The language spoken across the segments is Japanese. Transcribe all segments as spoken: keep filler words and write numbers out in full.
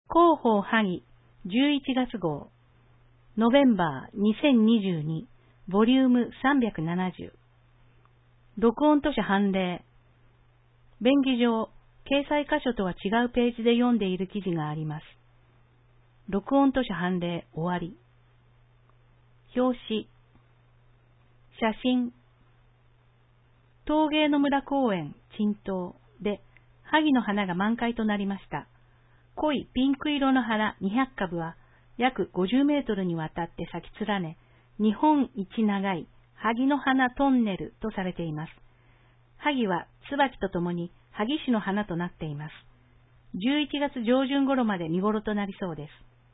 広報萩じゅういちがつ号ノベンバーにせんにじゅうにボリュームさんびゃくななじゅう録音図書判例便宜上掲載箇所とは違うページで読んでいる記事があります。録音図書判例終わり。表紙写真陶芸の村公園鎮東で萩の花が満開となりました。濃いピンク色の花にひゃくかぶは約ごじゅうメートルにわたって咲き連ね、日本一長い萩の花トンネルとされています。萩は椿とともに萩種の花となっています。じゅういちがつ上旬頃まで見頃となりそうです。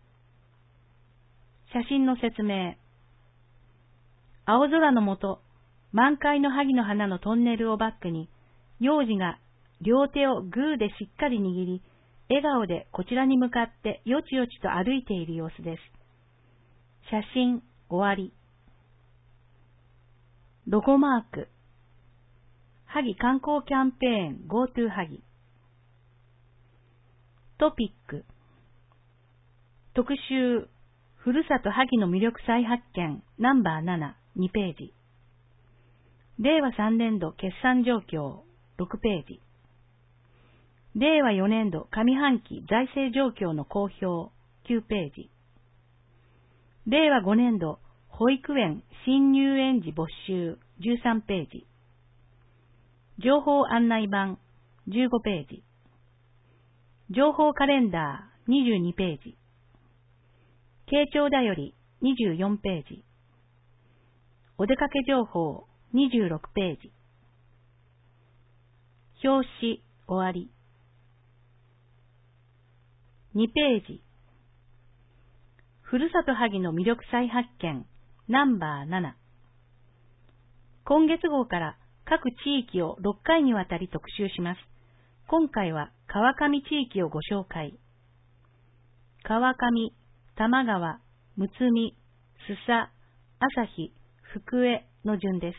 写真の説明。青空の下、満開の萩の花のトンネルをバックに、幼児が両手をグーでしっかり握り、笑顔でこちらに向かってよちよちと歩いている様子です。写真終わり。ロゴマーク。萩観光キャンペーン GoTo 萩。トピック。特集。ふるさと萩の魅力再発見ナンバーなな、にページ。れいわさんねんど決算状況ろくページ。れいわよねんど上半期財政状況の公表きゅうページ。れいわごねんど保育園新入園児募集じゅうさんページ。情報案内板じゅうごページ。情報カレンダーにじゅうにページ。慶長だよりにじゅうよんページ。お出かけ情報にじゅうろくページ。表紙終わり。にページ。ふるさと萩の魅力再発見ナンバーなな。今月号から各地域をろっかいにわたり特集します。今回は川上地域をご紹介。川上、玉川、むつみ、須佐、旭、福江の順です。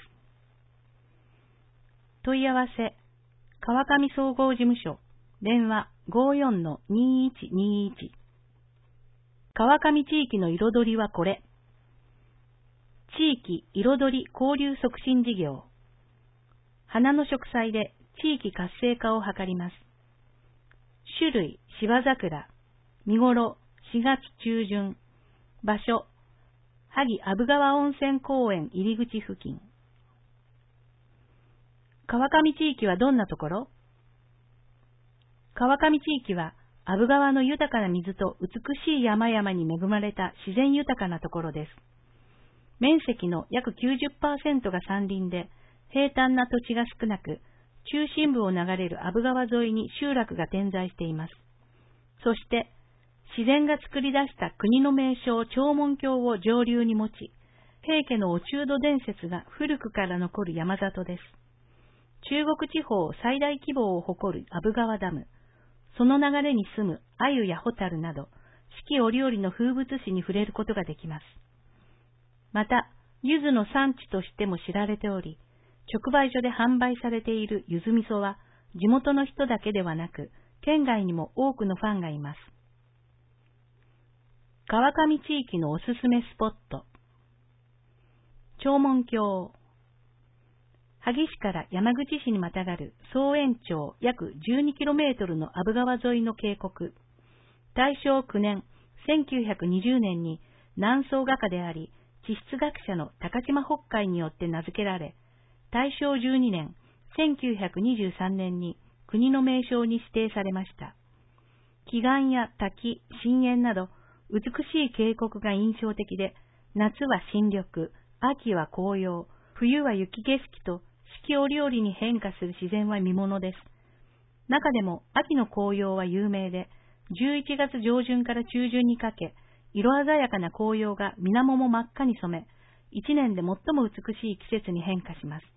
問い合わせ、川上総合事務所、電話 ごーよんのにーいちにーいち。川上地域の彩りはこれ。地域彩り交流促進事業。花の植栽で地域活性化を図ります。種類、芝桜。見頃、しがつ中旬。場所、萩阿武川温泉公園入り口付近。川上地域はどんなところ？川上地域は阿武川の豊かな水と美しい山々に恵まれた自然豊かなところです。面積の約 きゅうじゅっパーセント が山林で、平坦な土地が少なく、中心部を流れる阿武川沿いに集落が点在しています。そして、自然が作り出した国の名勝長門峡を上流に持ち、平家のお中土伝説が古くから残る山里です。中国地方最大規模を誇る阿武川ダム、その流れに住む鮎やホタルなど、四季折々の風物詩に触れることができます。また、柚子の産地としても知られており、直売所で販売されている柚子味噌は、地元の人だけではなく、県外にも多くのファンがいます。川上地域のおすすめスポット。長門峡。萩市から山口市にまたがる総延長約 じゅうにキロメートル の阿武川沿いの渓谷。大正きゅうねん、せんきゅうひゃくにじゅうねんに南宋画家であり、地質学者の高島北海によって名付けられ、大正じゅうにねん、せんきゅうひゃくにじゅうさんねんに国の名勝に指定されました。奇岩や滝、深淵など、美しい渓谷が印象的で、夏は新緑、秋は紅葉、冬は雪景色と四季折々に変化する自然は見ものです。中でも秋の紅葉は有名で、じゅういちがつ上旬から中旬にかけ、色鮮やかな紅葉が水面も真っ赤に染め、一年で最も美しい季節に変化します。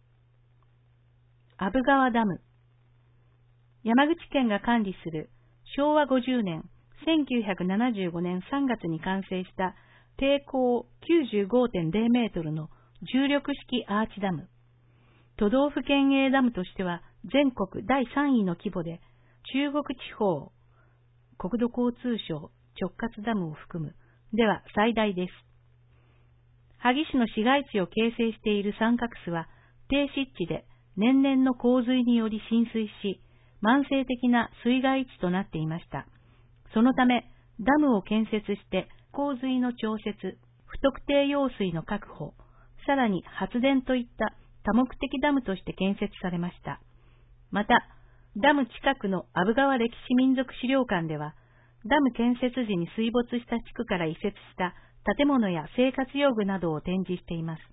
阿武川ダム。山口県が管理するしょうわごじゅうねん、せんきゅうひゃくななじゅうごねんさんがつに完成した堤高 きゅうじゅうごてんゼロメートルの重力式アーチダム。都道府県営ダムとしては全国だいさんいの規模で、中国地方国土交通省直轄ダムを含むでは最大です。萩市の市街地を形成している三角巣は低湿地で年々の洪水により浸水し、慢性的な水害地となっていました。そのため、ダムを建設して洪水の調節、不特定用水の確保、さらに発電といった多目的ダムとして建設されました。また、ダム近くの阿武川歴史民族資料館では、ダム建設時に水没した地区から移設した建物や生活用具などを展示しています。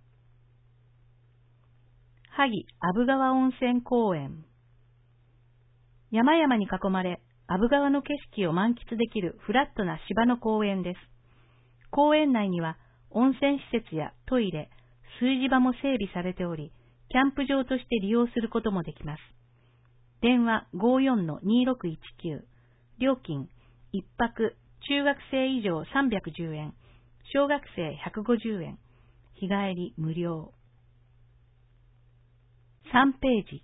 萩阿武川温泉公園。山々に囲まれ、阿武川の景色を満喫できるフラットな芝の公園です。公園内には温泉施設やトイレ、炊事場も整備されており、キャンプ場として利用することもできます。電話 ごよんのにろくいちきゅう、料金いっぱく中学生以上さんびゃくじゅうえん、小学生ひゃくごじゅうえん、日帰り無料。さんページ。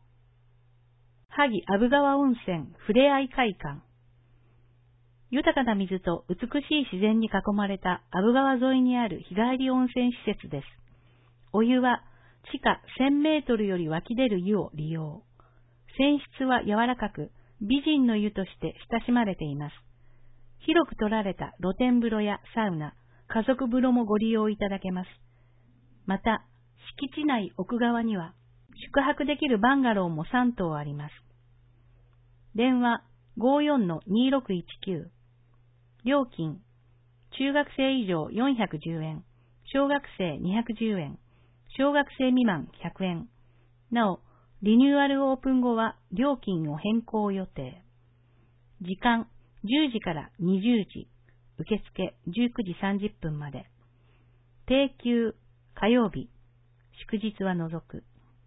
萩阿武川温泉ふれあい会館。豊かな水と美しい自然に囲まれた阿武川沿いにある日帰り温泉施設です。お湯は地下せんメートルより湧き出る湯を利用。泉質は柔らかく、美人の湯として親しまれています。広く取られた露天風呂やサウナ、家族風呂もご利用いただけます。また、敷地内奥側には、宿泊できるバンガローもさん棟あります。電話 ごよんのにろくいちきゅう、料金、中学生以上よんひゃくじゅうえん、小学生にひゃくじゅうえん、小学生未満ひゃくえん。なお、リニューアルオープン後は料金を変更予定。時間じゅうじからにじゅうじ、受付じゅうくじさんじゅっぷんまで。定休火曜日、祝日は除く。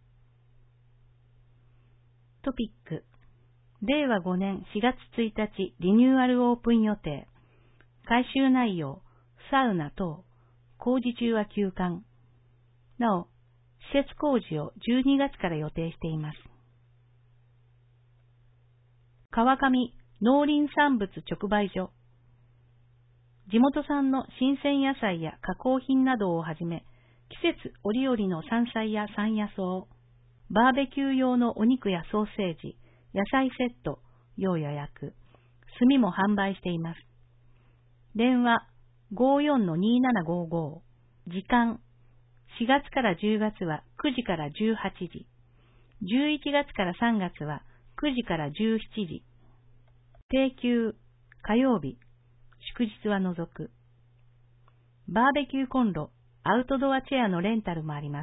トピック。れいわごねんしがつついたちリニューアルオープン予定。改修内容、サウナ等、工事中は休館。なお、施設工事をじゅうにがつから予定しています。川上農林産物直売所。地元産の新鮮野菜や加工品などをはじめ、季節折々の山菜や山野草、バーベキュー用のお肉やソーセージ、野菜セット、要予約、炭も販売しています。電話 ごよんのにななごご、時間しがつからじゅうがつはくじからじゅうはちじ、じゅういちがつからさんがつはくじからじゅうしちじ、定休火曜日、祝日は除く。バーベキューコンロ、アウトドアチェアのレンタルもあります。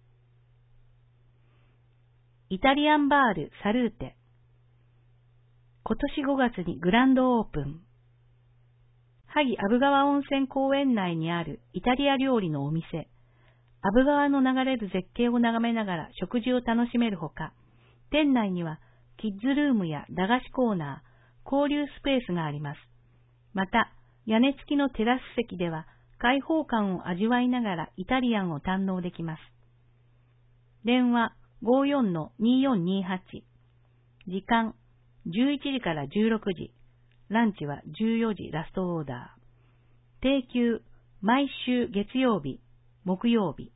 イタリアンバールサルーテ。今年ごがつにグランドオープン。萩阿武川温泉公園内にあるイタリア料理のお店。阿武川の流れる絶景を眺めながら食事を楽しめるほか、店内にはキッズルームや駄菓子コーナー、交流スペースがあります。また、屋根付きのテラス席では開放感を味わいながらイタリアンを堪能できます。電話 ごよんのによんにはち、時間じゅういちじからじゅうろくじ、ランチはじゅうよじラストオーダー。定休毎週月曜日、木曜日。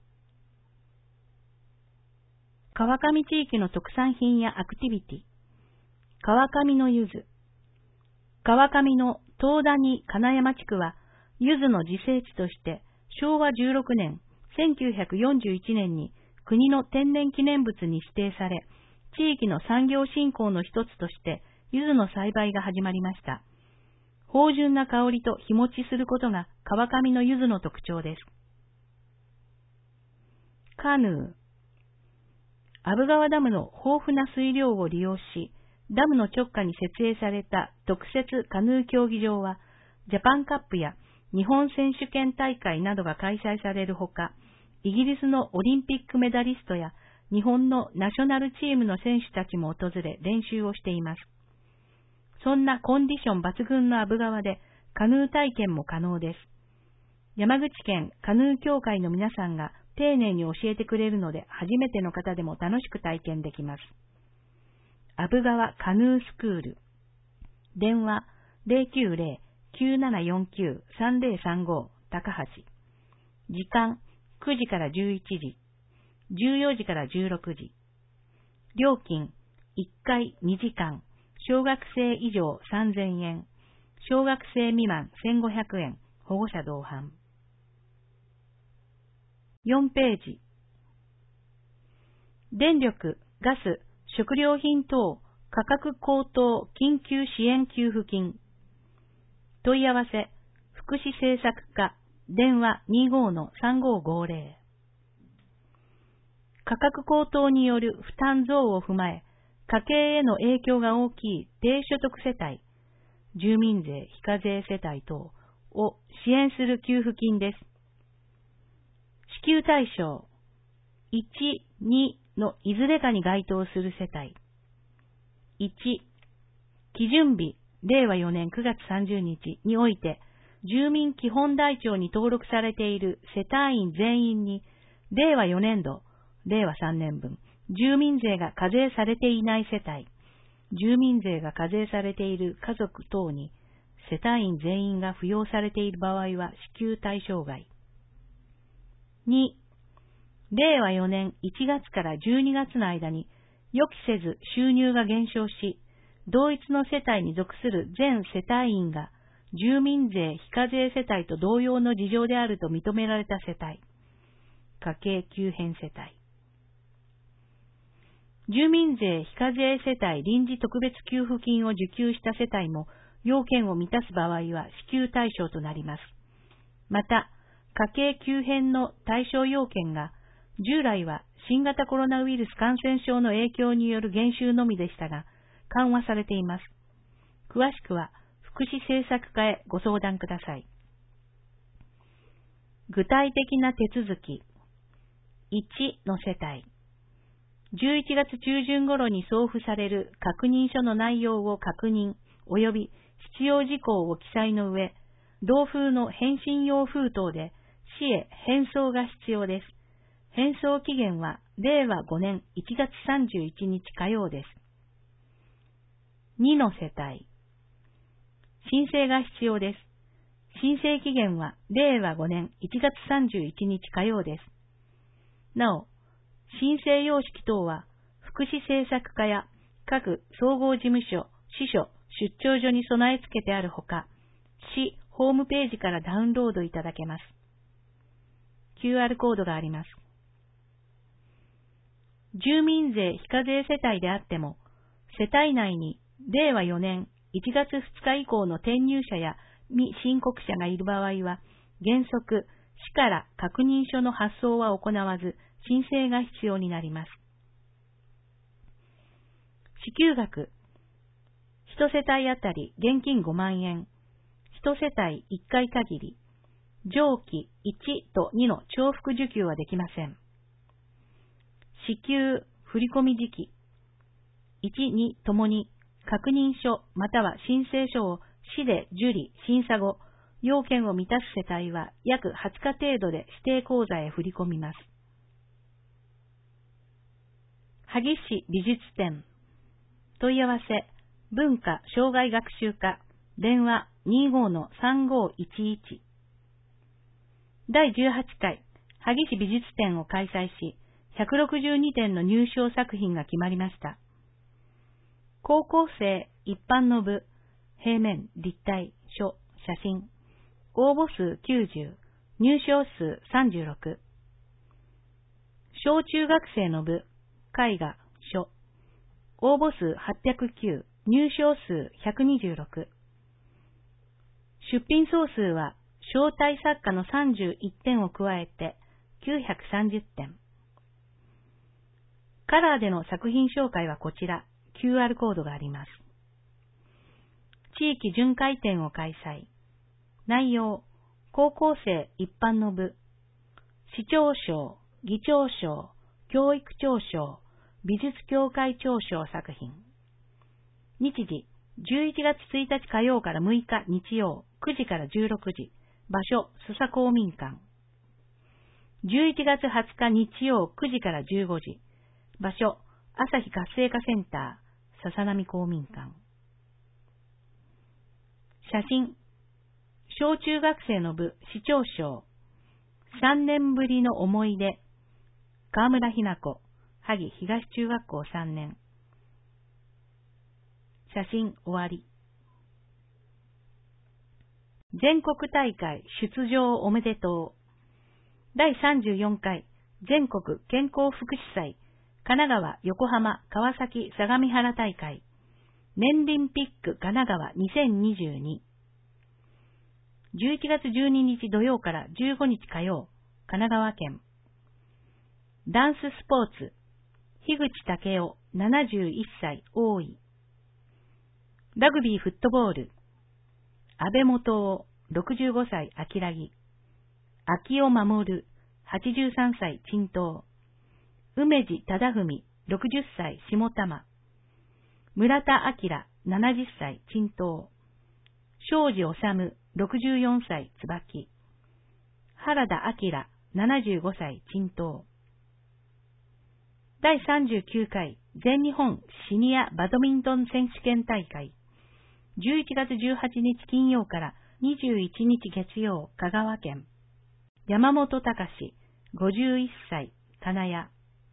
川上地域の特産品やアクティビティ。川上の柚子。川上の東谷金山地区は、柚子の自生地として、しょうわじゅうろくねん、せんきゅうひゃくよんじゅういちねんに国の天然記念物に指定され、地域の産業振興の一つとして、柚子の栽培が始まりました。芳醇な香りと日持ちすることが川上の柚子の特徴です。カヌー。阿武川ダムの豊富な水量を利用し、ダムの直下に設営された特設カヌー競技場は、ジャパンカップや日本選手権大会などが開催されるほか、イギリスのオリンピックメダリストや日本のナショナルチームの選手たちも訪れ練習をしています。そんなコンディション抜群の阿武川でカヌー体験も可能です。山口県カヌー協会の皆さんが丁寧に教えてくれるので、初めての方でも楽しく体験できます。阿武川カヌースクール。電話ゼロきゅうゼロ きゅうななよんきゅう さんゼロさんご高橋。時間くじからじゅういちじ、じゅうよじからじゅうろくじ。料金いっかいにじかん、小学生以上さんぜんえん、小学生未満せんごひゃくえん、保護者同伴。よんページ。電力、ガス、食料品等価格高騰緊急支援給付金。問い合わせ、福祉政策課、電話 にじゅうごのさんごごゼロ。価格高騰による負担増を踏まえ、家計への影響が大きい低所得世帯、住民税非課税世帯等を支援する給付金です。支給対象、いち、にのいずれかに該当する世帯。いち、基準日、れいわよねんくがつさんじゅうにちにおいて、住民基本台帳に登録されている世帯員全員に、れいわよねんど、れいわさんねんぶん、住民税が課税されていない世帯、住民税が課税されている家族等に、世帯員全員が扶養されている場合は支給対象外。に、れいわよねんいちがつからじゅうにがつの間に予期せず収入が減少し、同一の世帯に属する全世帯員が住民税非課税世帯と同様の事情であると認められた世帯、家計急変世帯。住民税非課税世帯臨時特別給付金を受給した世帯も要件を満たす場合は支給対象となります。また、家計急変の対象要件が従来は新型コロナウイルス感染症の影響による減収のみでしたが、緩和されています。詳しくは福祉政策課へご相談ください。具体的な手続き。いちの世帯。じゅういちがつ中旬頃に送付される確認書の内容を確認及び必要事項を記載の上、同封の返信用封筒で市へ返送が必要です。返送期限はれいわごねんいちがつさんじゅういちにち火曜です。にの世帯。申請が必要です。申請期限はれいわごねんいちがつさんじゅういちにち火曜です。なお、申請様式等は福祉政策課や各総合事務所、支所、出張所に備え付けてあるほか、市ホームページからダウンロードいただけます。キューアール コードがあります。住民税非課税世帯であっても、世帯内にれいわよねんいちがつふつか以降の転入者や未申告者がいる場合は、原則、市から確認書の発送は行わず、申請が必要になります。支給額、いち世帯あたり現金ごまんえん、いち世帯いっかい限り、上記いちとにの重複受給はできません。支給振込時期、いち、にともに確認書または申請書を市で受理・審査後、要件を満たす世帯は約はつか程度で指定口座へ振り込みます。萩市美術展。問い合わせ、文化障害学習課、電話 にじゅうごのさんごいちいち。だいじゅうはちかい萩市美術展を開催し、ひゃくろくじゅうにてんの入賞作品が決まりました。高校生一般の部、平面、立体、書、写真。応募数きゅうじゅう、入賞数さんじゅうろく。小中学生の部、絵画、書。応募数はっぴゃくきゅう、入賞数ひゃくにじゅうろく。出品総数は招待作家のさんじゅういってんを加えてきゅうひゃくさんじゅってん。カラーでの作品紹介はこちら、キューアール コードがあります。地域巡回展を開催。内容、高校生一般の部、市長賞、議長賞、教育長賞、美術協会長賞作品。日時、じゅういちがつついたち火曜からむいか日曜、くじからじゅうろくじ、場所、須佐公民館。じゅういちがつはつか日曜、くじからじゅうごじ、場所、朝日活性化センター、笹波公民館。 写真。小中学生の部市長賞。さんねんぶりの思い出。川村ひな子、萩東中学校さんねん。写真終わり。全国大会出場おめでとう。だいさんじゅうよんかい全国健康福祉祭神奈川、横浜、川崎、相模原大会年輪ピック神奈川にせんにじゅうに。じゅういちがつじゅうににち土曜からじゅうごにち火曜、神奈川県。ダンススポーツ、樋口武雄ななじゅういっさい大井。ラグビーフットボール、安倍元夫ろくじゅうごさい秋良木。秋尾守はちじゅうさんさい陳東。梅地忠文ろくじゅっさい下多摩。村田明ななじゅっさい陳東。庄司治ろくじゅうよんさい椿。原田明ななじゅうごさい陳東。だいさんじゅうきゅうかい全日本シニアバドミントン選手権大会。じゅういちがつじゅうはちにち金曜からにじゅういちにち月曜、香川県。山本隆ごじゅういっさい金谷。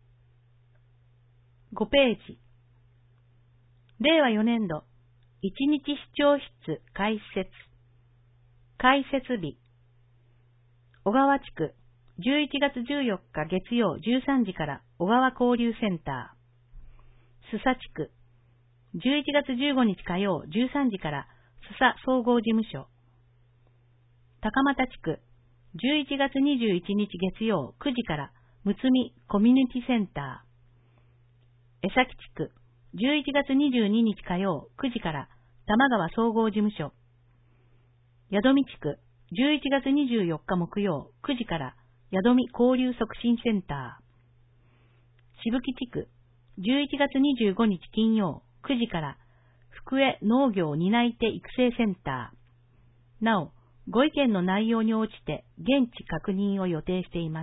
ごページ。れいわよねんどいちにち視聴室開設。開設日。小川地区じゅういちがつじゅうよっか月曜じゅうさんじから小川交流センター。須佐地区じゅういちがつじゅうごにち火曜じゅうさんじから須佐総合事務所。高俣地区じゅういちがつにじゅういちにち月曜くじからむつみコミュニティセンター。江崎地区じゅういちがつにじゅうににち火曜くじから玉川総合事務所。宿見地区じゅういちがつにじゅうよっか木曜くじから宿見交流促進センター。しぶき地区じゅういちがつにじゅうごにち金曜くじから福江農業担い手育成センター。なお、ご意見の内容に応じて現地確認を予定しています。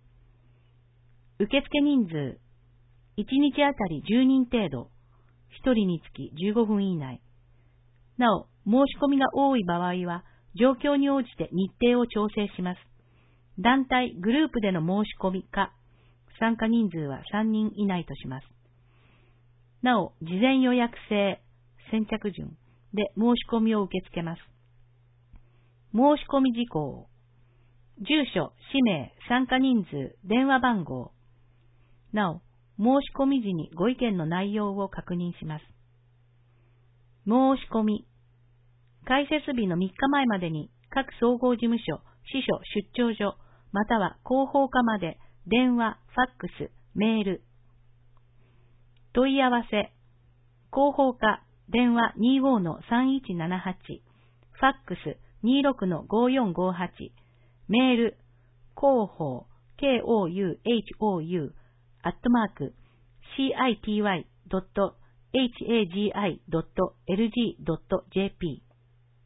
受付人数いちにちあたりじゅうにん程度、ひとりにつきじゅうごふん以内。なお、申し込みが多い場合は状況に応じて日程を調整します。団体、グループでの申し込みか、参加人数はさんにん以内とします。なお、事前予約制、先着順で申し込みを受け付けます。申し込み事項。住所、氏名、参加人数、電話番号。なお、申し込み時にご意見の内容を確認します。申し込み。開設日のみっかまえまでに各総合事務所、支所、出張所、または広報課まで電話、ファックス、メール。問い合わせ。広報課、電話 にじゅうごのさんいちななはち、ファックス にじゅうろくのごよんごはち、メール、広報、ケーオーユーエイチオーユー、アットマーク、シーアイティーワイドットエイチエージーアイドットエルジードットジェーピー。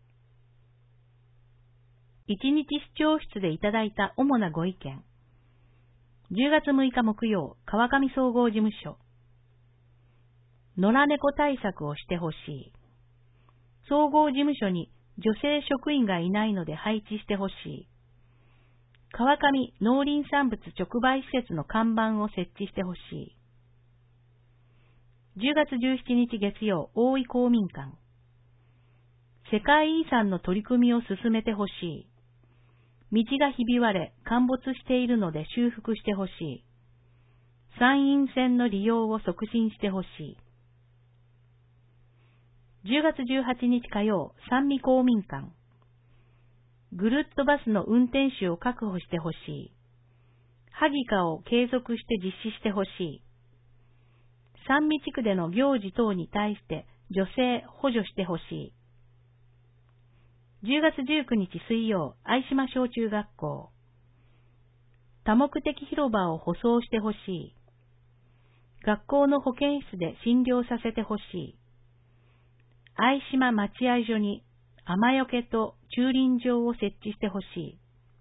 一日視聴室でいただいた主なご意見。じゅうがつむいか木曜、川上総合事務所。野良猫対策をしてほしい。総合事務所に女性職員がいないので配置してほしい。川上農林産物直売施設の看板を設置してほしい。じゅうがつじゅうしちにち月曜、大井公民館。世界遺産の取り組みを進めてほしい。道がひび割れ、陥没しているので修復してほしい。山陰線の利用を促進してほしい。じゅうがつじゅうはちにち火曜、三味公民館。ぐるっとバスの運転手を確保してほしい。萩家を継続して実施してほしい。三味地区での行事等に対して女性補助してほしい。じゅうがつじゅうくにち水曜、相島小中学校。多目的広場を舗装してほしい。学校の保健室で診療させてほしい。相島待合所に雨よけと駐輪場を設置してほしい。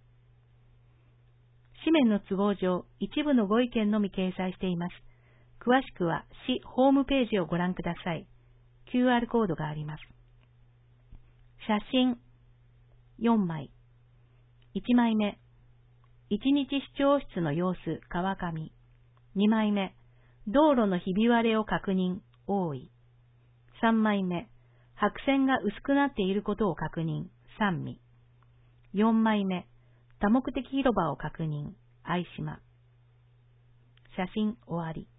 紙面の都合上、一部のご意見のみ掲載しています。詳しくは市ホームページをご覧ください。キューアール コードがあります。 写真よんまい。いちまいめ、一日視聴室の様子川上。にまいめ、道路のひび割れを確認大井。さんまいめ、白線が薄くなっていることを確認三味。よんまいめ、多目的広場を確認相島。写真終わり。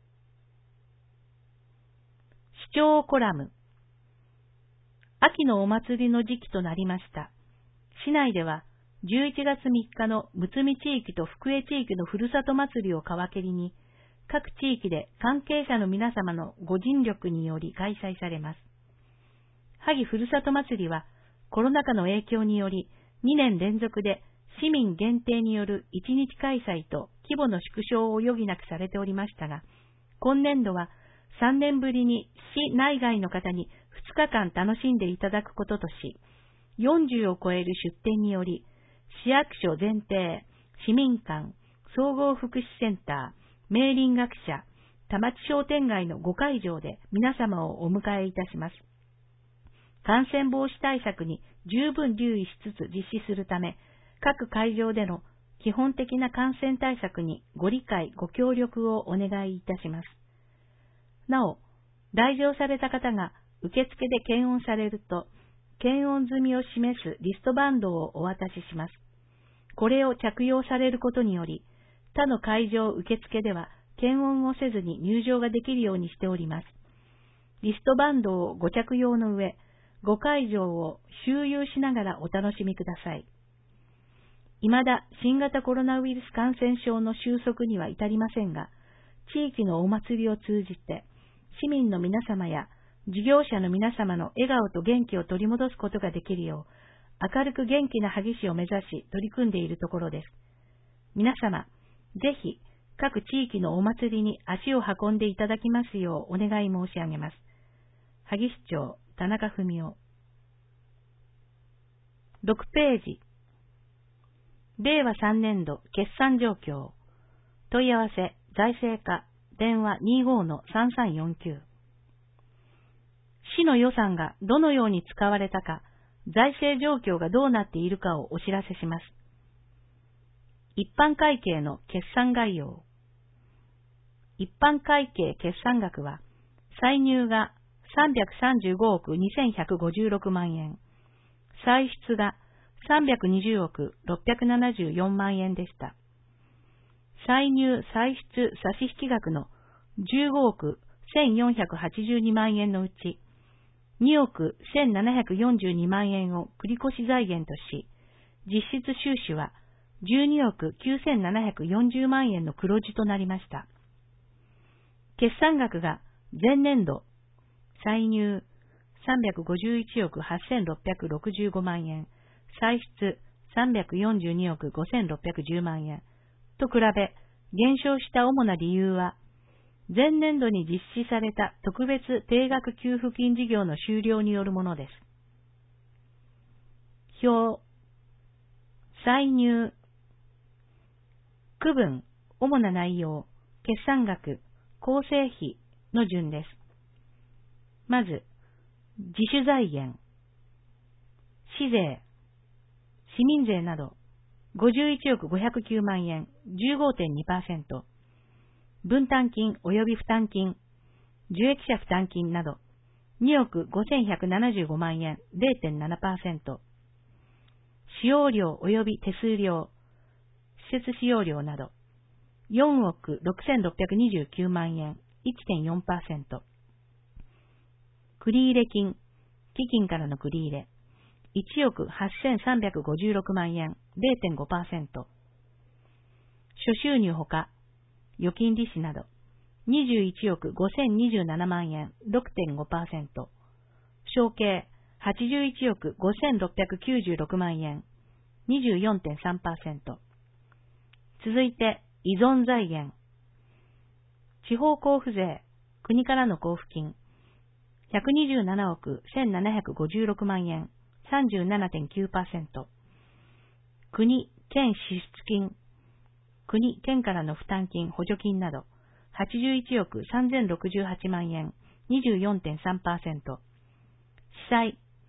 視聴コラム。秋のお祭りの時期となりました。市内ではじゅういちがつみっかのむつみ地域と福江地域のふるさと祭りを皮切りに、各地域で関係者の皆様のご尽力により開催されます。萩ふるさと祭りはコロナ禍の影響によりにねん連続で市民限定によるいちにち開催と規模の縮小を余儀なくされておりましたが、今年度はさんねんぶりに市内外の方にふつかかん楽しんでいただくこととし、よんじゅうを超える出店により、市役所全邸、市民館、総合福祉センター、明林学者、田町商店街のごかいじょうで皆様をお迎えいたします。感染防止対策に十分留意しつつ実施するため、各会場での基本的な感染対策にご理解、ご協力をお願いいたします。なお、来場された方が受付で検温されると、検温済みを示すリストバンドをお渡しします。これを着用されることにより、他の会場受付では検温をせずに入場ができるようにしております。リストバンドをご着用の上、ご会場を周遊しながらお楽しみください。未だ新型コロナウイルス感染症の収束には至りませんが、地域のお祭りを通じて、市民の皆様や事業者の皆様の笑顔と元気を取り戻すことができるよう、明るく元気な萩市を目指し取り組んでいるところです。皆様、ぜひ各地域のお祭りに足を運んでいただきますようお願い申し上げます。萩市長、田中文夫。ろくページ。れいわさんねんど決算状況。問い合わせ、財政課、電話 にじゅうごのさんさんよんきゅう。市の予算がどのように使われたか、財政状況がどうなっているかをお知らせします。一般会計の決算概要。一般会計決算額は、歳入がさんびゃくさんじゅうごおくにせんひゃくごじゅうろくまんえん、歳出がさんびゃくにじゅうおくろっぴゃくななじゅうよんまんえんでした。歳入歳出差引額のじゅうごおくせんよんひゃくはちじゅうにまんえんのうち、におくせんななひゃくよんじゅうにまんえんを繰越財源とし、実質収支はじゅうにおくきゅうせんななひゃくよんじゅうまんえんの黒字となりました。決算額が前年度、歳入さんびゃくごじゅういちおくはっせんろっぴゃくろくじゅうごまんえん、歳出さんびゃくよんじゅうにおくごせんろっぴゃくじゅうまんえんと比べ、減少した主な理由は、前年度に実施された特別定額給付金事業の終了によるものです。表、歳入、区分、主な内容、決算額、構成費の順です。まず、自主財源、市税、市民税など、ごじゅういちおくごひゃくきゅうまんえん、じゅうごてんにパーセント、分担金及び負担金、受益者負担金など、におくごせんひゃくななじゅうごまんえん、れいてんななパーセント、使用料及び手数料、施設使用料など、よんおくろくせんろっぴゃくにじゅうきゅうまんえん、いってんよんパーセント、繰入金、基金からの繰り入れ、いちおくはっせんさんびゃくごじゅうろくまんえん、れいてんごパーセント、諸収入ほか、預金利子など、にじゅういちおくごせんにじゅうななまんえん、ろくてんごパーセント、承継はちじゅういちおくごせんろっぴゃくきゅうじゅうろくまんえん、にじゅうよんてんさんパーセント。続いて、依存財源。地方交付税、国からの交付金、ひゃくにじゅうななおくせんななひゃくごじゅうろくまんえん、さんじゅうななてんきゅうパーセント。国、県支出金、国、県からの負担金、補助金など、はちじゅういちおくさんぜんろくじゅうはちまんえん、にじゅうよんてんさんパーセント。市債、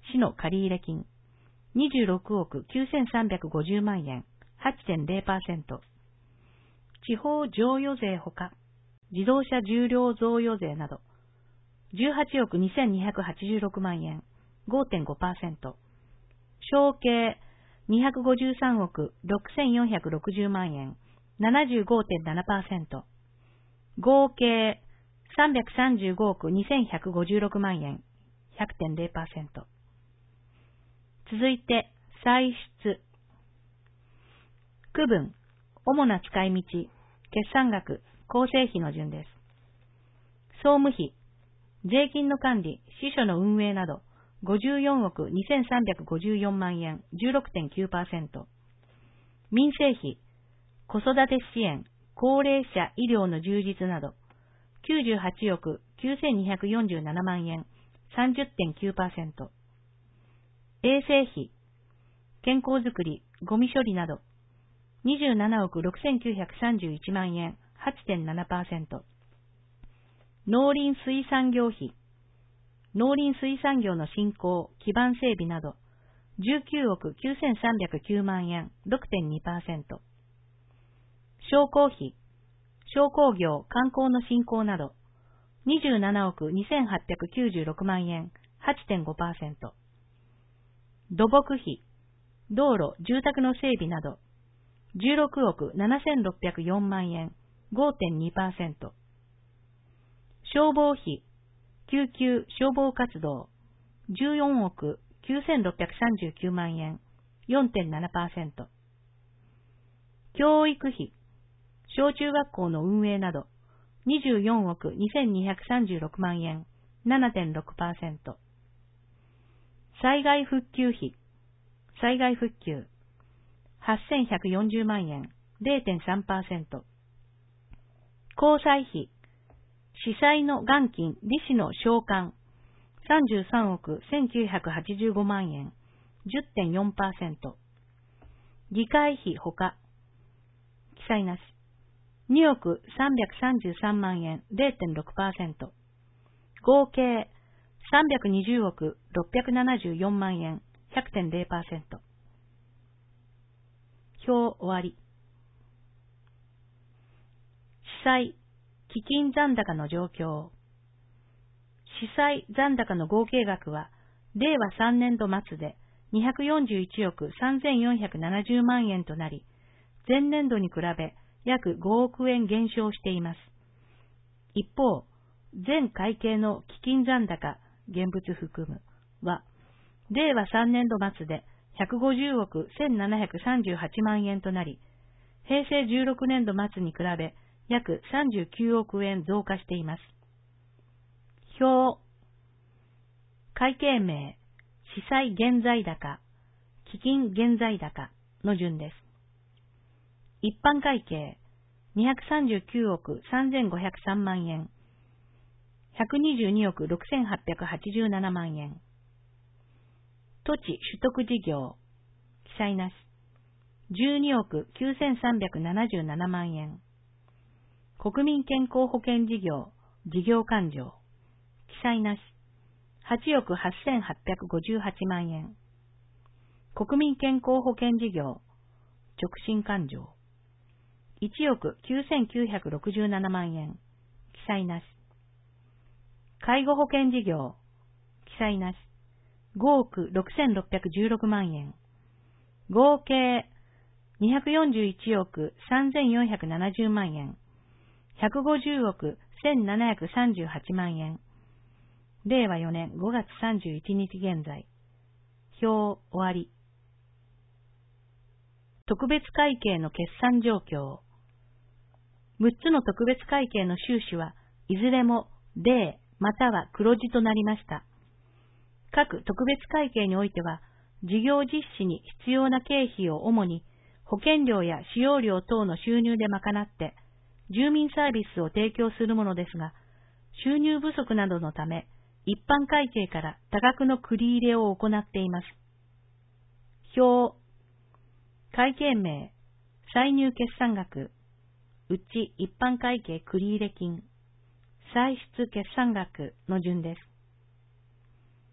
市の借入金、にじゅうろくおくきゅうせんさんびゃくごじゅうまんえん、はちてんゼロパーセント。地方譲与税ほか、自動車重量贈与税など、じゅうはちおくにせんにひゃくはちじゅうろくまんえん、ごてんごパーセント。承継にひゃくごじゅうさんおくろくせんよんひゃくろくじゅうまんえん、ななじゅうごてんななパーセント。合計さんびゃくさんじゅうごおくにせんひゃくごじゅうろくまんえん、ひゃくてんゼロパーセント。続いて、歳出。区分、主な使い道、決算額、構成費の順です。総務費、税金の管理、支所の運営など、ごじゅうよんおくにせんさんびゃくごじゅうよんまんえん、じゅうろくてんきゅうパーセント。民生費、子育て支援、高齢者医療の充実など、きゅうじゅうはちおくきゅうせんにひゃくよんじゅうななまんえん、さんじゅってんきゅうパーセント。衛生費、健康づくり、ゴミ処理など、にじゅうななおくろくせんきゅうひゃくさんじゅういちまんえん、はちてんななパーセント。農林水産業費、農林水産業の振興、基盤整備など、じゅうきゅうおくきゅうせんさんびゃくきゅうまんえん、ろくてんにパーセント。商工費、商工業、観光の振興など、にじゅうななおくにせんはっぴゃくきゅうじゅうろくまんえん、はちてんごパーセント。土木費、道路、住宅の整備など、じゅうろくおくななせんろっぴゃくよんまんえん、ごてんにパーセント。消防費、救急消防活動、じゅうよんおくきゅうせんろっぴゃくさんじゅうきゅうまんえん、よんてんななパーセント。教育費、小中学校の運営など、にじゅうよんおくにせんにひゃくさんじゅうろくまんえん、ななてんろくパーセント。災害復旧費、災害復旧、はっせんひゃくよんじゅうまんえん、ゼロてんさんパーセント。公債費、司祭の元金、利子の償還、さんじゅうさんおくせんきゅうひゃくはちじゅうごまんえん、じゅってんよんパーセント。議会費ほか、記載なし、におくさんびゃくさんじゅうさんまんえん、ゼロてんろくパーセント。合計さんびゃくにじゅうおくろっぴゃくななじゅうよんまんえん、ひゃくてんゼロパーセント。表終わり。司祭、基金残高の状況。司祭残高の合計額は、れいわさんねんど末でにひゃくよんじゅういちおくさんぜんよんひゃくななじゅうまんえんとなり、前年度に比べ約ごおくえん減少しています。一方、全会計の基金残高、現物含むは、れいわさんねんど末でひゃくごじゅうおくせんななひゃくさんじゅうはちまんえんとなり、へいせいじゅうろくねんど末に比べ約さんじゅうきゅうおくえん増加しています。表、会計名、司祭現在高、基金現在高の順です。一般会計、にひゃくさんじゅうきゅうおくさんぜんごひゃくさんまんえん、ひゃくにじゅうにおくろくせんはっぴゃくはちじゅうななまんえん。土地取得事業、記載なし、じゅうにおくきゅうせんさんびゃくななじゅうななまんえん。国民健康保険事業、事業勘定、記載なし、はちおくはっせんはっぴゃくごじゅうはちまんえん。国民健康保険事業、直進勘定、いちおくきゅうせんきゅうひゃくろくじゅうななまんえん、記載なし。介護保険事業、記載なし、ごおくろくせんろっぴゃくじゅうろくまんえん。合計にひゃくよんじゅういちおくさんぜんよんひゃくななじゅうまんえん。ひゃくごじゅうおくせんななひゃくさんじゅうはちまんえん。れいわよねんごがつさんじゅういちにち現在。表終わり。特別会計の決算状況。むっつの特別会計の収支はいずれも零または黒字となりました。各特別会計においては、事業実施に必要な経費を主に保険料や使用料等の収入で賄って、住民サービスを提供するものですが、収入不足などのため、一般会計から多額の繰り入れを行っています。表、会計名、歳入決算額、うち一般会計繰入金、歳出決算額の順です。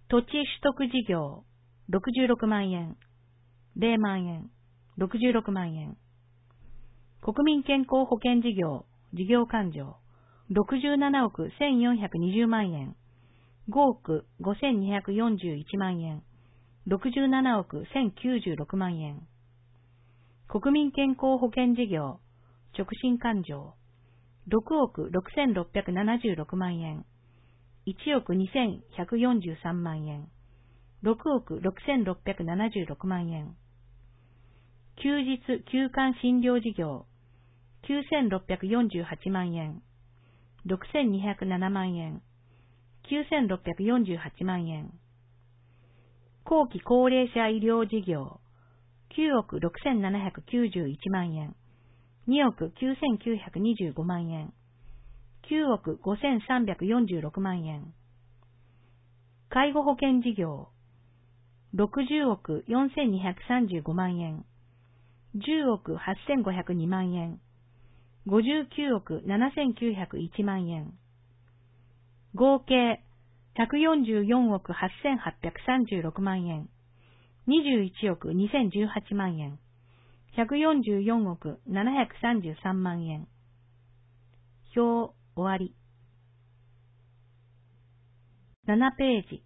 土地取得事業、ろくじゅうろくまんえん、れいまんえん、ろくじゅうろくまんえん。国民健康保険事業、事業勘定、ろくじゅうななおくせんよんひゃくにじゅうまんえん、ごおくごせんにひゃくよんじゅういちまんえん、ろくじゅうななおくせんきゅうじゅうろくまんえん。国民健康保険事業、直進勘定、ろくおくろくせんろっぴゃくななじゅうろくまんえん、いちおくにせんひゃくよんじゅうさんまんえん、ろくおくろくせんろっぴゃくななじゅうろくまんえん。休日休館診療事業、きゅうせんろっぴゃくよんじゅうはちまんえん、ろくせんにひゃくななまんえん、きゅうせんろっぴゃくよんじゅうはちまんえん。後期高齢者医療事業、きゅうおくろくせんななひゃくきゅうじゅういちまんえん、におくきゅうせんきゅうひゃくにじゅうごまんえん、きゅうおくごせんさんびゃくよんじゅうろくまんえん。介護保険事業、ろくじゅうおくよんせんにひゃくさんじゅうごまんえん、じゅうおくはっせんごひゃくにまんえん、ごじゅうきゅうおくななせんきゅうひゃくいちまんえん。合計ひゃくよんじゅうよんおくはっせんはっぴゃくさんじゅうろくまんえん、にじゅういちおくにせんじゅうはちまんえん、ひゃくよんじゅうよんおくななひゃくさんじゅうさんまんえん。表終わり。ななページ。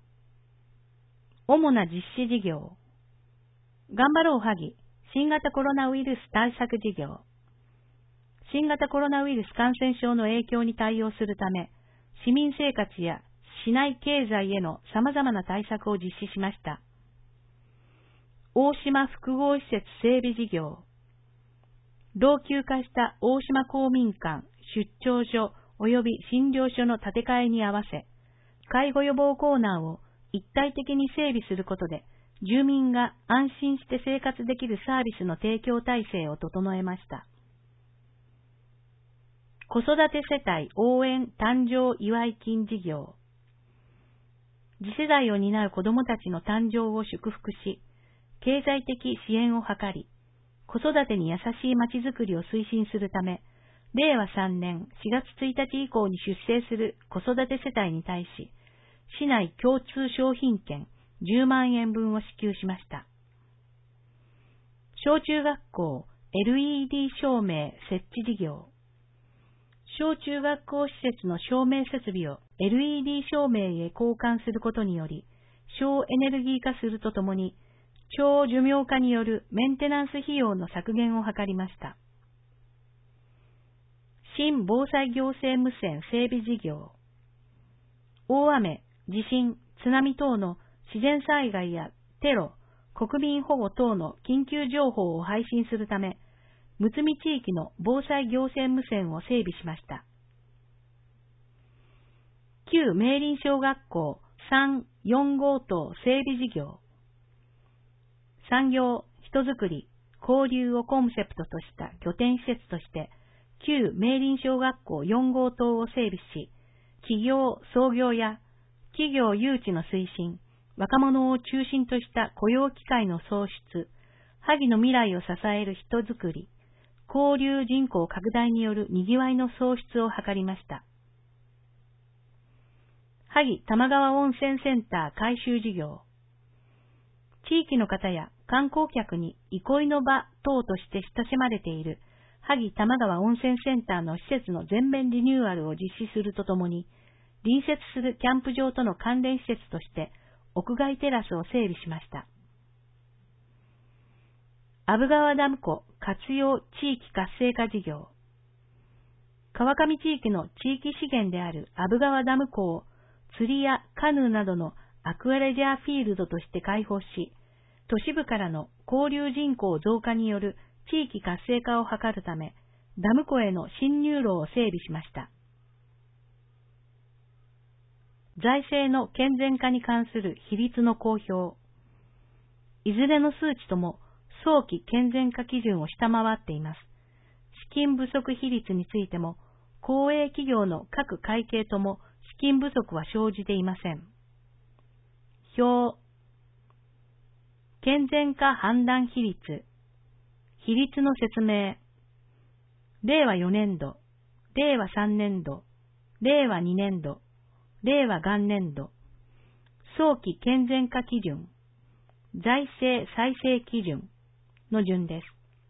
主な実施事業。頑張ろう萩、新型コロナウイルス対策事業。新型コロナウイルス感染症の影響に対応するため、市民生活や市内経済への様々な対策を実施しました。大島複合施設整備事業。老朽化した大島公民館、出張所及び診療所の建て替えに合わせ、介護予防コーナーを一体的に整備することで、住民が安心して生活できるサービスの提供体制を整えました。子育て世帯応援誕生祝い金事業。次世代を担う子どもたちの誕生を祝福し、経済的支援を図り、子育てに優しいまちづくりを推進するため、れいわさんねんしがつついたち以降に出生する子育て世帯に対し、市内共通商品券じゅうまんえんぶんを支給しました。小中学校 エルイーディー 照明設置事業。小中学校施設の照明設備を エルイーディー 照明へ交換することにより、省エネルギー化するとともに、長寿命化によるメンテナンス費用の削減を図りました。新防災行政無線整備事業。大雨、地震、津波等の自然災害やテロ、国民保護等の緊急情報を配信するため、むつみ地域の防災行政無線を整備しました。旧明林小学校さん、よん号棟整備事業。産業、人づくり、交流をコンセプトとした拠点施設として、旧明林小学校よん号棟を整備し、企業創業や企業誘致の推進、若者を中心とした雇用機会の創出、萩の未来を支える人づくり、交流人口拡大によるにぎわいの創出を図りました。萩玉川温泉センター改修事業。地域の方や観光客に憩いの場等として親しまれている萩玉川温泉センターの施設の全面リニューアルを実施するとともに、隣接するキャンプ場との関連施設として屋外テラスを整備しました。阿武川ダム湖活用地域活性化事業。川上地域の地域資源である阿武川ダム湖を釣りやカヌーなどのアクアレジャーフィールドとして開放し、都市部からの交流人口増加による地域活性化を図るため、ダム湖への進入路を整備しました。財政の健全化に関する比率の公表。いずれの数値とも早期健全化基準を下回っています。資金不足比率についても、公営企業の各会計とも資金不足は生じていません。表。健全化判断比率。比率の説明。れいわよねんど、れいわさんねんど、れいわにねんど、れいわ元年度。 早期健全化基準、財政再生基準の順です。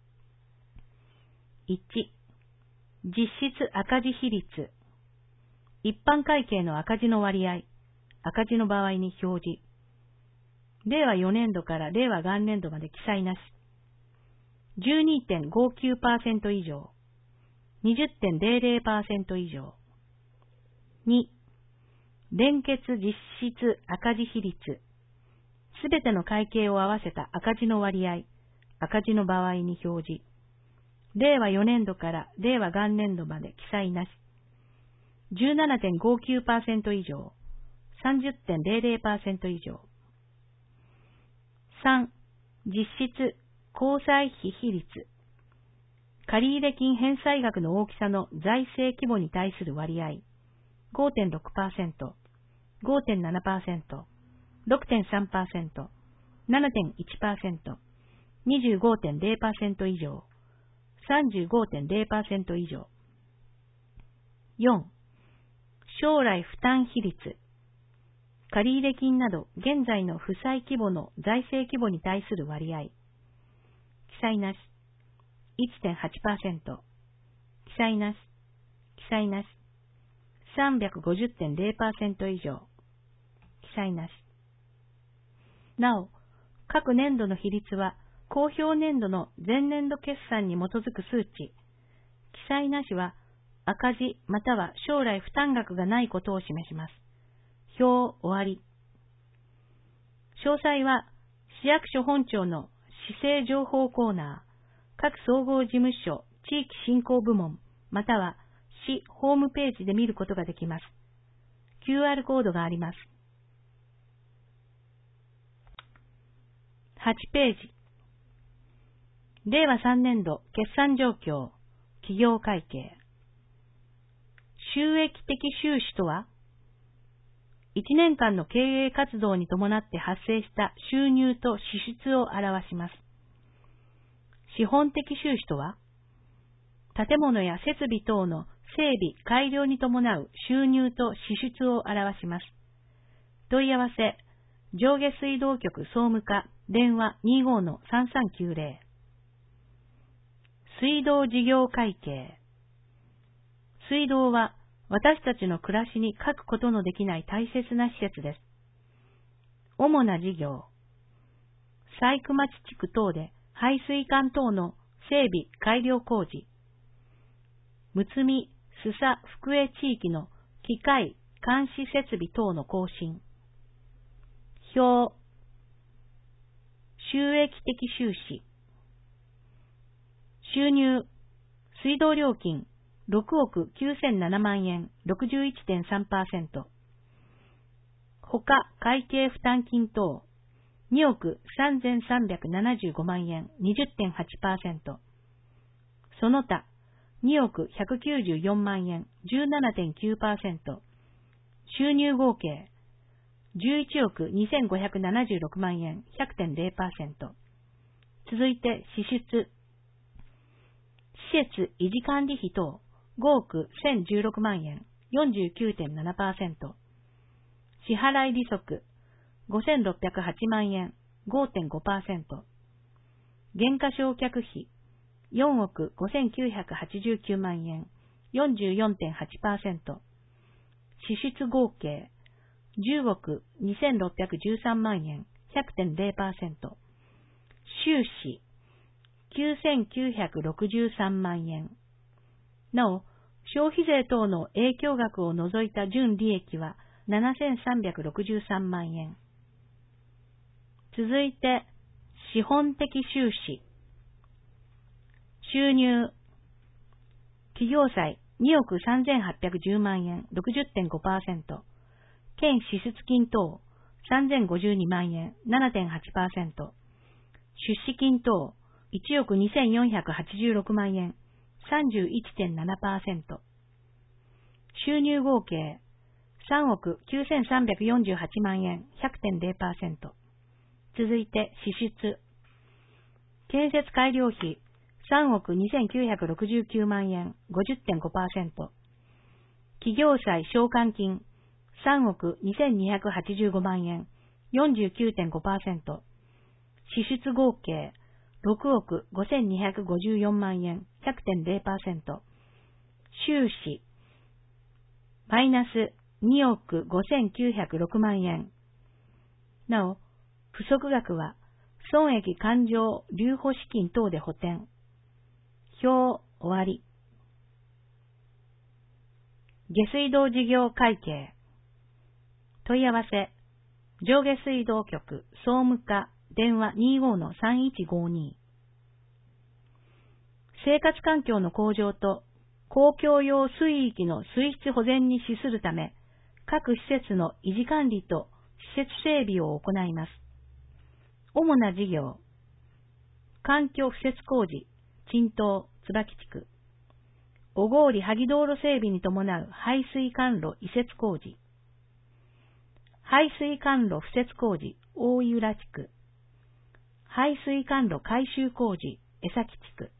いち、実質赤字比率。一般会計の赤字の割合、赤字の場合に表示。れいわよねんどかられいわ元年度まで記載なし。じゅうにてんごきゅうパーセント 以上。にじゅってんぜろぜろパーセント 以上。に、連結実質赤字比率。すべての会計を合わせた赤字の割合、赤字の場合に表示。れいわよねんどかられいわ元年度まで記載なし。じゅうななてんごきゅうパーセント 以上。さんじゅってんぜろぜろパーセント 以上。さん、実質公債費比率。借入金返済額の大きさの財政規模に対する割合。ごてんろくパーセント、ごてんななパーセント、ろくてんさんパーセント、ななてんいちパーセント、にじゅうごてんぜろパーセント 以上、さんじゅうごてんぜろパーセント 以上。よん、将来負担比率。借入金など現在の負債規模の財政規模に対する割合。記載なし。いってんはちパーセント。記載なし。記載なし。さんびゃくごじゅってんぜろパーセント 以上。記載なし。なお、各年度の比率は公表年度の前年度決算に基づく数値。記載なしは赤字または将来負担額がないことを示します。表終わり。詳細は市役所本庁の市政情報コーナー、各総合事務所地域振興部門または市ホームページで見ることができます。キューアール コードがあります。はちページ。れいわさんねんど決算状況、企業会計。収益的収支とは、いちねんかんの経営活動に伴って発生した収入と支出を表します。資本的収支とは、建物や設備等の整備・改良に伴う収入と支出を表します。問い合わせ、上下水道局総務課、電話 にじゅうごのさんさんきゅうぜろ。水道事業会計。水道は私たちの暮らしに欠くことのできない大切な施設です。主な事業、細工町地区等で排水管等の整備・改良工事、むつみ、須佐、福江地域の機械・監視設備等の更新。表、収益的収支。収入、水道料金ろくおくきゅうせんななまんえん ろくじゅういちてんさんパーセント。他会計負担金等におくさんぜんさんびゃくななじゅうごまんえん にじゅってんはちパーセント。その他におくひゃくきゅうじゅうよんまんえん じゅうななてんきゅうパーセント。収入合計じゅういちおくにせんごひゃくななじゅうろくまんえん ひゃくてんぜろパーセント。続いて支出。施設維持管理費等ごおくせんじゅうろくまんえん よんじゅうきゅうてんななパーセント。支払い利息ごせんろっぴゃくはちまんえん ごてんごパーセント。減価償却費よんおくごせんきゅうひゃくはちじゅうきゅうまんえん よんじゅうよんてんはちパーセント。支出合計じゅうおくにせんろっぴゃくじゅうさんまんえん ひゃくてんぜろパーセント。収支きゅうせんきゅうひゃくろくじゅうさんまんえん。なお、消費税等の影響額を除いた純利益はななせんさんびゃくろくじゅうさんまんえん。続いて、資本的収支。収入。企業債におくさんぜんはっぴゃくじゅうまんえん ろくじゅってんごパーセント。県支出金等さんぜんごじゅうにまんえん ななてんはちパーセント。出資金等いちおくにせんよんひゃくはちじゅうろくまんえん さんじゅういちてんななパーセント。収入合計さんおくきゅうせんさんびゃくよんじゅうはちまんえん ひゃくてんぜろパーセント。続いて支出。建設改良費さんおくにせんきゅうひゃくろくじゅうきゅうまんえん ごじゅってんごパーセント。企業債償還金さんおくにせんにひゃくはちじゅうごまんえんよんじゅうきゅうてんごパーセント、支出合計ろくおくごせんにひゃくごじゅうよんまんえん ひゃくてんゼロパーセント、収支マイナスにおくごせんきゅうひゃくろくまんえん。なお、不足額は損益勘定留保資金等で補填。表終わり。下水道事業会計。問い合わせ。上下水道局総務課電話 にじゅうごのさんいちごに。生活環境の向上と公共用水域の水質保全に資するため、各施設の維持管理と施設整備を行います。主な事業。環境敷設工事、陳東、椿地区。小郡萩道路整備に伴う排水管路移設工事。排水管路敷設工事、大井浦地区。排水管路改修工事、江崎地区。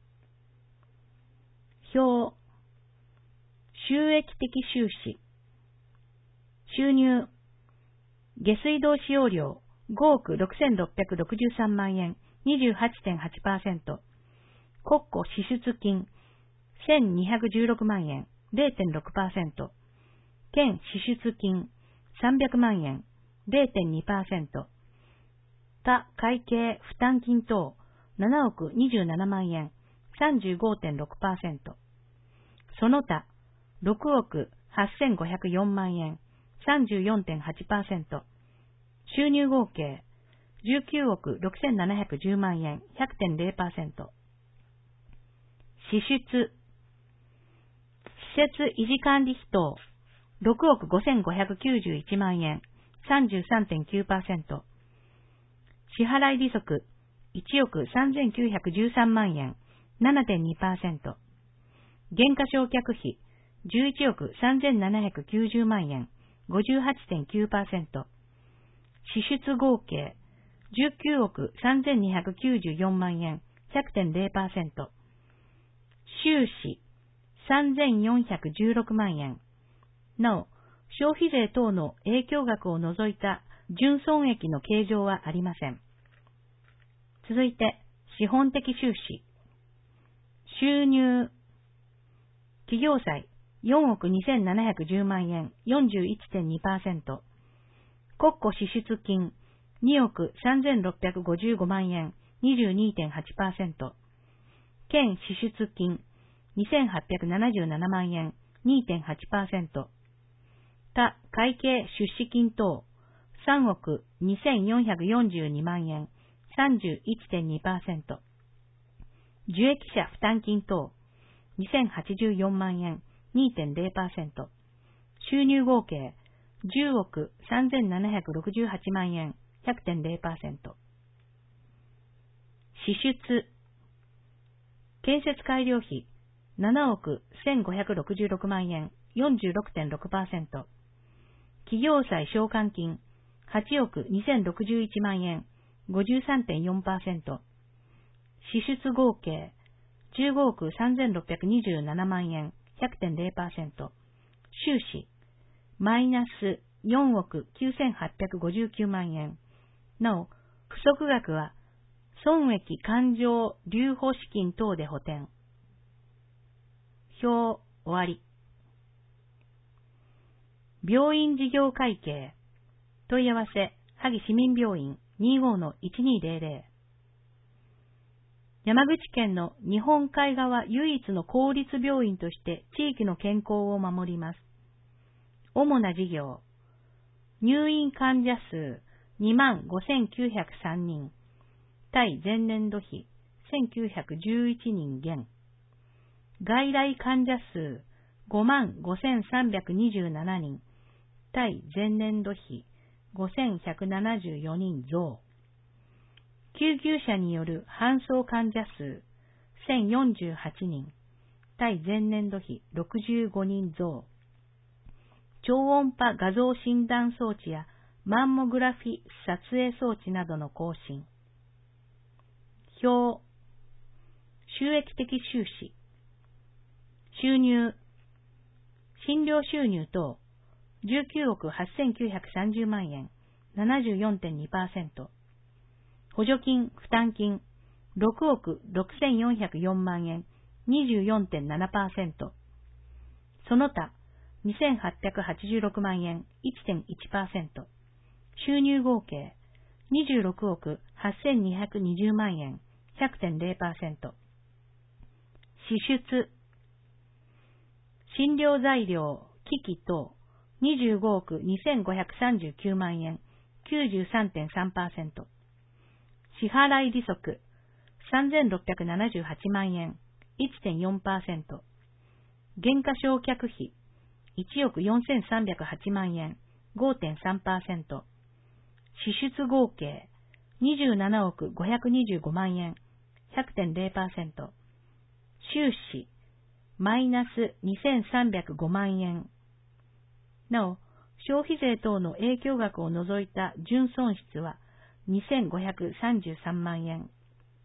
表。収益的収支。収入。下水道使用量ごおくろくせんろっぴゃくろくじゅうさんまんえん、にじゅうはちてんはちパーセント。国庫支出金せんにひゃくじゅうろくまんえん、ゼロてんろくパーセント。県支出金さんびゃくまんえん、ゼロてんにパーセント。他会計負担金等ななおくにじゅうななまんえん、さんじゅうごてんろくパーセント。その他ろくおくはっせんごひゃくよんまんえん、さんじゅうよんてんはちパーセント。収入合計じゅうきゅうおくろくせんななひゃくじゅうまんえん、ひゃくてんゼロパーセント。支出。施設維持管理費等ろくおくごせんごひゃくきゅうじゅういちまんえん、さんじゅうさんてんきゅうパーセント。支払い利息いちおくさんぜんきゅうひゃくじゅうさんまんえん、ななてんにパーセント。減価償却費じゅういちおくさんぜんななひゃくきゅうじゅうまんえん、ごじゅうはちてんきゅうパーセント。支出合計じゅうきゅうおくさんぜんにひゃくきゅうじゅうよんまんえん、ひゃくてんゼロパーセント。収支さんぜんよんひゃくじゅうろくまんえん。なお、消費税等の影響額を除いた純損益の計上はありません。続いて、資本的収支。収入。企業債よんおくにせんななひゃくじゅうまんえん、よんじゅういちてんにパーセント。国庫支出金におくさんぜんろっぴゃくごじゅうごまんえん、にじゅうにてんはちパーセント。県支出金にせんはっぴゃくななじゅうななまんえん、にてんはちパーセント。他会計出資金等さんおくにせんよんひゃくよんじゅうにまんえん、さんじゅういちてんにパーセント。受益者負担金等にせんはちじゅうよんまんえん、にてんゼロパーセント。収入合計じゅうおくさんぜんななひゃくろくじゅうはちまんえん、ひゃくてんゼロパーセント。支出。建設改良費ななおくせんごひゃくろくじゅうろくまんえん、よんじゅうろくてんろくパーセント。企業債償還金はちおくにせんろくじゅういちまんえん、ごじゅうさんてんよんパーセント。支出合計じゅうごおくさんぜんろっぴゃくにじゅうななまんえん、ひゃくてんゼロパーセント。収支マイナスよんおくきゅうせんはっぴゃくごじゅうきゅうまんえん。なお、不足額は損益勘定留保資金等で補填。表終わり。病院事業会計。問い合わせ、萩市民病院 にじゅうごのいちにゼロゼロ。山口県の日本海側唯一の公立病院として地域の健康を守ります。主な事業。入院患者数にまんごせんきゅうひゃくさんにん。対前年度比せんきゅうひゃくじゅういちにん減。外来患者数ごまんごせんさんびゃくにじゅうななにん。対前年度比ごせんひゃくななじゅうよにん増。救急車による搬送患者数せんよんじゅうはちにん。対前年度比ろくじゅうごにん増。超音波画像診断装置やマンモグラフィ撮影装置などの更新。表。収益的収支。収入。診療収入等じゅうきゅうおくはっせんきゅうひゃくさんじゅうまんえん、 ななじゅうよんてんにパーセント、補助金・負担金ろくおくろくせんよんひゃくよんまんえん にじゅうよんてんななパーセント、その他にせんはっぴゃくはちじゅうろくまんえん いちてんいちパーセント、収入合計にじゅうろくおくはっせんにひゃくにじゅうまんえん ひゃくてんぜろパーセント、支出診療材料、機器等にじゅうごおくにせんごひゃくさんじゅうきゅうまんえん きゅうじゅうさんてんさんパーセント、支払い利息さんぜんろっぴゃくななじゅうはちまんえん いちてんよんパーセント、減価償却費いちおくよんせんさんびゃくはちまんえん ごてんさんパーセント、支出合計にじゅうななおくごひゃくにじゅうごまんえん ひゃくてんぜろパーセント、収支マイナスにせんさんびゃくごまんえん。なお、消費税等の影響額を除いた純損失はにせんごひゃくさんじゅうさんまんえん。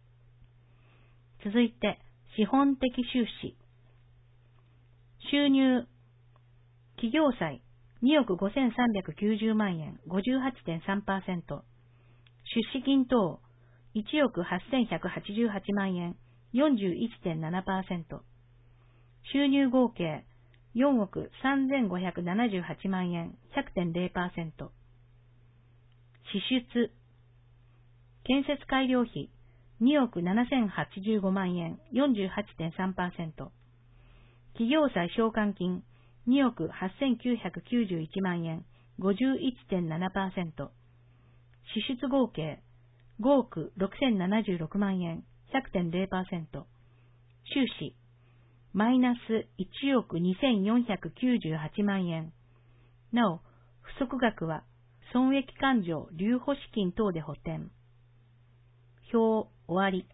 続いて、資本的収支。収入、企業債におくごせんさんびゃくきゅうじゅうまんえん ごじゅうはちてんさんパーセント、出資金等いちおくはっせんひゃくはちじゅうはちまんえん よんじゅういちてんななパーセント、収入合計よんおくさんぜんごひゃくななじゅうはちまんえん ひゃくてんぜろパーセント、支出、建設改良費におくななせんはちじゅうごまんえん よんじゅうはちてんさんパーセント、企業債償還金におくはっせんきゅうひゃくきゅうじゅういちまんえん ごじゅういちてんななパーセント、支出合計ごおくろくせんななじゅうろくまんえん ひゃくてんぜろパーセント、収支マイナスいちおくにせんよんひゃくきゅうじゅうはちまんえん。なお、不足額は損益勘定留保資金等で補填。表終わり。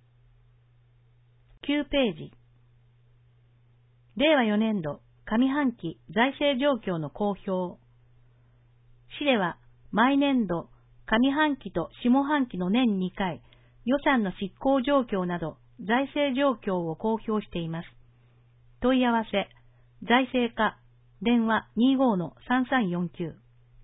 きゅうページ。れいわよねんど上半期財政状況の公表。市では毎年度上半期と下半期の年にかい予算の執行状況など財政状況を公表しています。問い合わせ、財政課、電話 にじゅうご のさんさんよんきゅう。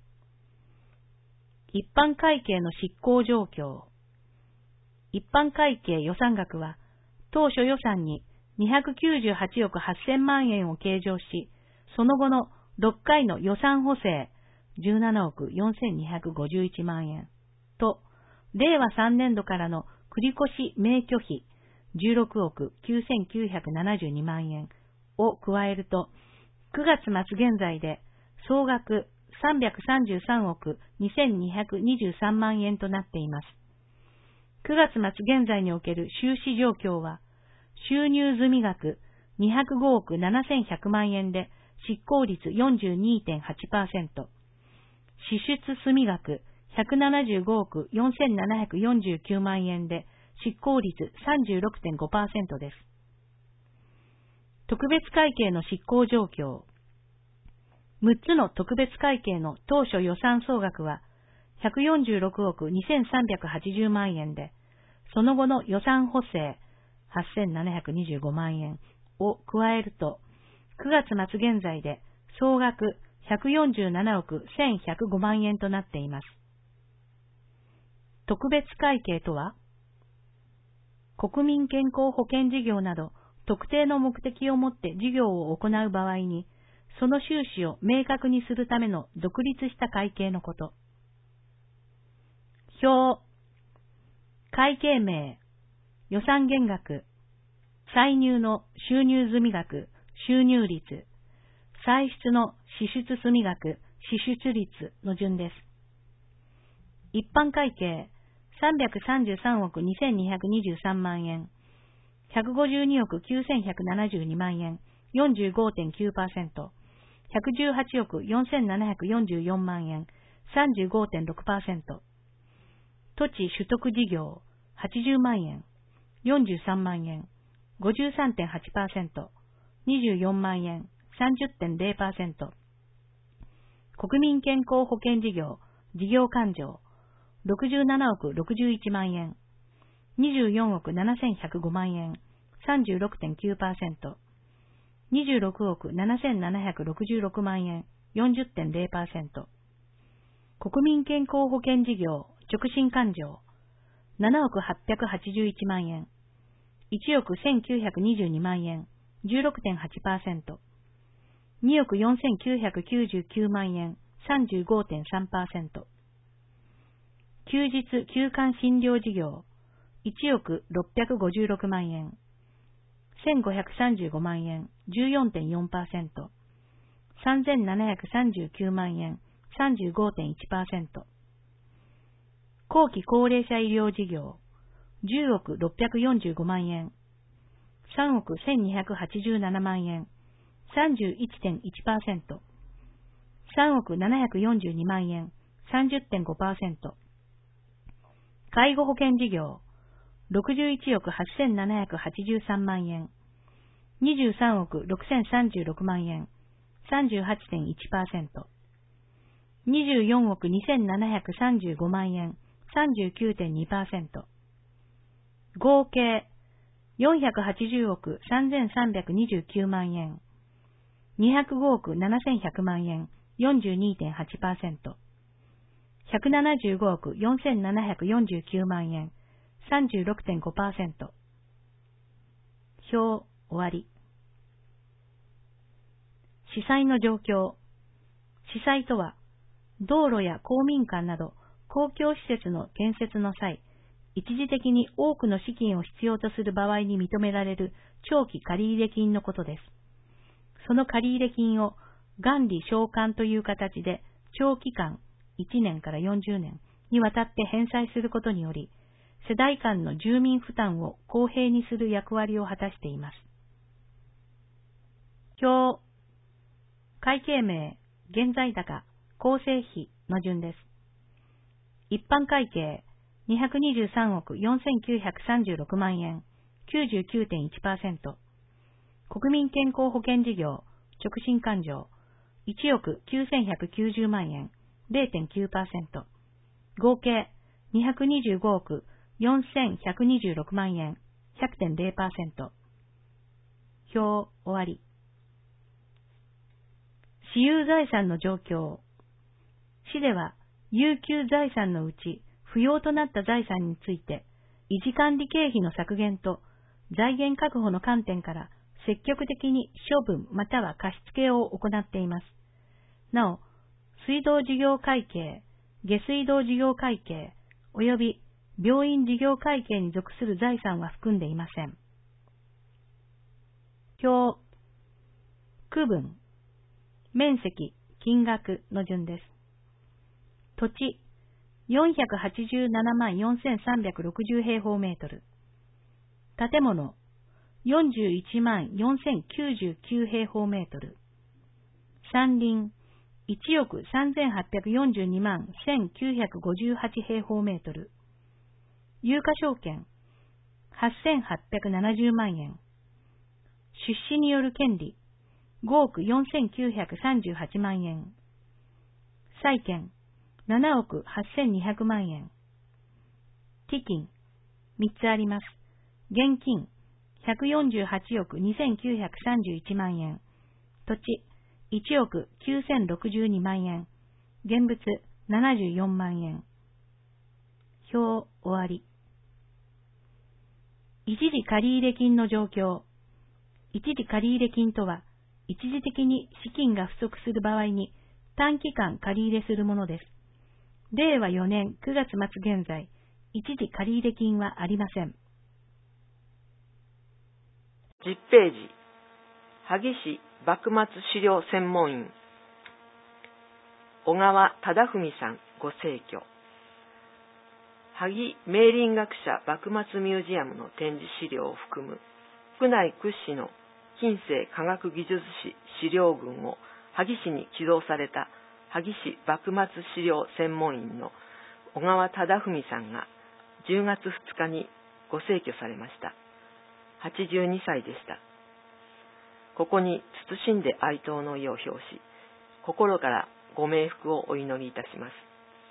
一般会計の執行状況。一般会計予算額は、当初予算ににひゃくきゅうじゅうはちおくはっせんまんえんを計上し、その後のろっかいの予算補正じゅうななおくよんせんにひゃくごじゅういちまんえんと、れいわさんねんどからの繰越免許費じゅうろくおくきゅうせんきゅうひゃくななじゅうにまんえんを加えると、くがつ末現在で総額さんびゃくさんじゅうさんおくにせんにひゃくにじゅうさんまんえんとなっています。くがつ末現在における収支状況は、収入済額にひゃくごおくななせんひゃくまんえんで執行率 よんじゅうにてんはちパーセント、支出済額ひゃくななじゅうごおくよんせんななひゃくよんじゅうきゅうまんえんで執行率 さんじゅうろくてんごパーセント です。特別会計の執行状況。むっつの特別会計の当初予算総額はひゃくよんじゅうろくおくにせんさんびゃくはちじゅうまんえんで、その後の予算補正はっせんななひゃくにじゅうごまんえんを加えると、くがつ末現在で総額ひゃくよんじゅうななおくせんひゃくごまんえんとなっています。特別会計とは、国民健康保険事業など特定の目的をもって事業を行う場合に、その収支を明確にするための独立した会計のこと。表、会計名、予算減額、歳入の収入済額、収入率、歳出の支出済額、支出率の順です。一般会計、さんびゃくさんじゅうさんおくにせんにひゃくにじゅうさんまんえん、ひゃくごじゅうにおくきゅうせんひゃくななじゅうにまんえん、よんじゅうごてんきゅうパーセント、ひゃくじゅうはちおくよんせんななひゃくよんじゅうよんまんえん、さんじゅうごてんろくパーセント、土地取得事業はちじゅうまんえん、よんじゅうさんまんえん、ごじゅうさんてんはちパーセント、にじゅうよんまんえん、さんじゅってんぜろパーセント、国民健康保険事業、事業勘定ろくじゅうななおくろくじゅういちまんえん、にじゅうよんおくななせんひゃくごまんえん、さんじゅうろくてんきゅうパーセント、にじゅうろくおくななせんななひゃくろくじゅうろくまんえん、よんじゅってんぜろパーセント、 国民健康保険事業直進勘定ななおくはっぴゃくはちじゅういちまんえん、いちおくせんきゅうひゃくにじゅうにまんえん じゅうろくてんはちパーセント、におくよんせんきゅうひゃくきゅうじゅうきゅうまんえん さんじゅうごてんさんパーセント、休日休館診療事業いちおくろっぴゃくごじゅうろくまんえん、せんごひゃくさんじゅうごまんえん じゅうよんてんよんパーセント、さんぜんななひゃくさんじゅうきゅうまんえん さんじゅうごてんいちパーセント、後期高齢者医療事業じゅうおくろっぴゃくよんじゅうごまんえん、さんおくせんにひゃくはちじゅうななまんえん さんじゅういちてんいちパーセント、さんおくななひゃくよんじゅうにまんえん さんじゅってんごパーセント、介護保険事業ろくじゅういちおくはっせんななひゃくはちじゅうさんまんえん、にじゅうさんおくろくせんさんじゅうろくまんえん さんじゅうはちてんいちパーセント、にじゅうよんおくにせんななひゃくさんじゅうごまんえん さんじゅうきゅうてんにパーセント、合計よんひゃくはちじゅうおくさんぜんさんびゃくにじゅうきゅうまんえん、にひゃくごおくななせんひゃくまんえん よんじゅうにてんはちパーセント、ひゃくななじゅうごおくよんせんななひゃくよんじゅうきゅうまんえん さんじゅうろくてんごパーセント。表終わり。司祭の状況。司祭とは、道路や公民館など公共施設の建設の際、一時的に多くの資金を必要とする場合に認められる長期借入金のことです。その借入金を元利償還という形で長期間いちねんからよんじゅうねんにわたって返済することにより、世代間の住民負担を公平にする役割を果たしています。表、会計名、現在高、構成費の順です。一般会計にひゃくにじゅうさんおくよんせんきゅうひゃくさんじゅうろくまんえん きゅうじゅうきゅうてんいちパーセント、国民健康保険事業直進勘定いちおくきゅうせんひゃくきゅうじゅうまんえん れいてんきゅうパーセント、合計にひゃくにじゅうごおくよんせんひゃくにじゅうろくまんえん ひゃくてんれいパーセント。表終わり。私有財産の状況。市では有給財産のうち不要となった財産について維持管理経費の削減と財源確保の観点から積極的に処分または貸付を行っています。なお、水道事業会計、下水道事業会計及び病院事業会計に属する財産は含んでいません。表、区分、面積、金額の順です。土地、よんひゃくはちじゅうななまんよんせんさんびゃくろくじゅう平方メートル。建物、よんじゅういちまんよんせんきゅうじゅうきゅう平方メートル。山林、いちおくさんぜんはっぴゃくよんじゅうにまんせんきゅうひゃくごじゅうはち平方メートル。有価証券、はっせんはっぴゃくななじゅうまんえん。出資による権利、ごおくよんせんきゅうひゃくさんじゅうはちまんえん。債券、ななおくはっせんにひゃくまんえん。基金、みっつあります。現金、ひゃくよんじゅうはちおくにせんきゅうひゃくさんじゅういちまんえん。土地、いちおくきゅうせんろくじゅうにまんえん。現物、ななじゅうよんまんえん。表終わり。一時借入金の状況。一時借入金とは、一時的に資金が不足する場合に短期間借入するものです。れいわよねんくがつ末現在、一時借入金はありません。 じゅっページ、萩市幕末資料専門員、小川忠文さんご逝去。萩明林学者幕末ミュージアムの展示資料を含む国内屈指の近世科学技術史資料群を萩市に寄贈された萩市幕末資料専門員の小川忠文さんがじゅうがつふつかにご逝去されました。はちじゅうにさいでした。ここに謹んで哀悼の意を表し、心からご冥福をお祈りいたします。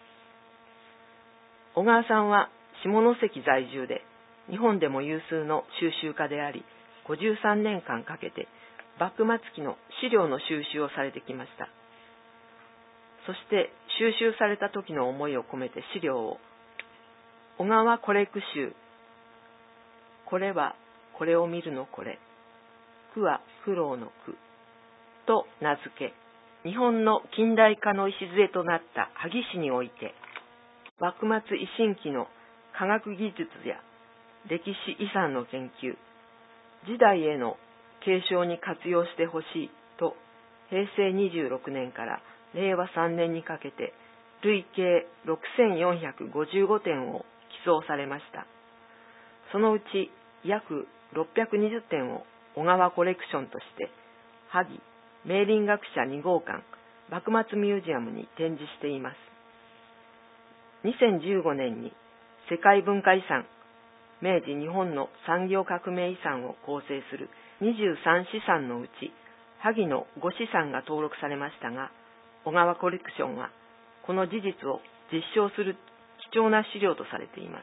小川さんは下関在住で、日本でも有数の収集家であり、ごじゅうさんねんかんかけて幕末期の資料の収集をされてきました。そして収集された時の思いを込めて資料を小川コレク集、これはこれを見るのこれ、苦は苦労の苦と名付け、日本の近代化の礎となった萩市において、幕末維新期の科学技術や歴史遺産の研究、時代への継承に活用してほしいと、へいせいにじゅうろくねんかられいわさんねんにかけて累計ろくせんよんひゃくごじゅうごてんを寄贈されました。そのうち約ろっぴゃくにじゅってんを小川コレクションとして、萩明林学者にごうかん幕末ミュージアムに展示しています。にせんじゅうごねんに世界文化遺産、明治日本の産業革命遺産を構成するにじゅうさんしさんのうち、萩のごしさんが登録されましたが、小川コレクションはこの事実を実証する貴重な資料とされています。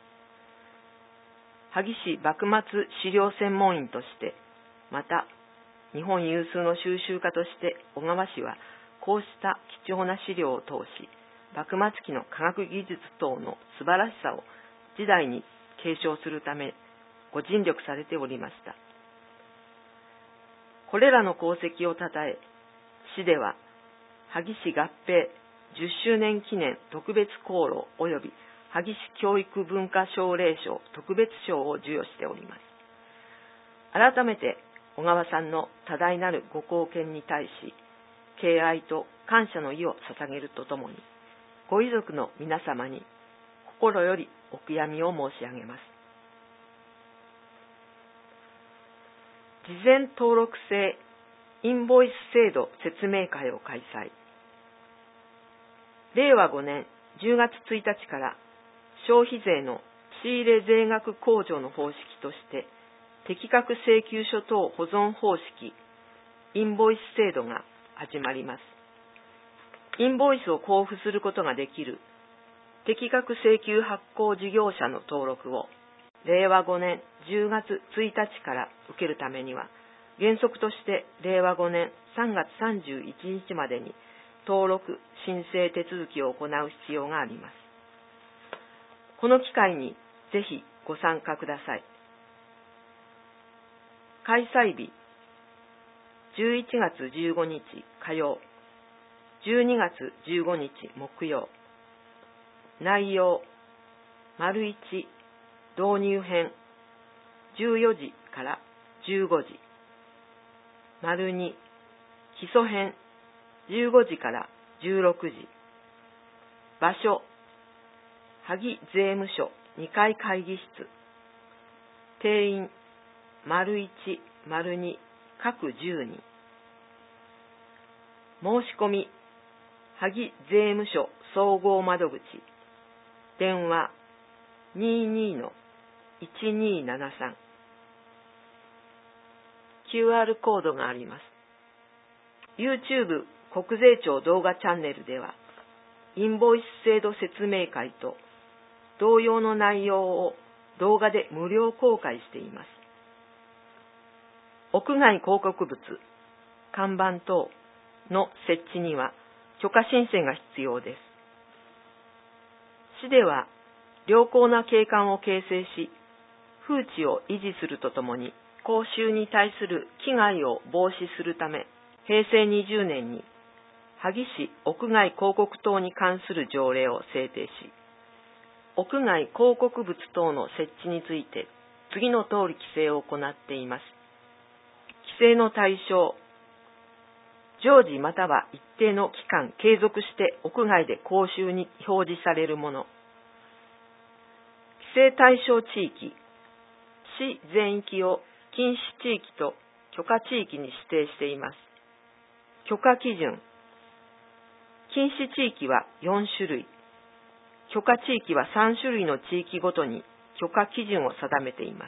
萩市幕末資料専門員として、また日本有数の収集家として小川市はこうした貴重な資料を通し、幕末期の科学技術等の素晴らしさを時代に継承するためご尽力されておりました。これらの功績をたたえ、市では萩市合併じゅっしゅうねん記念特別功労及び萩市教育文化奨励賞特別賞を授与しております。改めて小川さんの多大なるご貢献に対し、敬愛と感謝の意を捧げるとともに、ご遺族の皆様に心よりお悔やみを申し上げます。事前登録制インボイス制度説明会を開催。れいわごねんじゅうがつついたちから消費税の仕入れ税額控除の方式として、適格請求書等保存方式インボイス制度が始まります。インボイスを交付することができる適格請求発行事業者の登録をれいわごねんじゅうがつついたちから受けるためには、原則としてれいわごねんさんがつさんじゅういちにちまでに登録申請手続きを行う必要があります。この機会にぜひご参加ください。開催日じゅういちがつじゅうごにち火曜、じゅうにがつじゅうごにち木曜。内容丸いち導入編じゅうよじからじゅうごじ、丸に基礎編じゅうごじからじゅうろくじ、場所萩税務署にかい会議室、定員丸いち丸に各じゅうにん、申し込み萩税務署総合窓口、電話 にじゅうに のいちにーななさん、キューアール コードがあります。YouTube 国税庁動画チャンネルでは、インボイス制度説明会と同様の内容を動画で無料公開しています。屋外広告物、看板等の設置には許可申請が必要です。市では良好な景観を形成し、風致を維持するとともに、公衆に対する危害を防止するため、へいせいにじゅうねんに萩市屋外広告等に関する条例を制定し、屋外広告物等の設置について次の通り規制を行っています。規制の対象、常時または一定の期間継続して屋外で公衆に表示されるもの。規制対象地域、市全域を禁止地域と許可地域に指定しています。許可基準、禁止地域はよんしゅるい、許可地域はさんしゅるいの地域ごとに許可基準を定めています。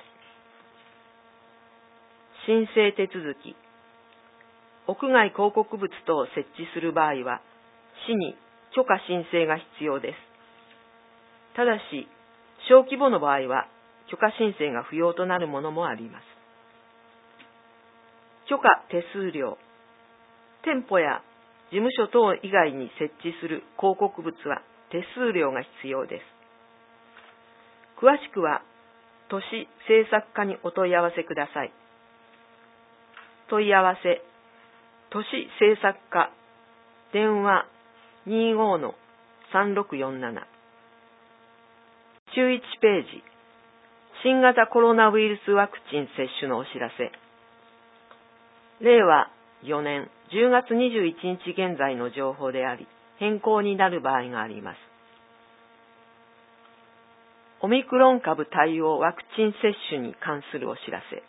申請手続き、屋外広告物等を設置する場合は、市に許可申請が必要です。ただし、小規模の場合は許可申請が不要となるものもあります。許可手数料、店舗や事務所等以外に設置する広告物は手数料が必要です。詳しくは都市政策課にお問い合わせください。問い合わせ、都市政策課、電話 にじゅうごのさんろくよんなな。中いちページ、新型コロナウイルスワクチン接種のお知らせ。れいわよねんじゅうがつにじゅういちにち現在の情報であり、変更になる場合があります。オミクロン株対応ワクチン接種に関するお知らせ。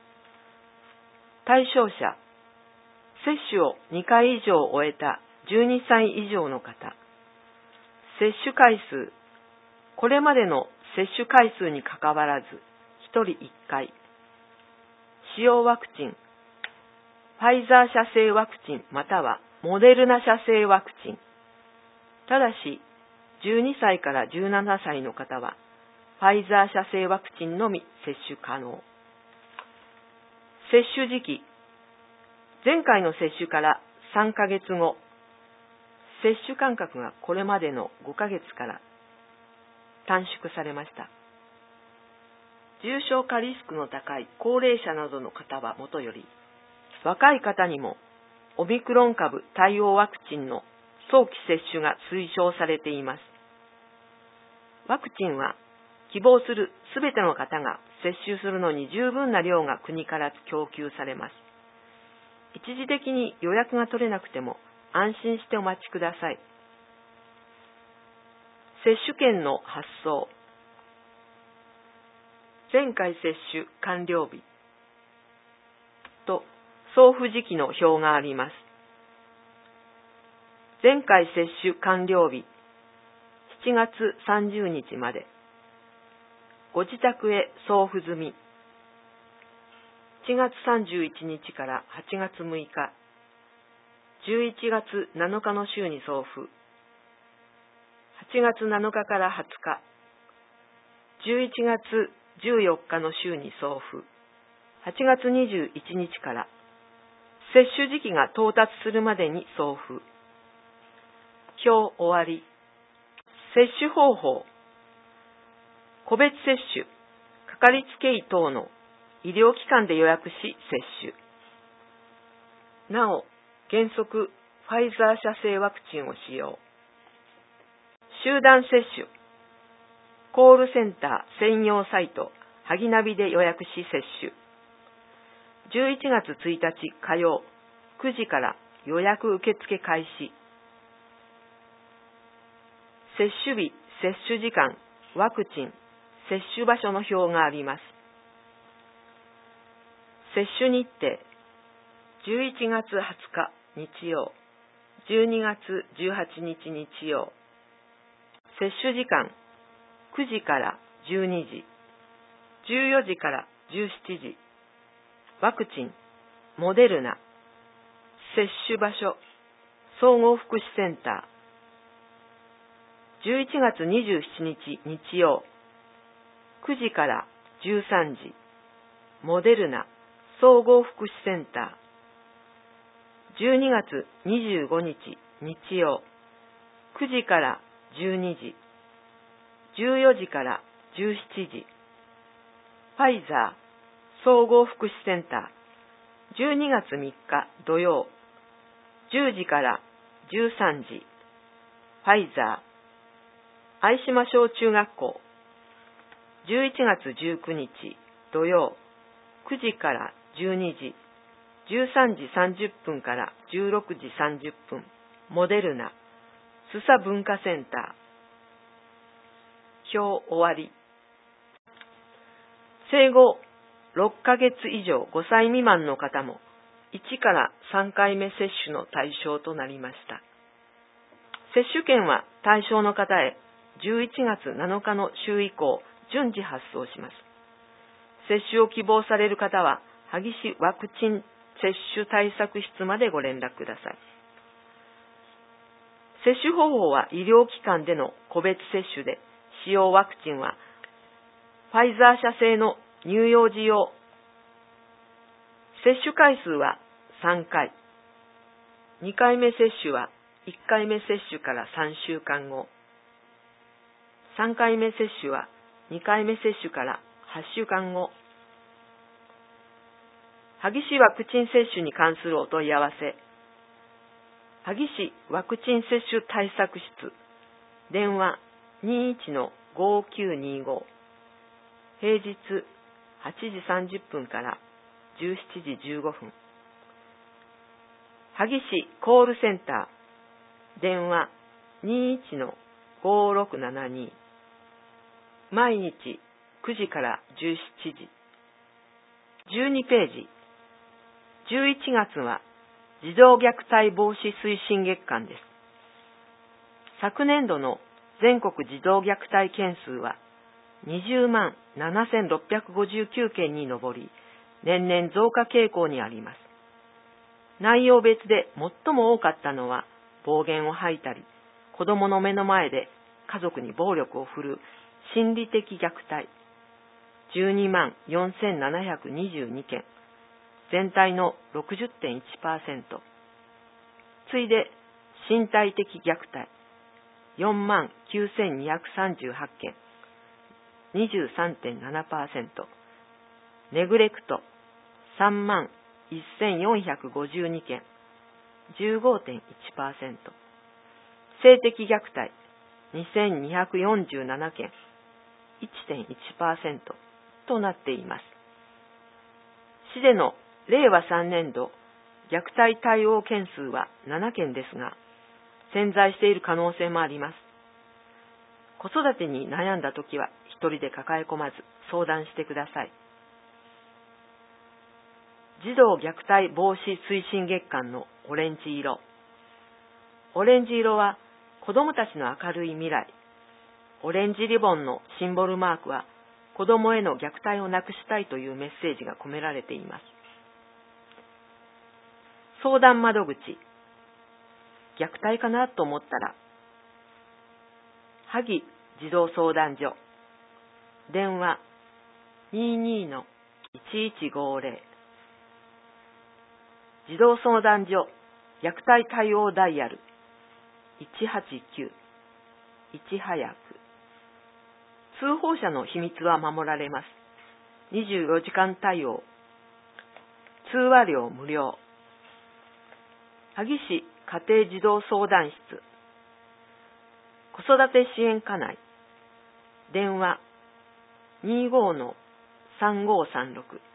対象者、接種をにかい以上終えたじゅうにさい以上の方。接種回数、これまでの接種回数にかかわらず、ひとりいっかい。使用ワクチン、ファイザー社製ワクチンまたはモデルナ社製ワクチン。ただし、じゅうにさいからじゅうななさいの方は、ファイザー社製ワクチンのみ接種可能。接種時期、前回の接種からさんかげつご、接種間隔がこれまでのごかげつから短縮されました。重症化リスクの高い高齢者などの方はもとより、若い方にもオミクロン株対応ワクチンの早期接種が推奨されています。ワクチンは希望するすべての方が接種するのに十分な量が国から供給されます。一時的に予約が取れなくても安心してお待ちください。接種券の発送。前回接種完了日と送付時期の表があります。前回接種完了日、しちがつさんじゅうにちまで。ご自宅へ送付済み。しちがつさんじゅういちにちからはちがつむいか、じゅういちがつなのかの週に送付。はちがつなのかからはつか、じゅういちがつじゅうよっかの週に送付。はちがつにじゅういちにちから接種時期が到達するまでに送付。表終わり。接種方法。個別接種、かかりつけ医等の医療機関で予約し接種。なお、原則、ファイザー社製ワクチンを使用。集団接種、コールセンター専用サイト、はぎナビで予約し接種。じゅういちがつついたち火曜、くじから予約受付開始。接種日、接種時間、ワクチン、接種場所の表があります。接種日程、じゅういちがつはつか日曜、じゅうにがつじゅうはちにち日曜。接種時間、くじからじゅうにじ、じゅうよじからじゅうしちじ。ワクチン、モデルナ。接種場所、総合福祉センター。じゅういちがつにじゅうしちにち日曜、くじからじゅうさんじ。モデルナ、総合福祉センター。じゅうにがつにじゅうごにち日曜、くじからじゅうにじ、じゅうよじからじゅうしちじ。ファイザー、総合福祉センター。じゅうにがつみっか土曜、じゅうじからじゅうさんじ。ファイザー、相島小中学校。じゅういちがつじゅうくにち土曜、くじからじゅうにじ、じゅうさんじさんじゅっぷんからじゅうろくじさんじゅっぷん。モデルナ、須佐文化センター。表終わり。生後ろっかげつ以上ごさい未満の方もいちからさんかいめ接種の対象となりました。接種券は対象の方へじゅういちがつなのかの週以降順次発送します。接種を希望される方は萩市ワクチン接種対策室までご連絡ください。接種方法は医療機関での個別接種で、使用ワクチンはファイザー社製の乳幼児用。接種回数はさんかい。 にかいめ接種はいっかいめ接種からさんしゅうかんご、さんかいめ接種はにかいめ接種からはっしゅうかんご。萩市ワクチン接種に関するお問い合わせ。萩市ワクチン接種対策室、電話 にじゅういちのごきゅうにご、平日はちじさんじゅっぷんからじゅうしちじじゅうごふん。萩市コールセンター、電話 にじゅういちのごろくななに、毎日くじからじゅうしちじ。じゅうにページ。じゅういちがつは児童虐待防止推進月間です。昨年度の全国児童虐待件数はにじゅうまんななせんろっぴゃくごじゅうきゅうけんに上り、年々増加傾向にあります。内容別で最も多かったのは、暴言を吐いたり、子供の目の前で家族に暴力を振るう心理的虐待、じゅうにまんよんせんななひゃくにじゅうにけん、全体の ろくじゅってんいちパーセント。次いで、身体的虐待、よんまんきゅうせんにひゃくさんじゅうはちけん、にじゅうさんてんななパーセント。ネグレクト、さんまんせんよんひゃくごじゅうにけん、じゅうごてんいちパーセント。性的虐待、にせんにひゃくよんじゅうななけん、いってんいちパーセント となっています。市でのれいわさんねんど虐待対応件数はななけんですが、潜在している可能性もあります。子育てに悩んだときは一人で抱え込まず相談してください。児童虐待防止推進月間のオレンジ色。オレンジ色は子どもたちの明るい未来。オレンジリボンのシンボルマークは子どもへの虐待をなくしたいというメッセージが込められています。相談窓口。虐待かなと思ったら、萩児童相談所。電話 にじゅうにのいちいちごぜろ。児童相談所虐待対応ダイヤルいちはちきゅう、いち早く。通報者の秘密は守られます。にじゅうよじかん対応。通話料無料。萩市家庭児童相談室。子育て支援課内。電話にじゅうごのさんごさんろく。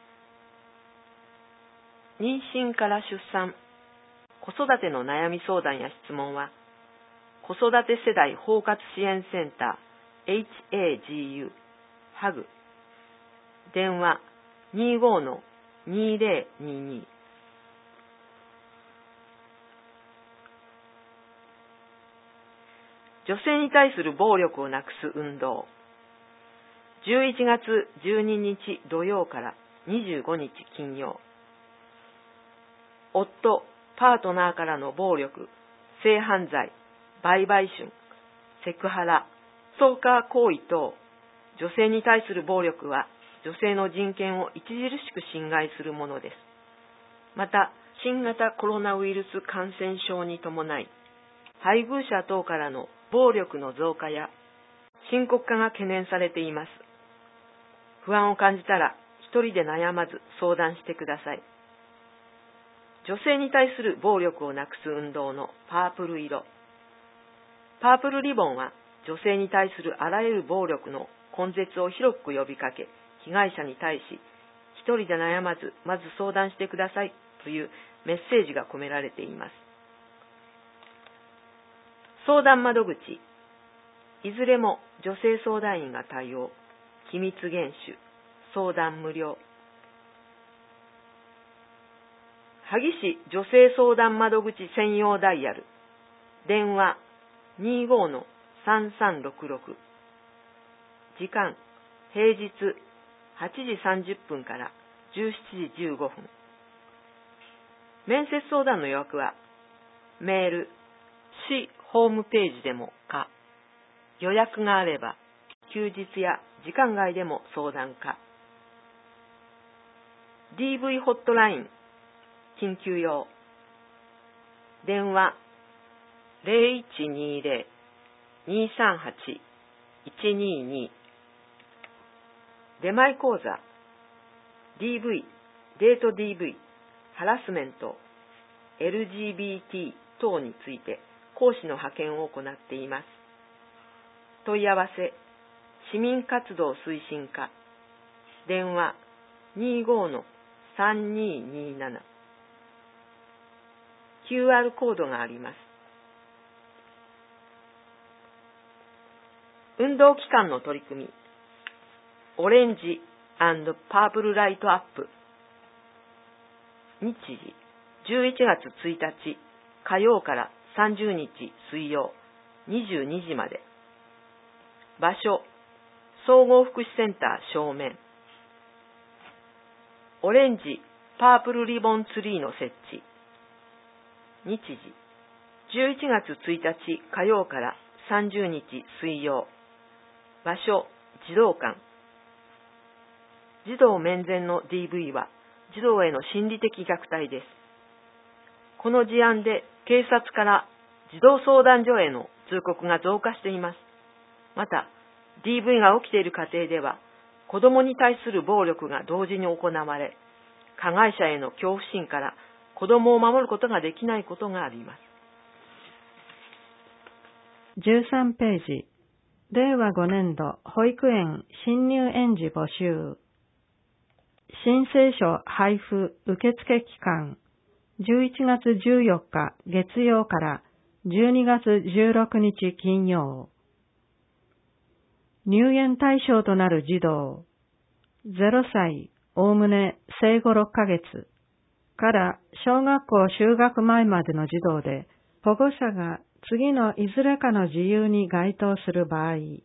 妊娠から出産、子育ての悩み相談や質問は、子育て世代包括支援センター エイチエージーユー ハグ。電話にじゅうごのにぜろにに。女性に対する暴力をなくす運動。じゅういちがつじゅうににち土曜からにじゅうごにち金曜。夫、パートナーからの暴力、性犯罪、売買春、セクハラ、ストーカー行為等、女性に対する暴力は女性の人権を著しく侵害するものです。また、新型コロナウイルス感染症に伴い、配偶者等からの暴力の増加や深刻化が懸念されています。不安を感じたら一人で悩まず相談してください。女性に対する暴力をなくす運動のパープル色。パープルリボンは女性に対するあらゆる暴力の根絶を広く呼びかけ、被害者に対し、一人で悩まずまず相談してくださいというメッセージが込められています。相談窓口。いずれも女性相談員が対応。機密厳守。相談無料。萩市女性相談窓口専用ダイヤル。電話にじゅうごのさんさんろくろく。時間平日はちじさんじゅっぷんからじゅうしちじじゅうごふん。面接相談の予約はメール、市ホームページでもか、予約があれば休日や時間外でも相談か。ディーブイ ホットライン緊急用電話 ゼロいちにゼロ にさんはち いちにーにー 出前講座 ディーブイ、デート ディーブイ、ハラスメント、エルジービーティー 等について講師の派遣を行っています。問い合わせ、市民活動推進課、電話 にじゅうごのさんにーにーなな、キューアール コードがあります。運動期間の取り組み、オレンジ&パープルライトアップ。日時、じゅういちがつついたち火曜からさんじゅうにち水曜にじゅうにじまで。場所、総合福祉センター正面。オレンジ・パープルリボンツリーの設置。日時、じゅういちがつついたち火曜からさんじゅうにち水曜。場所、児童館。児童面前の ディーブイ は児童への心理的虐待です。この事案で警察から児童相談所への通告が増加しています。また、ディーブイ が起きている家庭では、子供に対する暴力が同時に行われ、加害者への恐怖心から子供を守ることができないことがあります。 じゅうさんページ、れいわごねんど保育園新入園児募集。申請書配布受付期間、じゅういちがつじゅうよっか月曜からじゅうにがつじゅうろくにち金曜。入園対象となる児童、ゼロさい、おおむね生後ろっかげつから小学校就学前までの児童で、保護者が次のいずれかの事由に該当する場合。い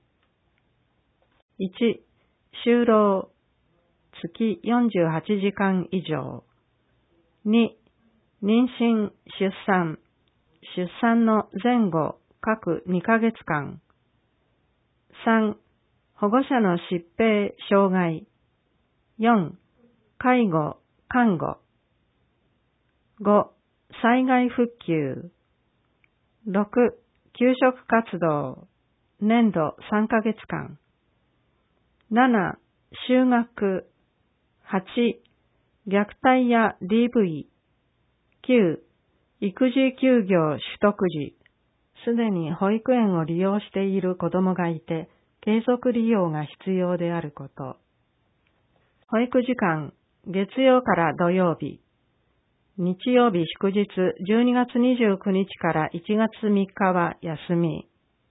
ち、就労、月よんじゅうはちじかん以上。に、妊娠、出産、出産の前後各にかげつかん。さん、保護者の疾病、障害。よん、介護、看護。ご、災害復旧。ろく、給食活動、年度さんかげつかん。なな、就学。はち、虐待や ディーブイ。きゅう、育児休業取得時、すでに保育園を利用している子供がいて、継続利用が必要であること。保育時間、月曜から土曜日。日曜日祝日じゅうにがつにじゅうくにちからいちがつみっかは休み。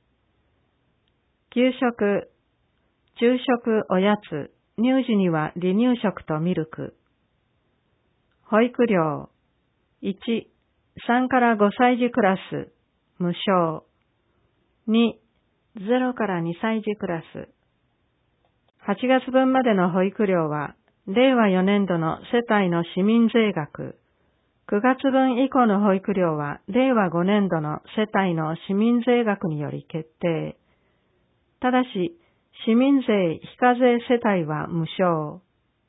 給食、昼食、おやつ、乳児には離乳食とミルク。保育料、いち、さんからごさい児クラス、無償。に、ゼロからにさい児クラス。はちがつぶんまでの保育料は、れいわよねんどの世帯の市民税額、くがつぶん以降の保育料は、れいわごねんどの世帯の市民税額により決定。ただし、市民税非課税世帯は無償。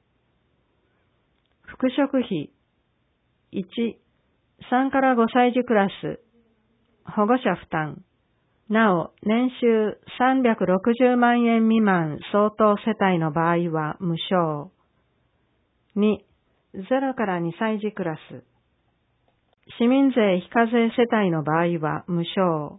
服飾費、いち、さんからごさい児クラス、保護者負担。なお、年収さんびゃくろくじゅうまんえん未満相当世帯の場合は無償。に、ゼロからにさい児クラス。市民税非課税世帯の場合は無償。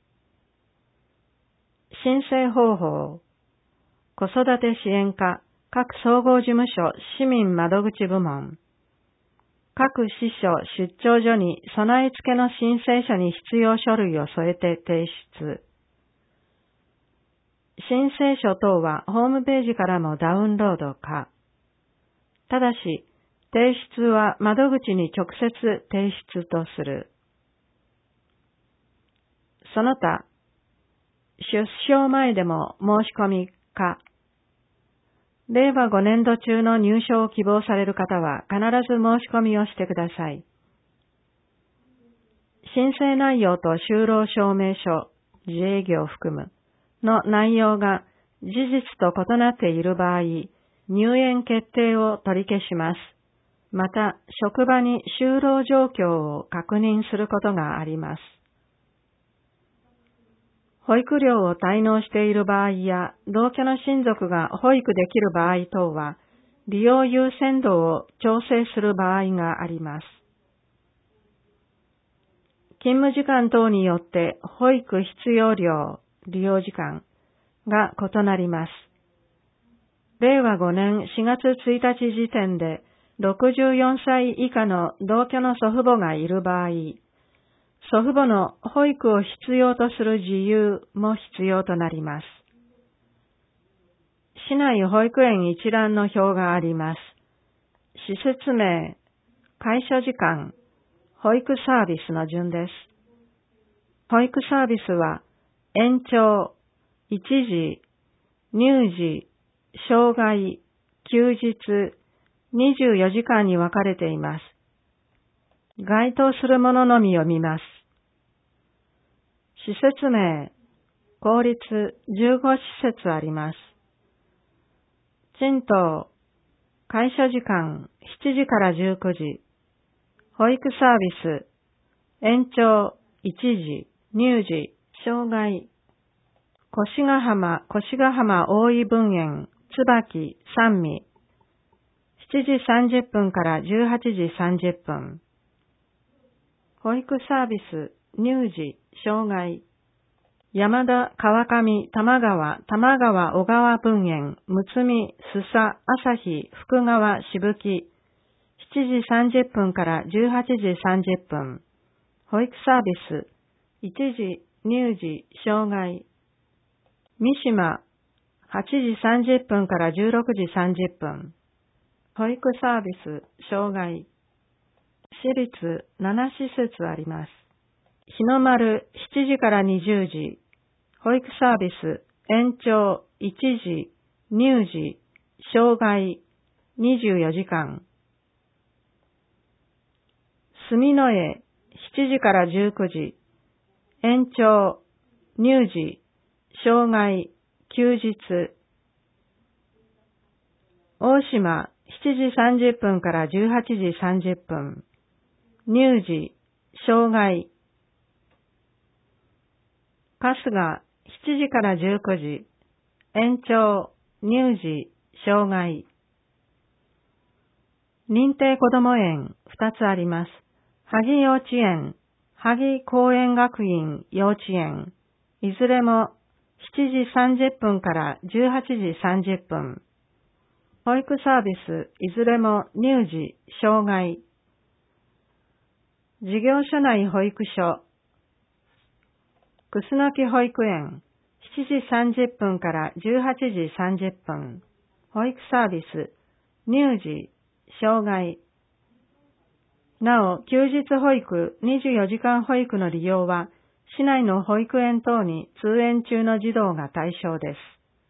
申請方法。子育て支援課、各総合事務所市民窓口部門。各支所出張所に備え付けの申請書に必要書類を添えて提出。申請書等はホームページからもダウンロード可。ただし、提出は窓口に直接提出とする。その他、出生前でも申し込み可。れいわごねんど中の入所を希望される方は必ず申し込みをしてください。申請内容と就労証明書、自営業を含むの内容が事実と異なっている場合、入園決定を取り消します。 また、職場に就労状況を確認することがあります。保育料を滞納している場合や、同居の親族が保育できる場合等は、利用優先度を調整する場合があります。勤務時間等によって保育必要量、利用時間が異なります。れいわごねんしがつついたち時点でろくじゅうよんさい以下の同居の祖父母がいる場合、祖父母の保育を必要とする自由も必要となります。市内保育園一覧の表があります。施設名、開所時間、保育サービスの順です。保育サービスは、延長、一時、乳児、障害、休日、にじゅうよじかんに分かれています。該当するもののみ読みます。施設名、公立じゅうごしせつあります。賃貸、開所時間しちじからじゅうくじ、保育サービス、延長、一時、乳児、障害、越ヶ浜、越ヶ浜大井分園、椿、三味、しちじさんじゅっぷんからじゅうはちじさんじゅっぷん。保育サービス、乳児、障害、山田、川上、玉川、玉川小川分園、むつみ、須佐、朝日、福川、しぶき、しちじさんじゅっぷんからじゅうはちじさんじゅっぷん。保育サービス、一時、乳児、障害、三島、はちじさんじゅっぷんからじゅうろくじさんじゅっぷん。保育サービス、障害、私立ななしせつあります。日の丸しちじからにじゅうじ、保育サービス、延長、一時、乳児、障害、にじゅうよじかん。住之江、しちじからじゅうくじ、延長、乳児、障害、休日。大島、しちじさんじゅっぷんからじゅうはちじさんじゅっぷん。乳児、障害。春日、しちじからじゅうくじ、延長、乳児、障害。認定こども園ふたつあります。萩幼稚園、萩公園学院幼稚園、いずれもしちじさんじゅっぷんからじゅうはちじさんじゅっぷん。保育サービス、いずれも乳児、障害。事業所内保育所、楠木保育園、しちじさんじゅっぷんからじゅうはちじさんじゅっぷん。保育サービス、乳児、障害。なお、休日保育、にじゅうよじかん保育の利用は、市内の保育園等に通園中の児童が対象です。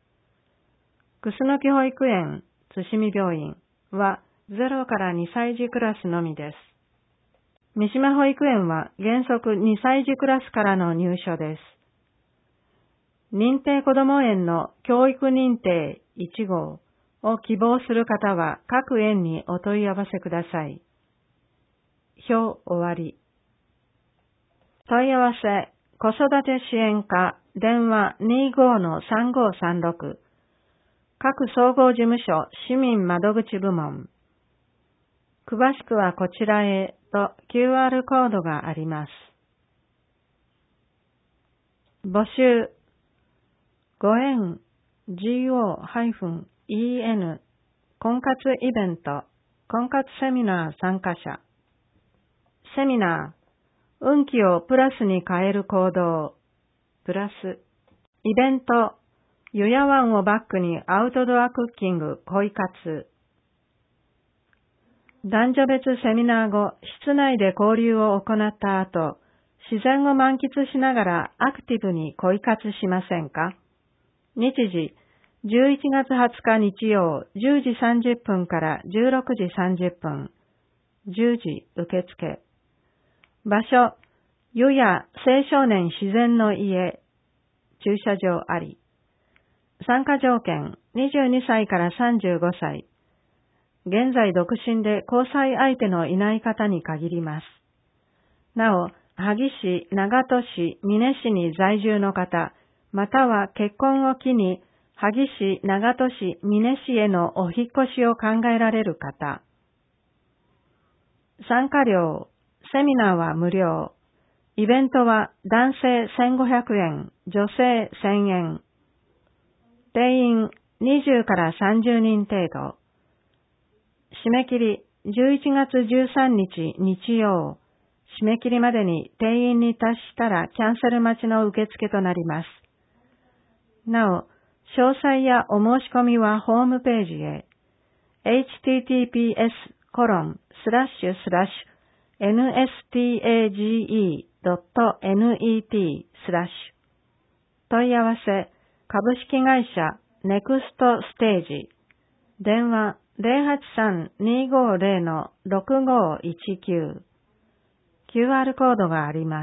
楠木保育園、津清病院はゼロからにさい児クラスのみです。三島保育園は原則にさい児クラスからの入所です。認定こども園の教育認定いちごうを希望する方は各園にお問い合わせください。表終わり。問い合わせ、子育て支援課、電話 にじゅうごのさんごさんろく。各総合事務所、市民窓口部門。詳しくはこちらへと キューアール コードがあります。募集。ご縁 ジーオーイーエヌ 婚活イベント、婚活セミナー参加者。セミナー、運気をプラスに変える行動、プラス。イベント、湯屋湾をバックにアウトドアクッキング、恋活。男女別セミナー後、室内で交流を行った後、自然を満喫しながらアクティブに恋活しませんか？日時、じゅういちがつはつか日曜じゅうじさんじゅっぷんからじゅうろくじさんじゅっぷん。じゅうじ受付。場所、湯屋青少年自然の家。駐車場あり。参加条件、にじゅうにさいからさんじゅうごさい。 現在独身で交際相手のいない方に限ります。なお、萩市、長門市、美祢市に在住の方、または結婚を機に萩市、長門市、美祢市へのお引越しを考えられる方。参加料、セミナーは無料。イベントは男性せんごひゃくえん、女性せんえん。定員にじゅうからさんじゅうにん程度。締め切りじゅういちがつじゅうさんにち日曜。締め切りまでに定員に達したらキャンセル待ちの受付となります。なお、詳細やお申し込みはホームページへ エイチティーティーピーエスコロンスラッシュスラッシュエヌエスティーエージーイードットネットスラッシュ問い合わせ株式会社ネクストステージ電話 ゼロはちさんにーごーゼロ のろくごーいちきゅう キューアール コードがあります。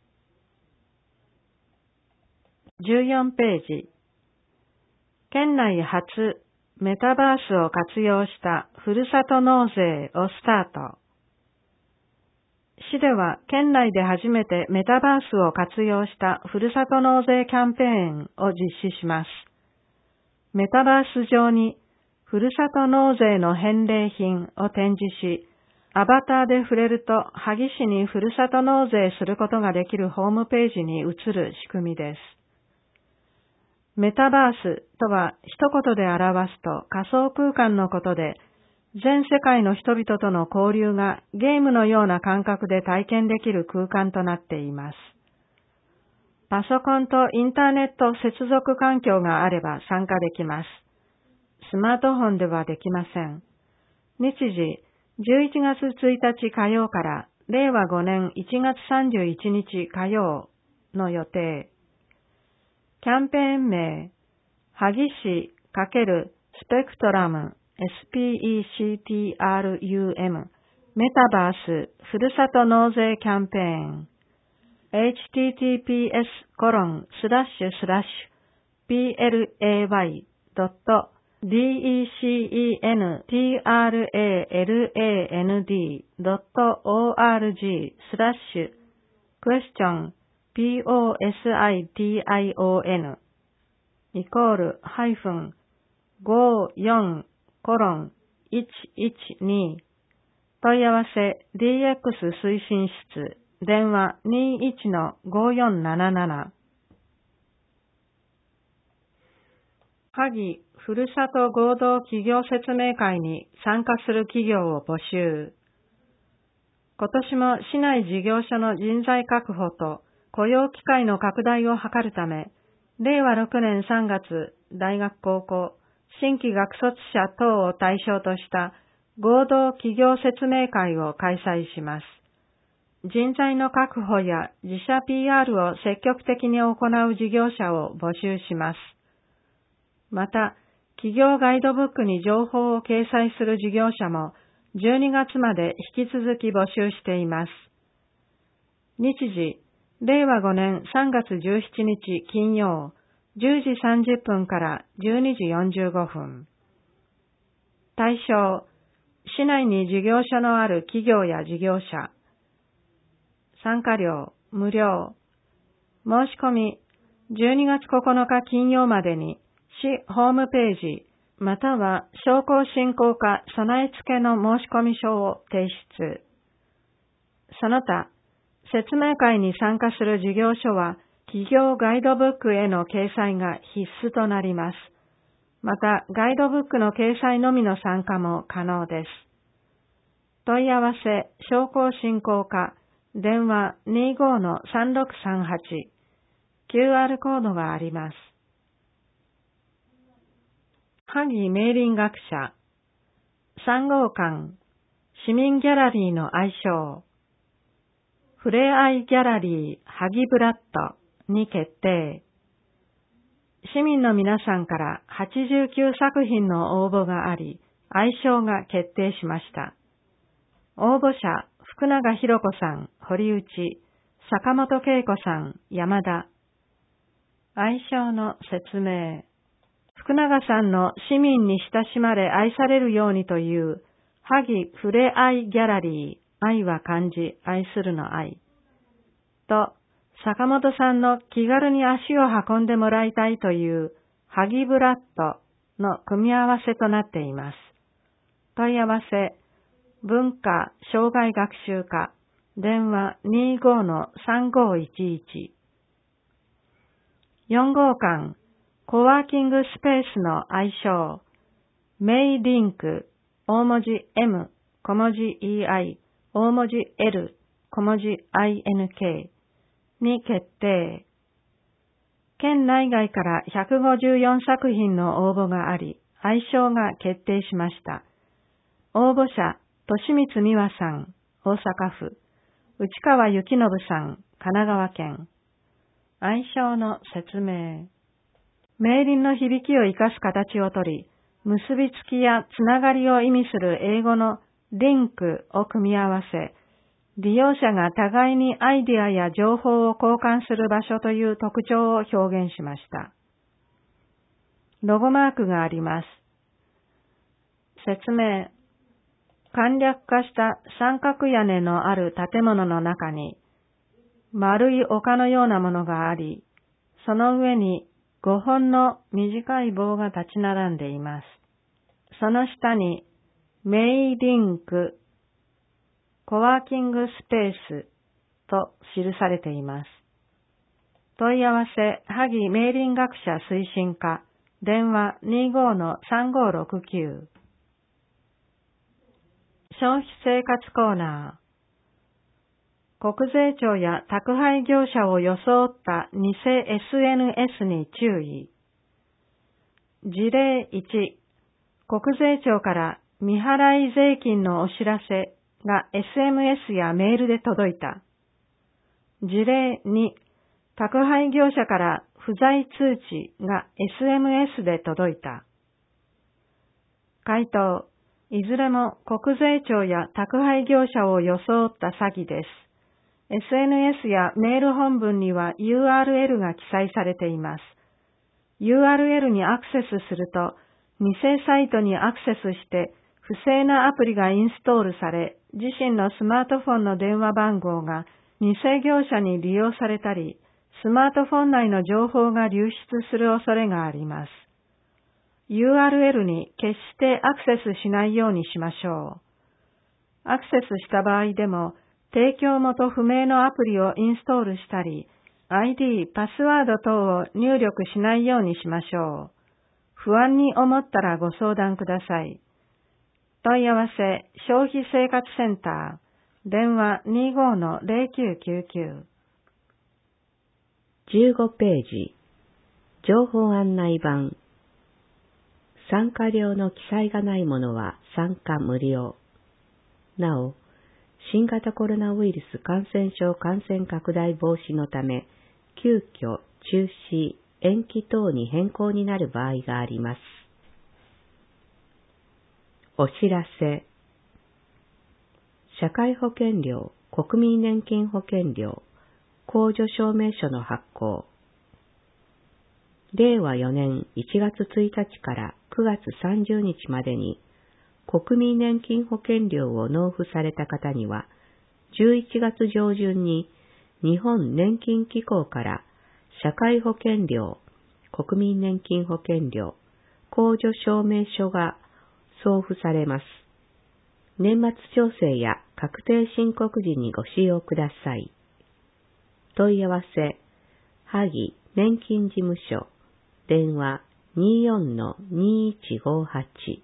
じゅうよんページ県内初メタバースを活用したふるさと納税をスタート。市では県内で初めてメタバースを活用したふるさと納税キャンペーンを実施します。メタバース上にふるさと納税の返礼品を展示し、アバターで触れると萩市にふるさと納税することができるホームページに移る仕組みです。メタバースとは一言で表すと仮想空間のことで、全世界の人々との交流がゲームのような感覚で体験できる空間となっています。パソコンとインターネット接続環境があれば参加できます。スマートフォンではできません。日時、じゅういちがつついたち火曜かられいわごねんいちがつさんじゅういちにち火曜の予定。キャンペーン名、萩市×スペクトラム エスピーイーシーティーアールユーエム メタバースふるさと納税キャンペーン エイチティーティーピーエスコロンスラッシュスラッシュピーエルエーワイドットディーイーシーイーエヌティーアールエーエルエーエヌディードットオーアールジースラッシュクエスチョン ピーオーエスアイティーアイオーエヌ イコールハイフンごーよんコロンいちいちに問い合わせ ディーエックス 推進室電話 にーいちのごーよんなななな萩ふるさと合同企業説明会に参加する企業を募集。今年も市内事業所の人材確保と雇用機会の拡大を図るため、れいわろくねんさんがつ、大学高校、新規学卒者等を対象とした合同企業説明会を開催します。人材の確保や自社 ピーアール を積極的に行う事業者を募集します。また、企業ガイドブックに情報を掲載する事業者もじゅうにがつまで引き続き募集しています。日時、れいわごねんさんがつじゅうしちにち金曜、じゅうじさんじゅっぷんからじゅうにじよんじゅうごふん。対象、市内に事業所のある企業や事業者。参加料、無料。申し込み、じゅうにがつここのか金曜までに、市ホームページ、または商工振興課備え付けの申込書を提出。その他、説明会に参加する事業所は、企業ガイドブックへの掲載が必須となります。また、ガイドブックの掲載のみの参加も可能です。問い合わせ、商工振興課、電話 にーごーのさんろくさんはち、キューアール コードがあります。萩明林学者、さん号館、市民ギャラリーの愛称、ふれあいギャラリー萩ブラッドに決定。市民の皆さんからはちじゅうきゅうさくひんの応募があり、愛称が決定しました。応募者、福永博子さん、堀内、坂本恵子さん、山田。愛称の説明。 福永さんの市民に親しまれ愛されるようにという萩ふれあいギャラリー、愛は漢字、愛するの愛と、坂本さんの気軽に足を運んでもらいたいという萩ブラッドの組み合わせとなっています。問い合わせ、文化障害学習課、電話 にじゅうごのさんごいちいち。よん号館、コワーキングスペースの愛称、メイリンク、大文字 M、小文字 イーアイ、大文字 L、小文字 アイエヌケー に決定。県内外からひゃくごじゅうよん作品の応募があり、愛称が決定しました。応募者、利光美和さん、大阪府、内川幸信さん、神奈川県。愛称の説明。名輪の響きを生かす形をとり、結びつきやつながりを意味する英語のリンクを組み合わせ、利用者が互いにアイデアや情報を交換する場所という特徴を表現しました。ロゴマークがあります。説明。簡略化した三角屋根のある建物の中に、丸い丘のようなものがあり、その上にごほんの短い棒が立ち並んでいます。その下に、メイリンク、コワーキングスペースと記されています。問い合わせ、萩メイリン学者推進課、電話 にじゅうごのさんごろくきゅう。消費生活コーナー。国税庁や宅配業者を装った偽 エスエヌエス に注意。事例いち、国税庁から未払い税金のお知らせが エスエムエス やメールで届いた。事例に、宅配業者から不在通知が エスエムエス で届いた。回答、いずれも国税庁や宅配業者を装った詐欺です。エスエヌエス やメール本文には ユーアールエル が記載されています。ユーアールエル にアクセスすると、偽サイトにアクセスして不正なアプリがインストールされ、自身のスマートフォンの電話番号が偽業者に利用されたり、スマートフォン内の情報が流出する恐れがあります。ユーアールエル に決してアクセスしないようにしましょう。アクセスした場合でも、提供元不明のアプリをインストールしたり、アイディー、パスワード等を入力しないようにしましょう。不安に思ったらご相談ください。問い合わせ、消費生活センター、電話 にじゅうごのゼロきゅうきゅうきゅう。 じゅうごページ、情報案内板。参加料の記載がないものは参加無料。なお、新型コロナウイルス感染症感染拡大防止のため、急遽中止、延期等に変更になる場合があります。お知らせ。社会保険料、国民年金保険料、控除証明書の発行。れいわよねんいちがつついたちからくがつさんじゅうにちまでに国民年金保険料を納付された方には、じゅういちがつ上旬に日本年金機構から社会保険料、国民年金保険料、控除証明書が送付されます。年末調整や確定申告時にご使用ください。問い合わせ、萩年金事務所、電話 にじゅうよんのにいちごはち。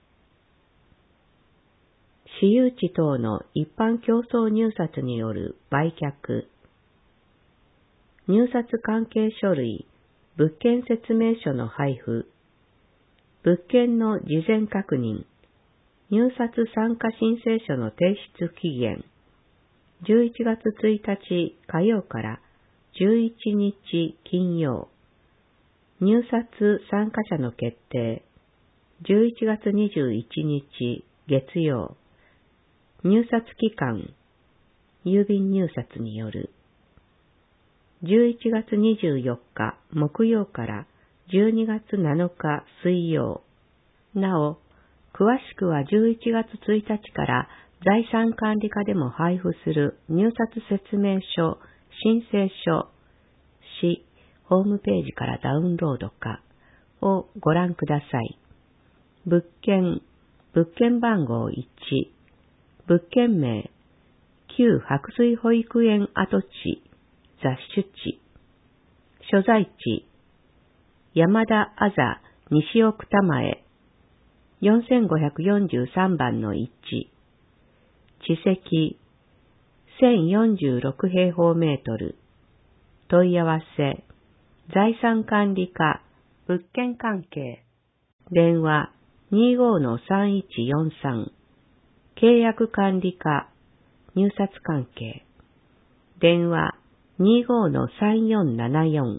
私有地等の一般競争入札による売却。入札関係書類、物件説明書の配布。物件の事前確認。入札参加申請書の提出期限。じゅういちがつついたち火曜からじゅういちにち金曜。入札参加者の決定。じゅういちがつにじゅういちにち月曜。入札期間。郵便入札による。じゅういちがつにじゅうよっか木曜からじゅうにがつなのか水曜。なお、詳しくはじゅういちがつついたちから財産管理課でも配布する入札説明書、申請書、市ホームページからダウンロードかをご覧ください。物件、物件番号いち、物件名、旧白水保育園跡地、雑種地、所在地、山田あざ西奥多摩よんせんごひゃくよんじゅうさんばんのいち、地積せんよんじゅうろくへいほうメートル、問い合わせ、財産管理課、物件関係、電話 にじゅうごのさんいちよんさん、契約管理課、入札関係、電話 にじゅうごのさんよんななよん、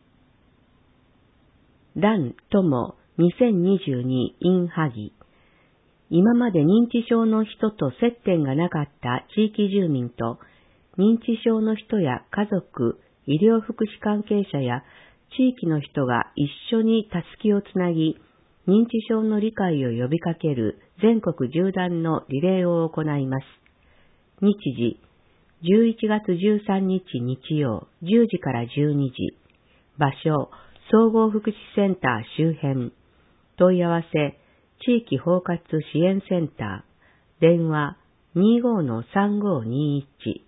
蘭友にせんにじゅうに in 萩。今まで認知症の人と接点がなかった地域住民と、認知症の人や家族、医療福祉関係者や地域の人が一緒にたすきをつなぎ、認知症の理解を呼びかける全国縦断のリレーを行います。日時、じゅういちがつじゅうさんにち日曜じゅうじからじゅうにじ。場所、総合福祉センター周辺。問い合わせ、地域包括支援センター。電話 にじゅうごのさんごにいち。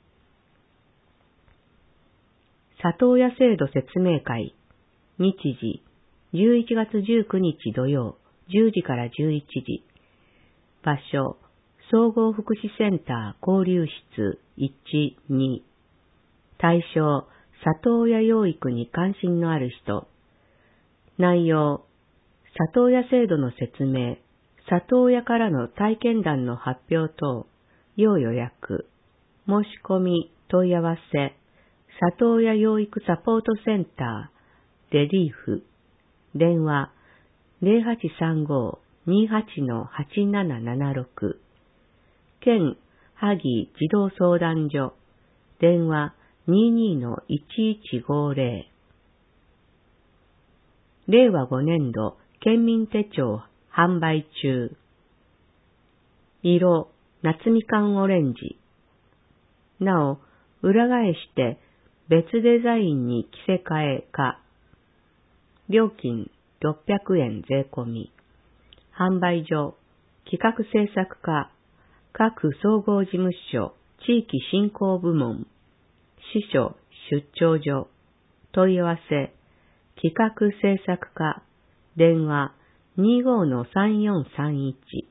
里親制度説明会。日時、じゅういちがつじゅうくにち土曜じゅうじからじゅういちじ。場所、総合福祉センター交流室いち、に。対象、里親養育に関心のある人。内容、里親制度の説明、里親からの体験談の発表等、要予約、申し込み、問い合わせ、里親養育サポートセンター、レリーフ、電話 ゼロはちさんご にはち はちななななろく、県萩児童相談所、電話 にじゅうにのいちいちごぜろ。れいわごねんど県民手帳販売中。色、夏みかんオレンジ。なお、裏返して別デザインに着せ替えか。料金ろっぴゃくえん税込み。販売所、企画制作課、各総合事務所、地域振興部門、支所、出張所、問い合わせ、企画制作課、電話 にじゅうごのさんよんさんいち。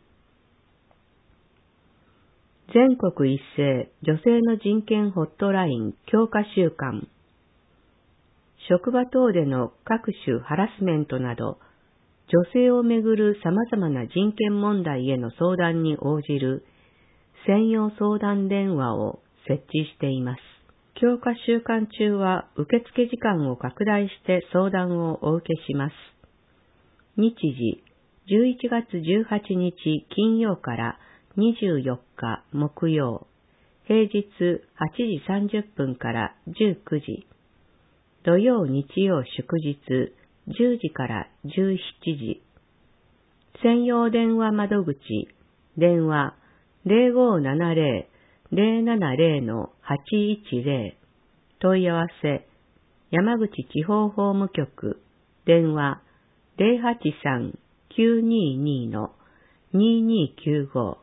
全国一斉女性の人権ホットライン強化週間。職場等での各種ハラスメントなど、女性をめぐる様々な人権問題への相談に応じる専用相談電話を設置しています。強化週間中は受付時間を拡大して相談をお受けします。日時、じゅういちがつじゅうはちにち金曜からにじゅうよっか木曜、平日はちじさんじゅっぷんからじゅうくじ、土曜日曜祝日じゅうじからじゅうしちじ。専用電話窓口、電話 ゼロごななゼロ ゼロななゼロのはちいちゼロ。問い合わせ、山口地方法務局、電話 ゼロはちさん きゅうににのににきゅうご。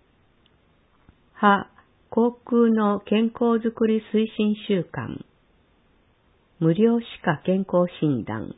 歯、口腔の健康づくり推進週間。無料歯科健康診断。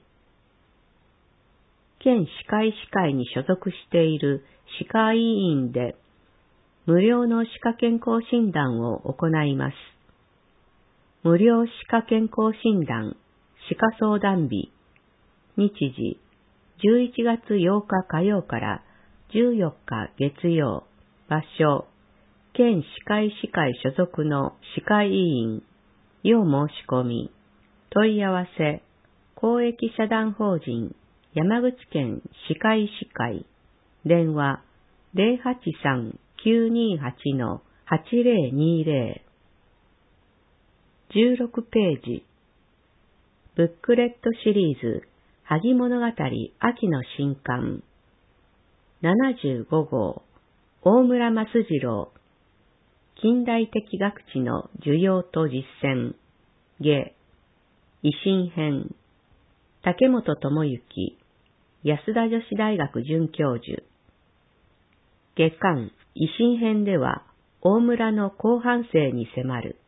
県歯科医師会に所属している歯科医院で無料の歯科健康診断を行います。無料歯科健康診断、歯科相談日。日時、じゅういちがつようか火曜からじゅうよっか月曜。場所、県歯科医師会所属の歯科医院。要申し込み。問い合わせ、公益社団法人山口県歯科医師会。電話 ゼロはちさん きゅうにはちのはちゼロにゼロ。じゅうろくページ。ブックレットシリーズ、 萩物語秋の新刊。ななじゅうご号、大村益次郎。近代的学知の需要と実践。下、維新編。竹本智之、安田女子大学准教授。下巻、維新編では、大村の後半生に迫る。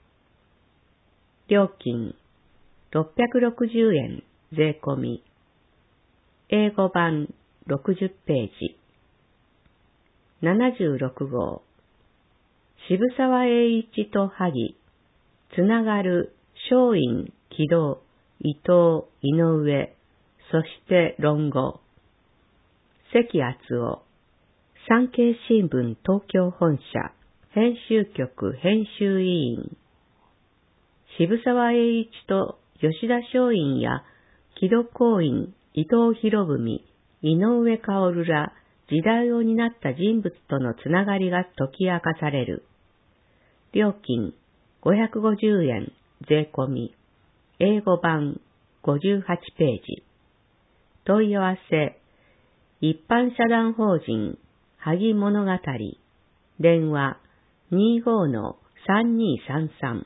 料金、ろっぴゃくろくじゅうえん、税込み。英語版、ろくじゅっページ。ななじゅうろく号。渋沢栄一と萩、つながる松陰、木戸、伊藤、井上、そして論語。関敦夫、産経新聞東京本社、編集局編集委員。渋沢栄一と吉田松陰や木戸光院、伊藤博文、井上馨ら時代を担った人物とのつながりが解き明かされる。料金ごひゃくごじゅうえん、税込み。英語版ごじゅうはちページ。問い合わせ、一般社団法人、萩物語。電話 にじゅうごのさんにーさんさん。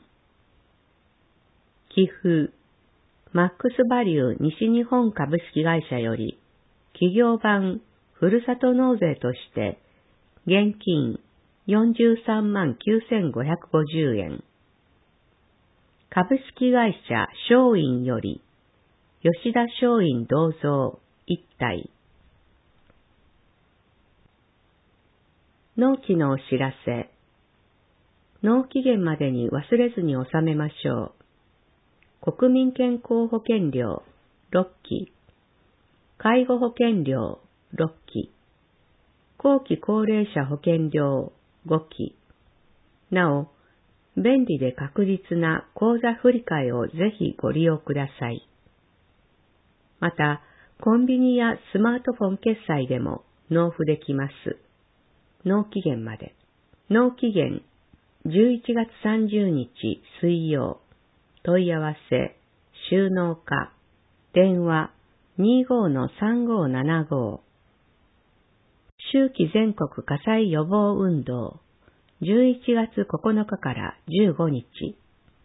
寄付、マックスバリュー西日本株式会社より、企業版ふるさと納税として、現金よんじゅうさんまんきゅうせんごひゃくごじゅうえん。株式会社松陰より、吉田松陰銅像一体。納期のお知らせ。納期限までに忘れずに納めましょう。国民健康保険料ろっき、介護保険料ろっき、後期高齢者保険料ごき。なお、便利で確実な口座振替をぜひご利用ください。また、コンビニやスマートフォン決済でも納付できます。納期限まで。納期限じゅういちがつさんじゅうにち水曜。問い合わせ、収納課。電話にじゅうごのさんごーななご。秋季全国火災予防運動。じゅういちがつここのかからじゅうごにち。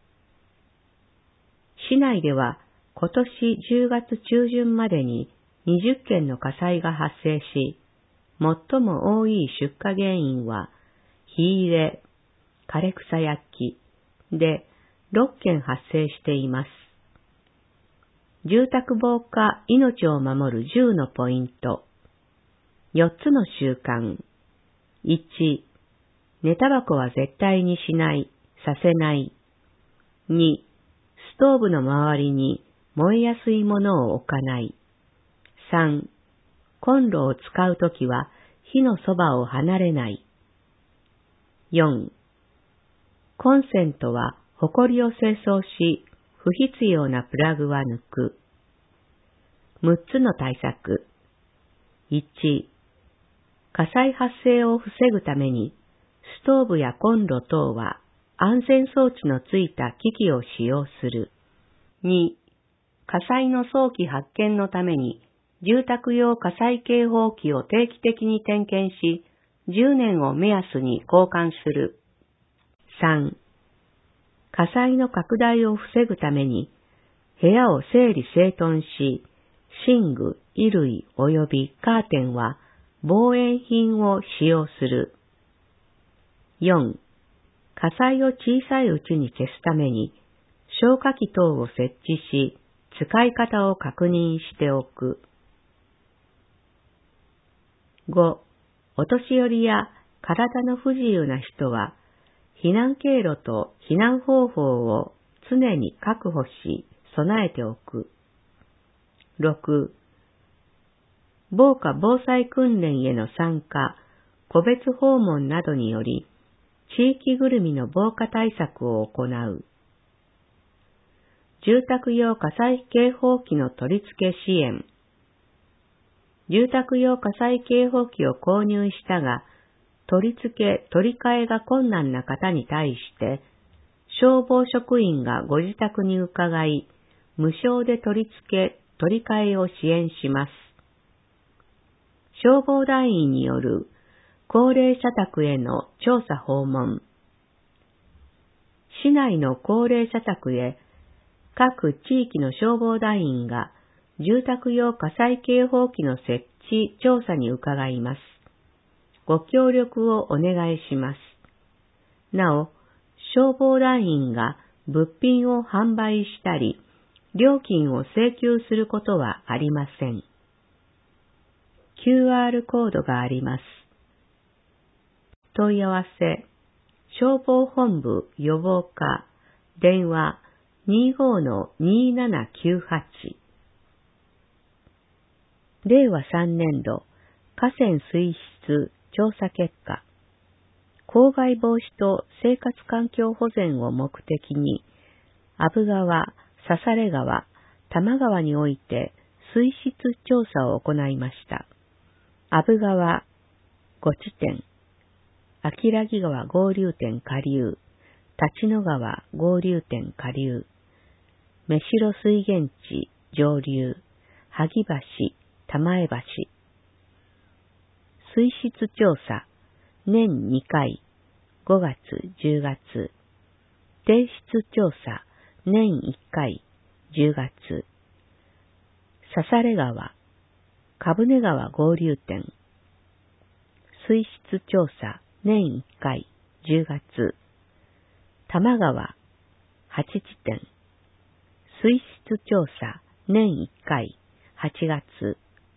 市内では今年じゅうがつ中旬までににじゅっけんの火災が発生し、最も多い出火原因は火入れ、枯れ草焼きでろっけん発生しています。住宅防火命を守るじゅうのポイント。よっつの習慣。いち、寝タバコは絶対にしない、させない。に、ストーブの周りに燃えやすいものを置かない。さん、コンロを使うときは火のそばを離れない。よん、コンセントはホコリを清掃し、不必要なプラグは抜く。むっつの対策。いち、火災発生を防ぐために、ストーブやコンロ等は安全装置のついた機器を使用する。に、火災の早期発見のために、住宅用火災警報器を定期的に点検し、じゅうねんを目安に交換する。さん、火災の拡大を防ぐために、部屋を整理整頓し、寝具、衣類及びカーテンは防煙品を使用する。よん、火災を小さいうちに消すために、消火器等を設置し、使い方を確認しておく。ご、お年寄りや体の不自由な人は、避難経路と避難方法を常に確保し、備えておく。ろく、防火防災訓練への参加、個別訪問などにより、地域ぐるみの防火対策を行う。住宅用火災警報器の取り付け支援。住宅用火災警報器を購入したが、取り付け、取り替えが困難な方に対して、消防職員がご自宅に伺い、無償で取り付け、 取り替えを支援します。消防団員による高齢者宅への調査訪問。市内の高齢者宅へ各地域の消防団員が住宅用火災警報器の設置調査に伺います。ご協力をお願いします。なお、消防団員が物品を販売したり、料金を請求することはありません。キューアール コードがあります。問い合わせ、消防本部予防課、電話 にじゅうごのにーななきゅうはち。れいわさんねんど河川水質調査結果、公害防止と生活環境保全を目的に、阿武川、笹連川、多摩川において水質調査を行いました。阿武川ごちてん、秋良木川合流点下流、立野川合流点下流、目白水源地上流、萩橋、玉江橋。水質調査、年にかい、ごがつ、じゅうがつ。低質調査、年いっかい、じゅうがつ。笹連川、株根川合流点。水質調査、年いっかい、じゅうがつ。多摩川、はちちてん。水質調査、年いっかい、はちがつ。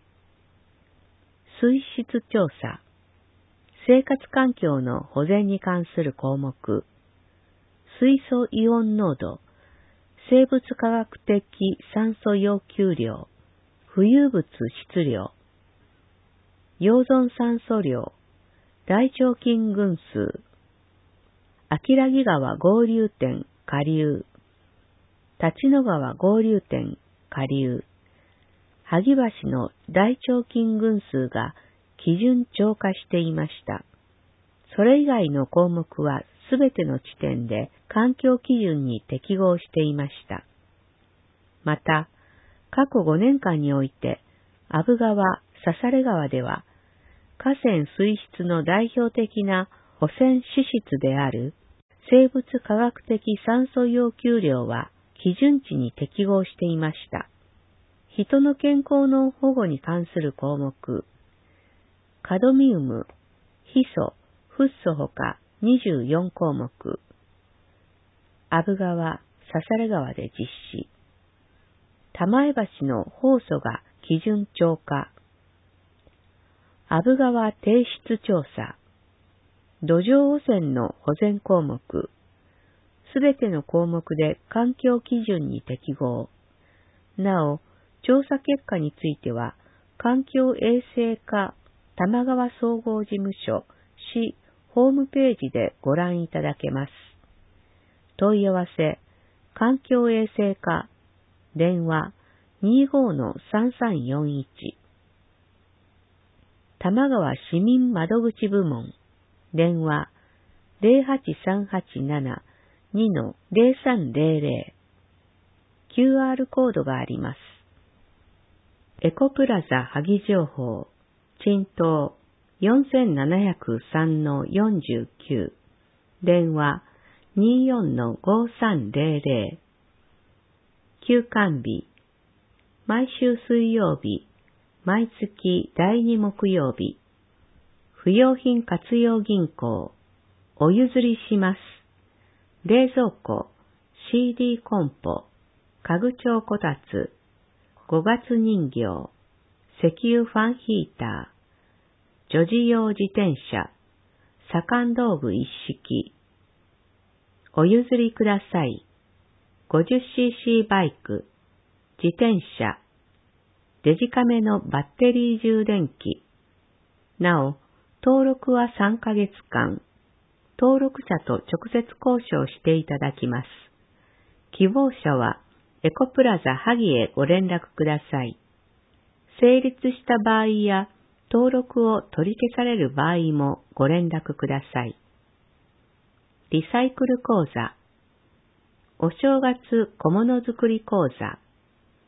水質調査、生活環境の保全に関する項目、水素イオン濃度、生物化学的酸素要求量、浮遊物質量、溶存酸素量、大腸菌群数、秋良木川合流点下流、立野川合流点下流、萩橋の大腸菌群数が基準超過していました。それ以外の項目はすべての地点で環境基準に適合していました。また、過去ごねんかんにおいて、阿武川、笹連川では、河川水質の代表的な汚染脂質である生物化学的酸素要求量は基準値に適合していました。人の健康の保護に関する項目、カドミウム、ヒ素、フッ素ほかにじゅうよんこうもく、阿武川、笹連川で実施、玉江橋の放素が基準超過、阿武川低質調査、土壌汚染の保全項目、すべての項目で環境基準に適合。なお、調査結果については、環境衛生課玉川総合事務所市ホームページでご覧いただけます。問い合わせ、環境衛生課、電話 にじゅうごのさんさんよんいち。玉川市民窓口部門、電話 ゼロはちさんはちなな にのゼロさんゼロゼロ。キューアール コードがあります。エコプラザ萩情報、鎮東 よんななゼロさんのよんじゅうきゅう、電話 にじゅうよんのごさんゼロゼロ。休館日、毎週水曜日、毎月だいに木曜日、不用品活用銀行、お譲りします。冷蔵庫、シーディー コンポ、家具調こたつ、五月人形、石油ファンヒーター、女児用自転車、左官道具一式、お譲りください。ごじゅっシーシー バイク、自転車、デジカメのバッテリー充電器。なお、登録はさんかげつかん、登録者と直接交渉していただきます。希望者はエコプラザ萩へご連絡ください。成立した場合や登録を取り消される場合もご連絡ください。リサイクル講座、お正月小物作り講座、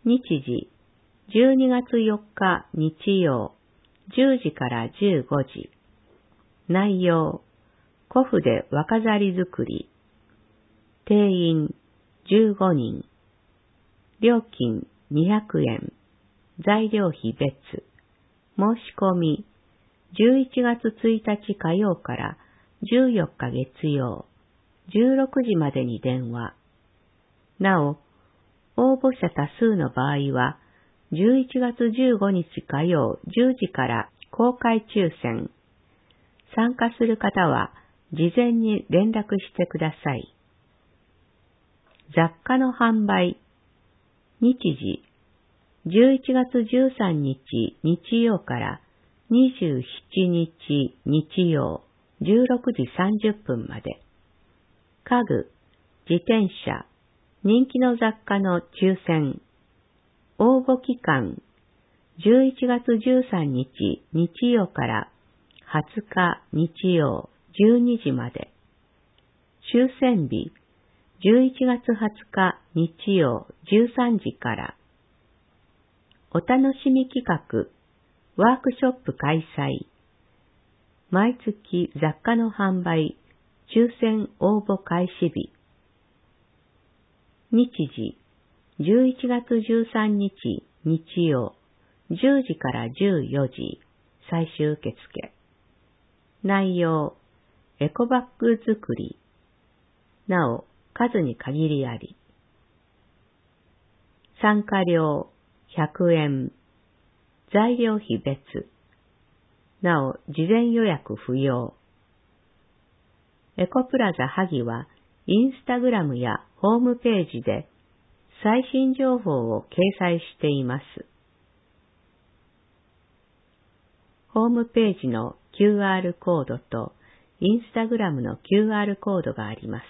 日時、じゅうにがつよっか日曜、じゅうじからじゅうごじ。内容、古布で若飾り作り。定員、じゅうごにん。料金、にひゃくえん。材料費別。申し込み、じゅういちがつついたち火曜からじゅうよっか月曜、じゅうろくじまでに電話。なお、応募者多数の場合は、じゅういちがつじゅうごにち火曜じゅうじから公開抽選。参加する方は事前に連絡してください。雑貨の販売。日時、じゅういちがつじゅうさんにち日曜からにじゅうしちにち日曜じゅうろくじさんじゅっぷんまで。家具、自転車、人気の雑貨の抽選。応募期間、じゅういちがつじゅうさんにち日曜からはつか日曜じゅうにじまで。抽選日、じゅういちがつはつか日曜じゅうさんじから。お楽しみ企画、ワークショップ開催。毎月雑貨の販売、抽選応募開始日。日時、じゅういちがつじゅうさんにち日曜、じゅうじからじゅうよじ、最終受付。内容、エコバッグ作り。なお、数に限りあり。参加料、ひゃくえん。材料費別。なお、事前予約不要。エコプラザ萩は、インスタグラムやホームページで最新情報を掲載しています。ホームページの キューアール コードとインスタグラムの キューアール コードがあります。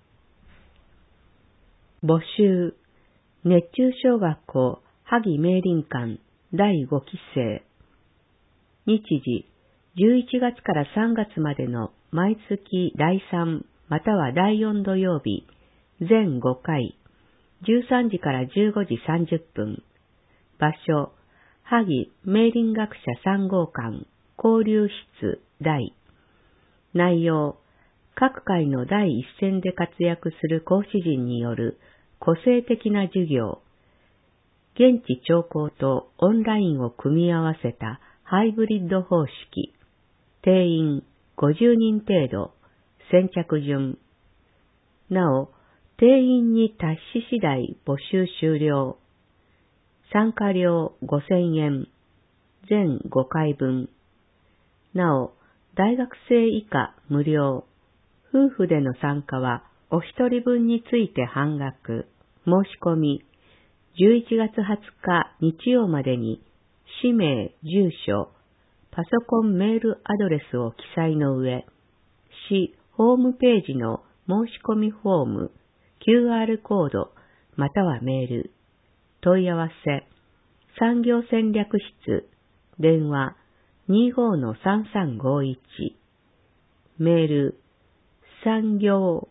募集、熱中小学校萩明林館だいごきせい。日時、じゅういちがつからさんがつまでの毎月だいさんまたはだいよん土曜日、全ごかい、じゅうさんじからじゅうごじさんじゅっぷん。場所、萩明林学者さんごうかん交流室大。内容、各界の第一線で活躍する講師陣による個性的な授業。現地聴講とオンラインを組み合わせたハイブリッド方式。定員ごじゅうにん程度。先着順。なお、定員に達し次第募集終了。参加料ごせんえん。全ごかいぶん。なお、大学生以下無料。夫婦での参加はお一人分について半額。申し込み、じゅういちがつはつか日曜までに氏名、住所、パソコンメールアドレスを記載の上、市ホームページの申し込みフォーム、キューアール コード、またはメール、問い合わせ、産業戦略室、電話 にじゅうごのさんさんごいち、メール、産業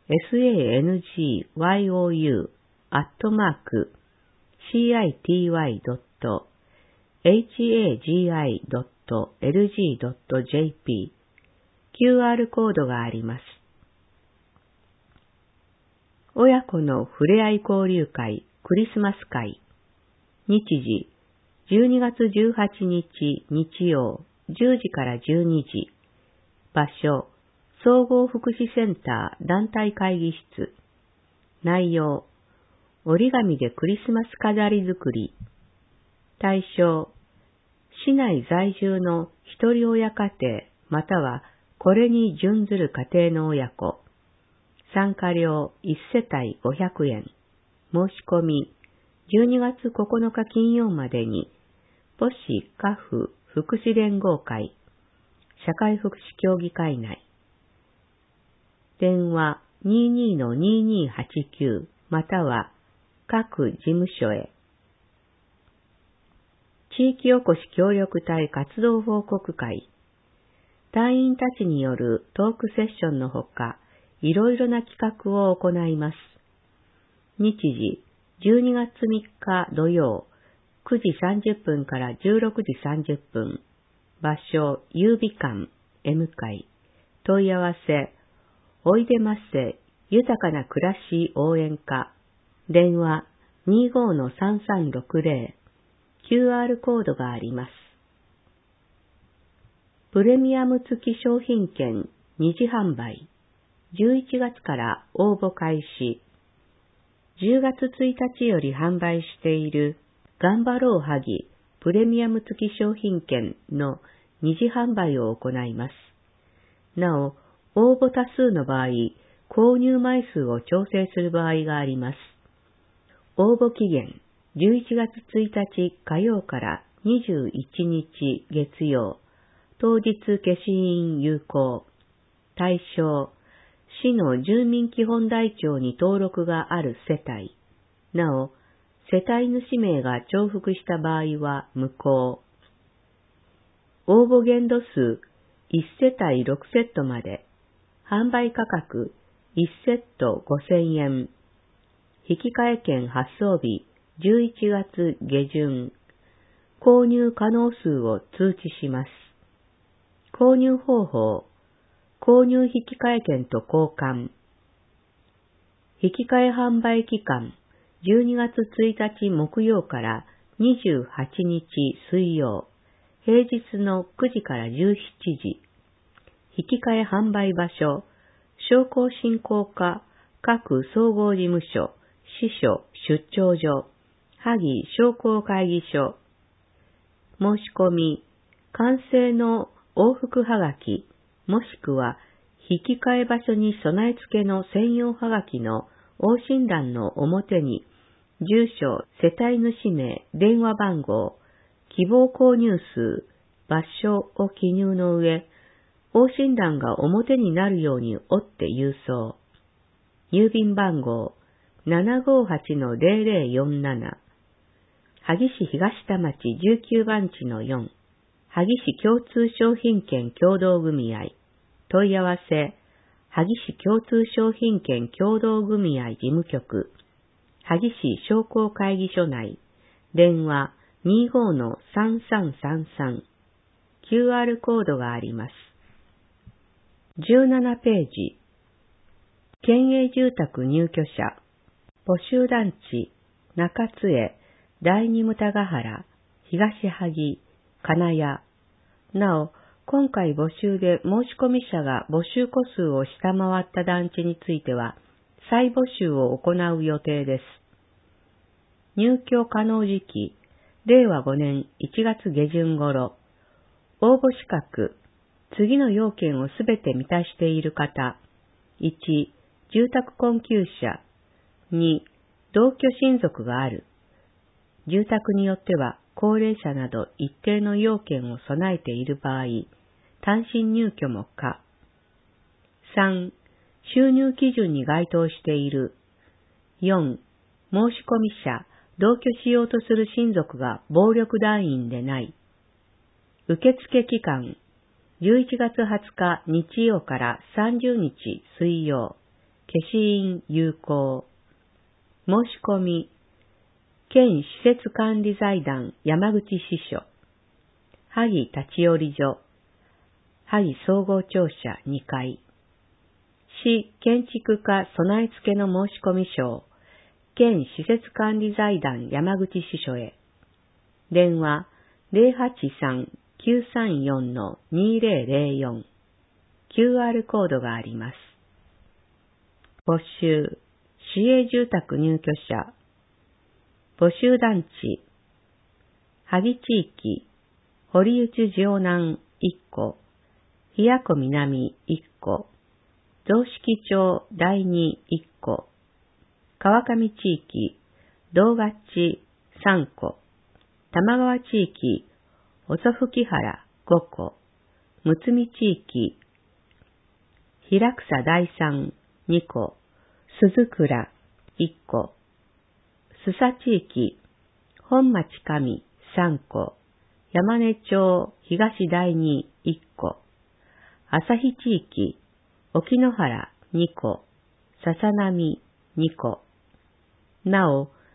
sangyou アットマーク シーアイティーワイドットエイチエージーアイドットエルジードットジェーピー キューアール コードがあります。親子のふれあい交流会クリスマス会。日時、じゅうにがつじゅうはちにち日曜じゅうじからじゅうにじ。場所、総合福祉センター団体会議室。内容、折り紙でクリスマス飾り作り。対象、市内在住の一人親家庭またはこれに準ずる家庭の親子。参加料いちせたいごひゃくえん。申し込み、じゅうにがつここのか金曜までに、母子家父福祉連合会、社会福祉協議会内。電話 にじゅうにのにじゅうにはちきゅう または各事務所へ。地域おこし協力隊活動報告会。隊員たちによるトークセッションのほか、いろいろな企画を行います。日時、 じゅうにがつみっか土曜、くじさんじゅっぷんからじゅうろくじさんじゅっぷん。場所、優美館、M 階。問い合わせ、おいでませ、豊かな暮らし応援課。電話、にーごーのさんさんろくぜろ。キューアール コードがあります。プレミアム付き商品券二次販売。じゅういちがつから応募開始。じゅうがつついたちより販売している頑張ろうはぎプレミアム付き商品券の二次販売を行います。なお、応募多数の場合、購入枚数を調整する場合があります。応募期限、じゅういちがつついたち火曜からにじゅういちにち月曜、当日消印有効。対象、市の住民基本台帳に登録がある世帯。なお、世帯主名が重複した場合は無効。応募限度数いち世帯ろくセットまで。販売価格いちセットごせんえん。引換券発送日じゅういちがつ下旬。購入可能数を通知します。購入方法、購入引換券と交換。引換販売期間、じゅうにがつついたち木曜からにじゅうはちにち水曜、平日のくじからじゅうしちじ。引換販売場所、商工振興課、各総合事務所、支所、出張所、萩商工会議所。申し込み、完成の往復はがき、もしくは引換場所に備え付けの専用はがきの往診団の表に、住所、世帯主名、電話番号、希望購入数、場所を記入の上、往診団が表になるように折って郵送。郵便番号 ななごーはちのぜろぜろよんなな。萩市東田町じゅうきゅうばんちのよん。萩市共通商品券協同組合。問い合わせ、萩市共通商品券協同組合事務局。萩市商工会議所内。電話 にーごーのさんさんさんさん。キューアール コードがあります。じゅうななページ。県営住宅入居者。募集団地、中津江、第二牟田ヶ原、東萩、金谷。なお、今回募集で申し込み者が募集戸数を下回った団地については、再募集を行う予定です。入居可能時期、れいわごねんいちがつげじゅん頃。応募資格、次の要件をすべて満たしている方。いち、住宅困窮者。に、同居親族がある。住宅によっては高齢者など一定の要件を備えている場合、単身入居も可。さん、収入基準に該当している。よん、申し込み者、同居しようとする親族が暴力団員でない。受付期間、じゅういちがつはつか日曜からさんじゅうにち水曜、消印有効。申し込み、県施設管理財団山口支所、萩立ち寄り所、萩総合庁舎にかい、市建築課備え付けの申し込み書、県施設管理財団山口支所へ。電話ゼロはちさん きゅうさんよん にゼロゼロよん。キューアール コードがあります。募集、市営住宅入居者。募集団地、萩地域、堀内城南いっこ、日谷湖南いっこ、雑色町第二いっこ、川上地域、道合地さんこ、玉川地域、遅吹原ごこ、むつみ地域、平草第三にこ、鈴倉いっこ、須佐地域、本町上さんこ、山根町東第二いっこ、旭地域、沖野原にこ、笹波にこ。なお、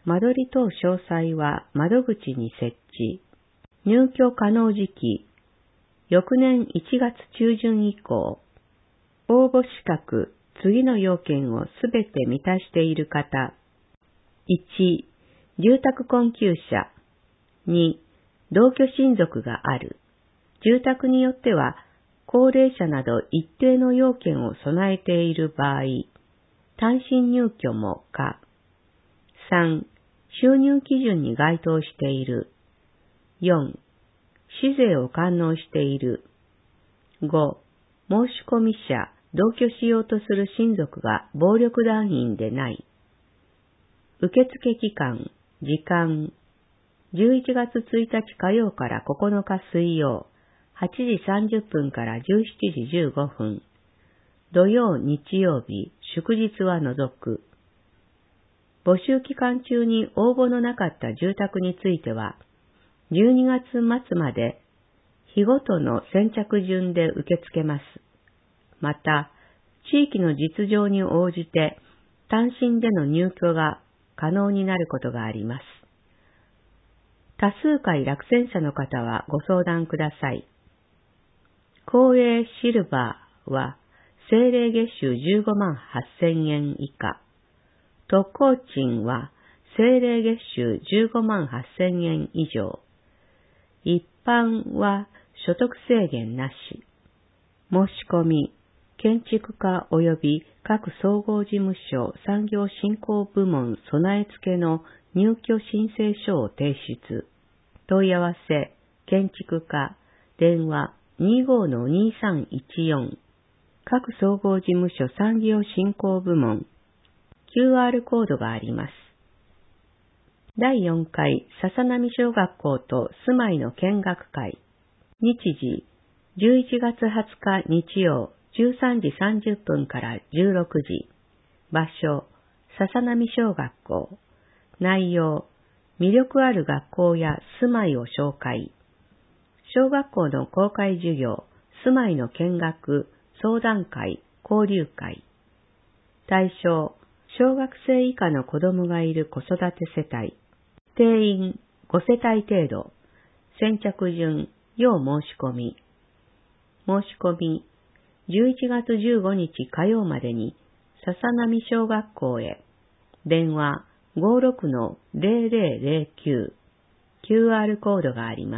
間取り等詳細は窓口に設置。入居可能時期、翌年いちがつ中旬以降。応募資格、次の要件をすべて満たしている方。いち、住宅困窮者。に、同居親族がある。住宅によっては、高齢者など一定の要件を備えている場合、単身入居も可。さん、収入基準に該当している。よん、市税を完納している。ご、申込者、同居しようとする親族が暴力団員でない。受付期間、時間、じゅういちがつついたち火曜からここのか水曜、はちじさんじゅっぷんからじゅうしちじじゅうごふん。土曜、日曜日、祝日は除く。募集期間中に応募のなかった住宅については、じゅうにがつまつまで日ごとの先着順で受け付けます。また、地域の実情に応じて単身での入居が可能になることがあります。多数回落選者の方はご相談ください。公営シルバーは政令月収じゅうごまんはっせんえん以下。特工賃は政令月収じゅうごまんはっせんえん以上。一般は所得制限なし。申し込み、建築課及び各総合事務所産業振興部門備え付けの入居申請書を提出。問い合わせ、建築課、電話 にじゅうごのにさんいちよん。各総合事務所産業振興部門。キューアール コードがあります。だいよんかい笹波小学校と住まいの見学会。日時、じゅういちがつはつか日曜、じゅうさんじさんじゅっぷんからじゅうろくじ。場所、笹波小学校。内容、魅力ある学校や住まいを紹介。小学校の公開授業、住まいの見学、相談会、交流会。対象、小学生以下の子供がいる子育て世帯。定員ごせたい程度。先着順、要申し込み。申し込み、じゅういちがつじゅうごにち火曜までに、笹波小学校へ。電話 ごーろくのぜろぜろぜろきゅう。キューアール コードがあります。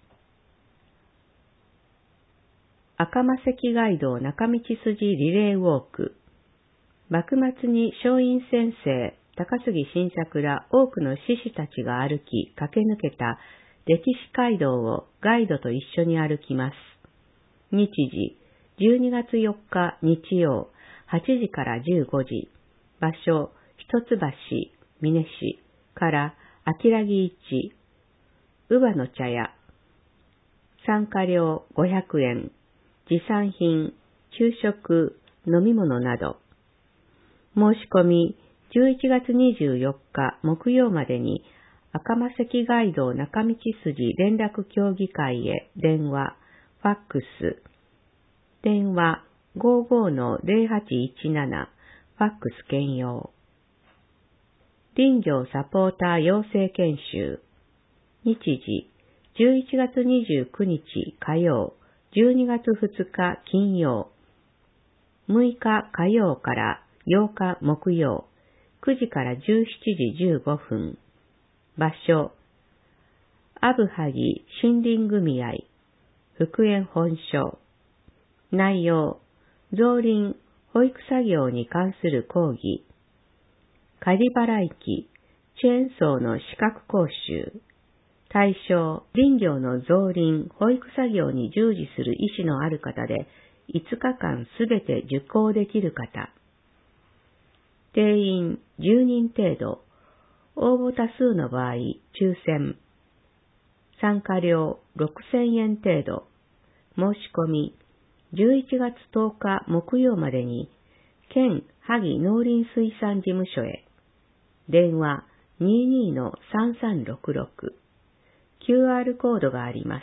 赤間関街道中道筋リレーウォーク。幕末に松陰先生、高杉晋作ら多くの志士たちが歩き駆け抜けた歴史街道をガイドと一緒に歩きます。日時、じゅうにがつよっか日曜、はちじからじゅうごじ。場所、一橋、峰市から秋良木市、乳母の茶屋。参加料ごひゃくえん。持参品、昼食、飲み物など。申し込み、じゅういちがつにじゅうよっか木曜までに赤間関街道中道筋連絡協議会へ電話、ファックス。電話 ごーごーのぜろはちいちなな、ファックス兼用。林業サポーター養成研修。日時、じゅういちがつにじゅうくにち火曜、じゅうにがつふつか金曜、むいか火曜からようか木曜、くじからじゅうしちじじゅうごふん。場所、阿武萩森林組合、福塩本所。内容、造林、保育作業に関する講義。仮払い機、チェーンソーの資格講習。対象、林業の造林、保育作業に従事する意思のある方で、いつかかんすべて受講できる方。定員じゅうにん程度。応募多数の場合、抽選。参加料ろくせんえん程度。申し込み、じゅういちがつとおか木曜までに、県萩農林水産事務所へ。電話 にじゅうにのさんさんろくろく。キューアール コードがあります。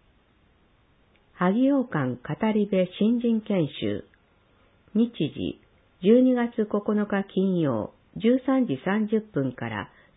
萩王館語り部新人研修。日時、じゅうにがつここのか金曜、じゅうさんじさんじゅっぷんから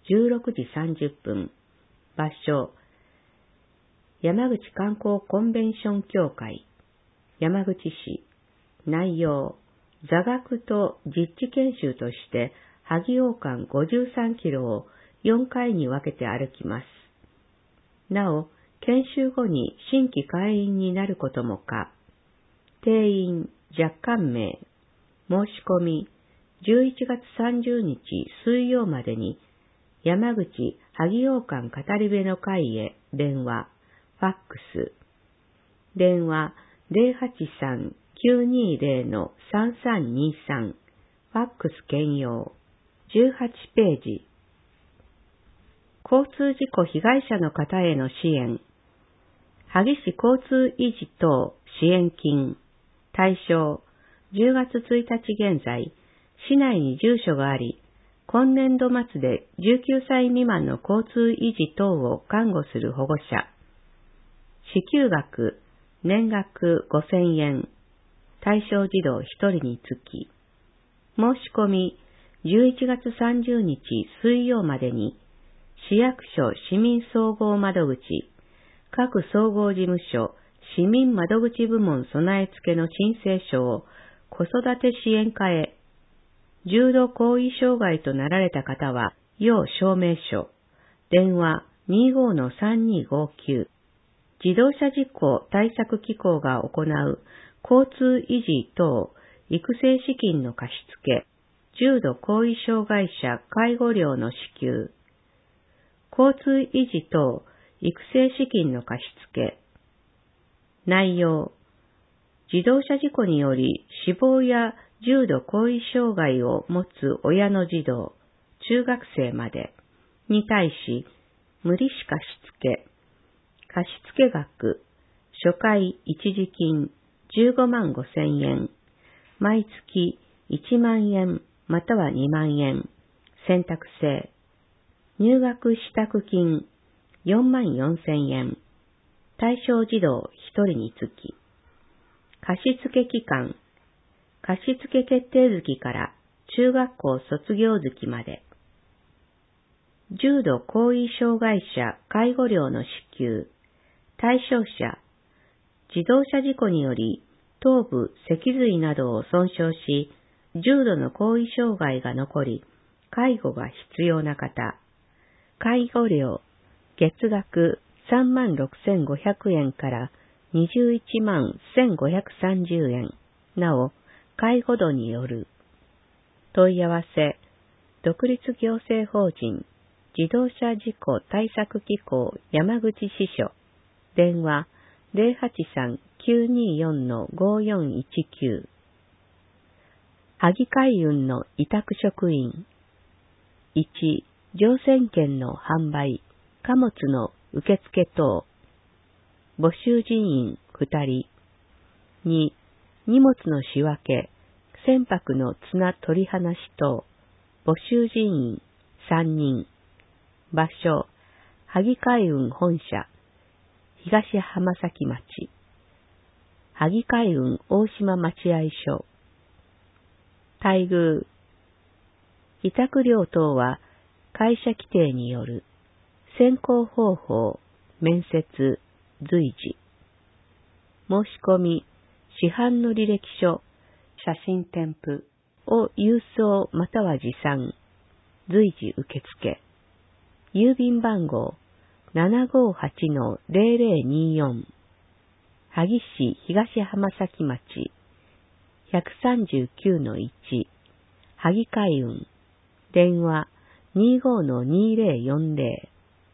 じゅうろくじさんじゅっぷん。場所、山口観光コンベンション協会、山口市。内容、座学と実地研修として、萩王間ごじゅうさんキロをよんかいに分けて歩きます。なお、研修後に新規会員になることも可。定員若干名。申し込み、じゅういちがつさんじゅうにち水曜までに、山口萩王間語り部の会へ電話、ファックス。電話ゼロはちさんきゅうにゼロのさんさんにさん。ファックス兼用。じゅうはちページ。交通事故被害者の方への支援。萩市交通維持等支援金。対象、じゅうがつついたち現在、市内に住所があり、今年度末でじゅうきゅうさい未満の交通維持等を看護する保護者。支給額、年額ごせんえん。対象児童ひとりにつき。申し込み、じゅういちがつさんじゅうにち水曜までに、市役所市民総合窓口、各総合事務所、市民窓口部門備え付けの申請書を子育て支援課へ、重度後遺障害となられた方は、要証明書、電話 にじゅうごのさんにーごきゅう、自動車事故対策機構が行う交通維持等育成資金の貸付、重度後遺障害者介護料の支給、交通維持等育成資金の貸付。内容、自動車事故により死亡や重度後遺障害を持つ親の児童、中学生までに対し、無利子貸付、貸付額、初回一時金じゅうごまんごせんえん、毎月いちまんえんまたはにまんえん、選択制、入学支度金よんまんよんせんえん、対象児童ひとりにつき、貸付期間、貸付決定月から中学校卒業月まで、重度後遺障害者介護料の支給、対象者、自動車事故により頭部、脊髄などを損傷し、重度の後遺障害が残り、介護が必要な方、介護料、月額さんまんろくせんごひゃくえんからにじゅういちまんせんごひゃくさんじゅうえん、なお、介護度による。問い合わせ、独立行政法人、自動車事故対策機構山口支所、電話ゼロはちさんきゅうにーよんのごよんいちきゅう。萩海運の委託職員。いち、乗船券の販売、貨物の受付等。募集人員ふたり。に、荷物の仕分け、船舶の綱取り放し等。募集人員さんにん。場所、萩海運本社、東浜崎町。萩海運大島待合所。待遇。委託料等は会社規定による。選考方法、面接、随時。申し込み、市販の履歴書、写真添付を郵送または持参。随時受付。郵便番号 ななごはちのゼロゼロにーよん。萩市東浜崎町ひゃくさんじゅうきゅうのいち。萩海運。電話 にじゅうごのにゼロよんゼロ。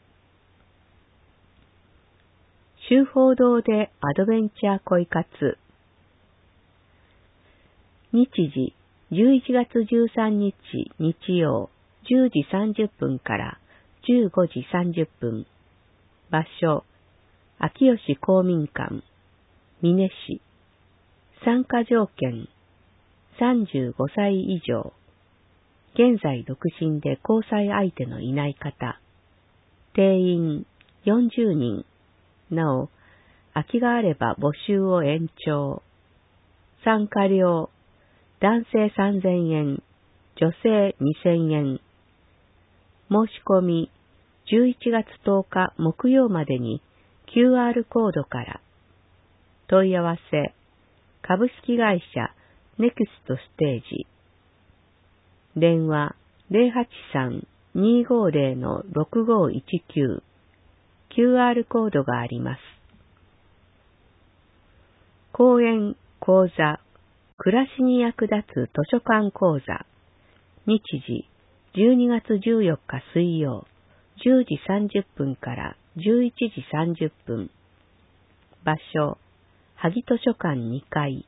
修法堂でアドベンチャー恋活。日時じゅういちがつじゅうさんにち日曜じゅうじさんじゅっぷんからじゅうごじさんじゅっぷん。場所、秋吉公民館、美祢市。参加条件、さんじゅうごさい以上。現在独身で交際相手のいない方。定員よんじゅうにん。なお、空きがあれば募集を延長。参加料、男性さんぜんえん、女性にせんえん。 申し込みじゅういちがつとおか木曜までに キューアール コードから。問い合わせ株式会社ネクストステージ。電話 ゼロはちさん にーごーゼロ ろくごいちきゅう。キューアール コードがあります。講演講座暮らしに役立つ図書館講座。日時じゅうにがつじゅうよっか水曜じゅうじさんじゅっぷんからじゅういちじさんじゅっぷん。場所萩図書館にかい。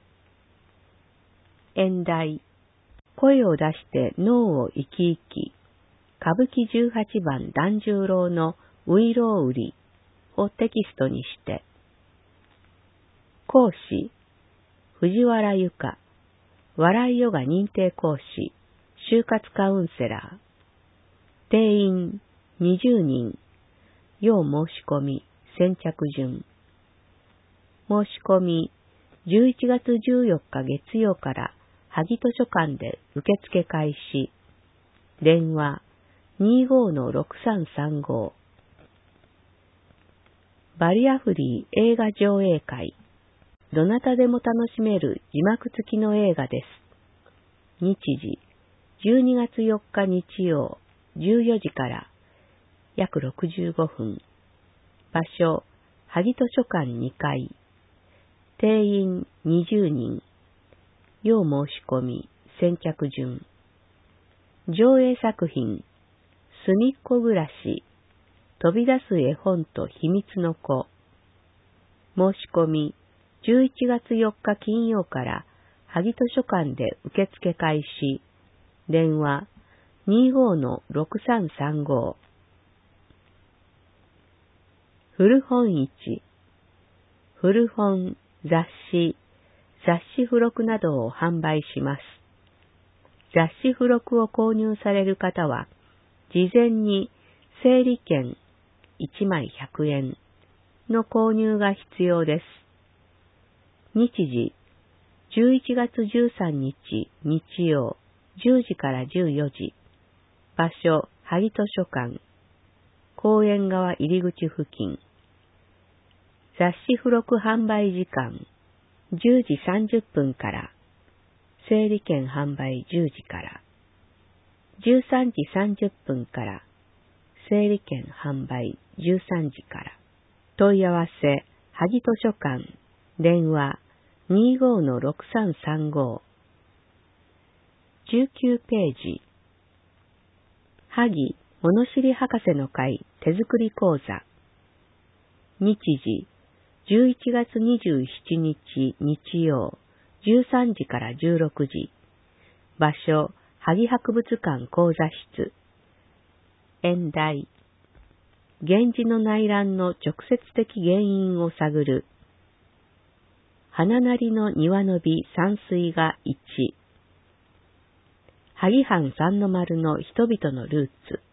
演題声を出して脳を生き生き歌舞伎じゅうはちばん團十郎のういろう売りをテキストにして。講師藤原由香笑いヨガ認定講師就活カウンセラー。定員にじゅうにん。要申し込み先着順。申し込みじゅういちがつじゅうよっか月曜から萩図書館で受付開始。電話 にーごーのろくさんさんご。バリアフリー映画上映会。どなたでも楽しめる字幕付きの映画です。日時じゅうにがつよっか日曜じゅうよじから約ろくじゅうごふん。場所萩図書館にかい。定員にじゅうにん。要申し込み先着順。上映作品すみっこ暮らし飛び出す絵本と秘密の子。申し込みじゅういちがつよっか金曜から萩図書館で受付開始。電話 にーごーのろくさんさんご。古本市。古本、雑誌、雑誌付録などを販売します。雑誌付録を購入される方は、事前に整理券いちまいひゃくえんの購入が必要です。日時じゅういちがつじゅうさんにち日曜じゅうじからじゅうよじ。場所萩図書館。公園側入り口付近。雑誌付録販売時間じゅうじさんじゅっぷんから。整理券販売じゅうじから。じゅうさんじさんじゅっぷんから。整理券販売じゅうさんじから。問い合わせ萩図書館。電話 にーごーのろくさんさんご。じゅうきゅうページ。萩物知り博士の会手作り講座。日時じゅういちがつにじゅうしちにち日曜じゅうさんじからじゅうろくじ。場所萩博物館講座室。演題源氏の内乱の直接的原因を探る。花なりの庭の美山水画いち。萩藩三の丸の人々のルーツ。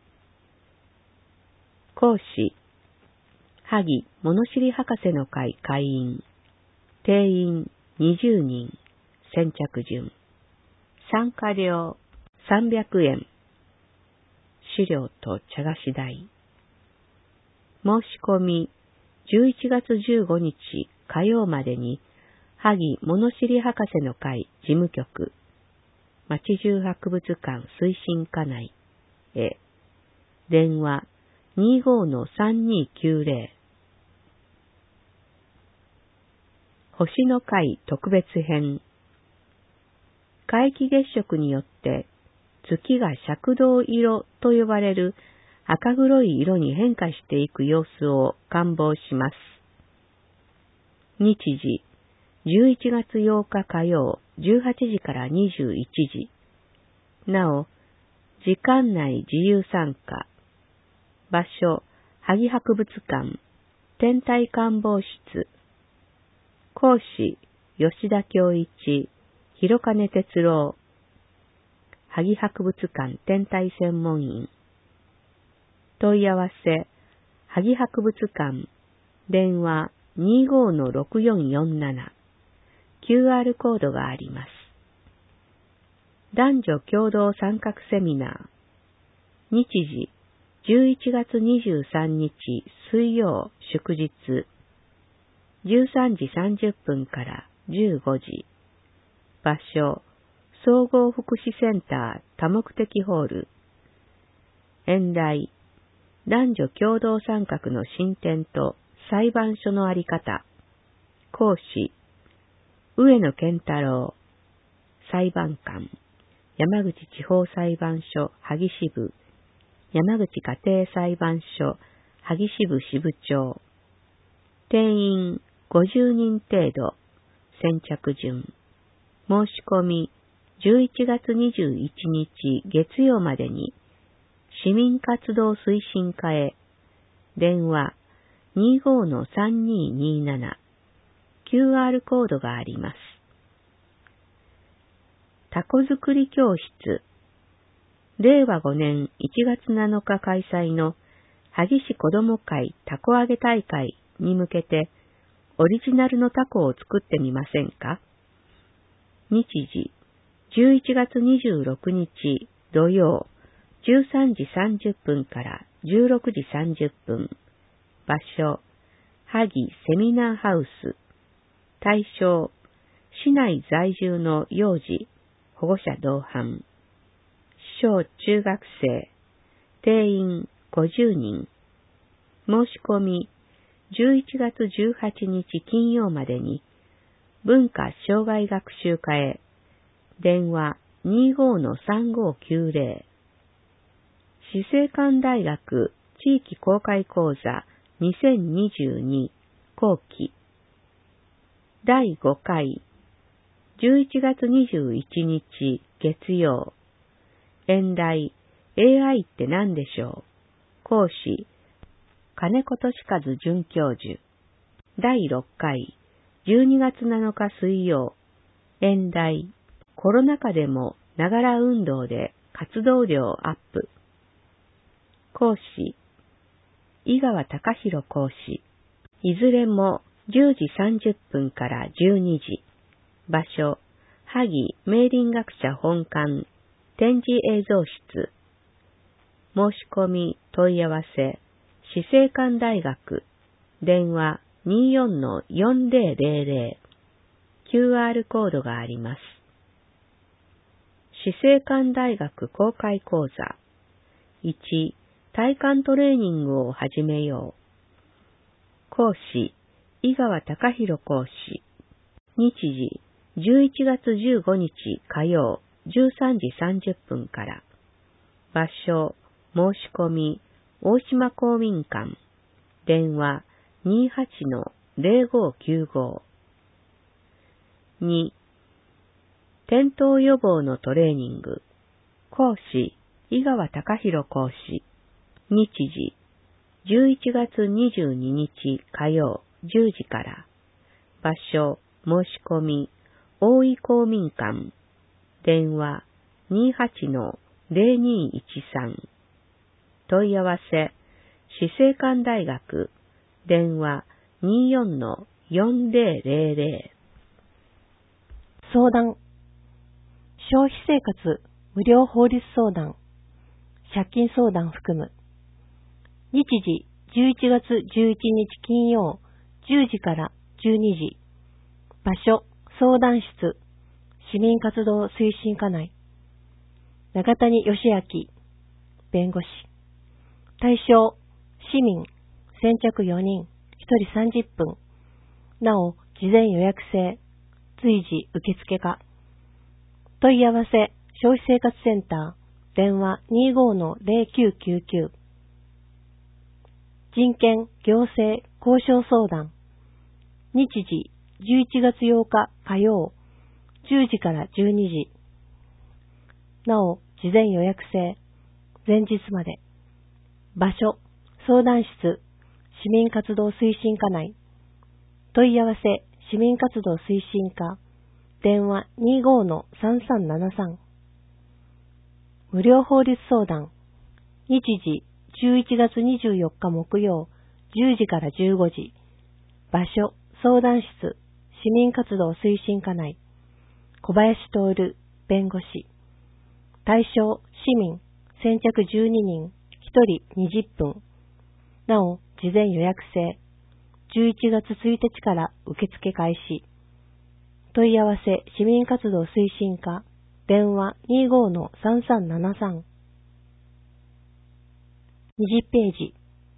講師萩物知り博士の会会員。定員にじゅうにん。先着順。参加料さんびゃくえん。資料と茶菓子代。申し込みじゅういちがつじゅうごにち火曜までに萩物知り博士の会事務局町中博物館推進課内へ。電話 にーごーのさんにーきゅうぜろ。星の会特別編。皆既月食によって月が赤銅色と呼ばれる赤黒い色に変化していく様子を観望します。日時じゅういちがつようか火曜じゅうはちじからにじゅういちじ。なお、時間内自由参加。場所、萩博物館、天体観望室。講師、吉田恭一、広金哲郎。萩博物館天体専門員。問い合わせ、萩博物館、電話 にーごーのろくよんよんなな。キューアール コードがあります。男女共同参画セミナー。 日時、じゅういちがつにじゅうさんにち水曜祝日、じゅうさんじさんじゅっぷんからじゅうごじ。場所、総合福祉センター多目的ホール。演題、男女共同参画の進展と裁判所のあり方。講師、上野健太郎。裁判官、山口地方裁判所萩支部、山口家庭裁判所萩支部支部長。定員ごじゅうにん程度。先着順。申し込みじゅういちがつにじゅういちにち月曜までに市民活動推進課へ電話 にじゅうごのさんにーにーなな キューアール コードがあります。タコ作り教室れいわごねんいちがつなのか開催の萩市子ども会たこ揚げ大会に向けてオリジナルのタコを作ってみませんか？日時、じゅういちがつにじゅうろくにち土曜、じゅうさんじさんじゅっぷんからじゅうろくじさんじゅっぷん。場所、萩セミナーハウス。対象、市内在住の幼児、保護者同伴。小中学生、定員ごじゅうにん。申し込み、じゅういちがつじゅうはちにち金曜までに、文化障害学習課へ、電話 にじゅうごのさんごーきゅうぜろ。市政官大学地域公開講座にせんにじゅうに後期。だいごかい、じゅういちがつにじゅういちにち月曜。演題、エーアイ って何でしょう。講師、金子俊和准教授。だいろっかい、じゅうにがつなのか水曜。演題、コロナ禍でもながら運動で活動量アップ。講師、井川隆弘講師。いずれもじゅうじさんじゅっぷんからじゅうにじ。場所、萩明林学者本館展示映像室。申し込み問い合わせ、市政官大学、電話 にじゅうよんのよんぜろぜろぜろ。キューアール コードがあります。市政官大学公開講座。いち、体幹トレーニングを始めよう。講師、井川隆弘講師。日時、じゅういちがつじゅうごにち火曜、じゅうさんじさんじゅっぷんから。場所、申し込み、大島公民館。電話 にじゅうはちのぜろごーきゅうごー。に、転倒予防のトレーニング。講師、井川隆弘講師。日時、じゅういちがつにじゅうににち火曜じゅうじから。場所、申し込み、大井公民館。電話 にじゅうはちのぜろにいちさん。問い合わせ、市政官大学。電話 にじゅうよんのよんぜろぜろぜろ。 相談。消費生活無料法律相談。借金相談含む。日時じゅういちがつじゅういちにち金曜じゅうじからじゅうにじ。場所相談室。市民活動推進課内。永谷義明弁護士。対象市民先着よにんひとりさんじゅっぷん。なお事前予約制。随時受付可。問い合わせ消費生活センター電話 にじゅうごのぜろきゅうきゅうきゅう。人権行政交渉相談。日時じゅういちがつようか火曜じゅうじからじゅうにじ。なお事前予約制。前日まで。場所相談室市民活動推進課内。問い合わせ市民活動推進課電話 にじゅうごのさんさんななさん。無料法律相談。日時じゅういちがつにじゅうよっか木曜じゅうじからじゅうごじ。場所相談室市民活動推進課内。小林徹弁護士。対象市民先着じゅうににん、ひとりにじゅっぷん。なお、事前予約制。じゅういちがつついたちから受付開始。問い合わせ市民活動推進課、電話 にじゅうごのさんさんななさん。にじゅうページ。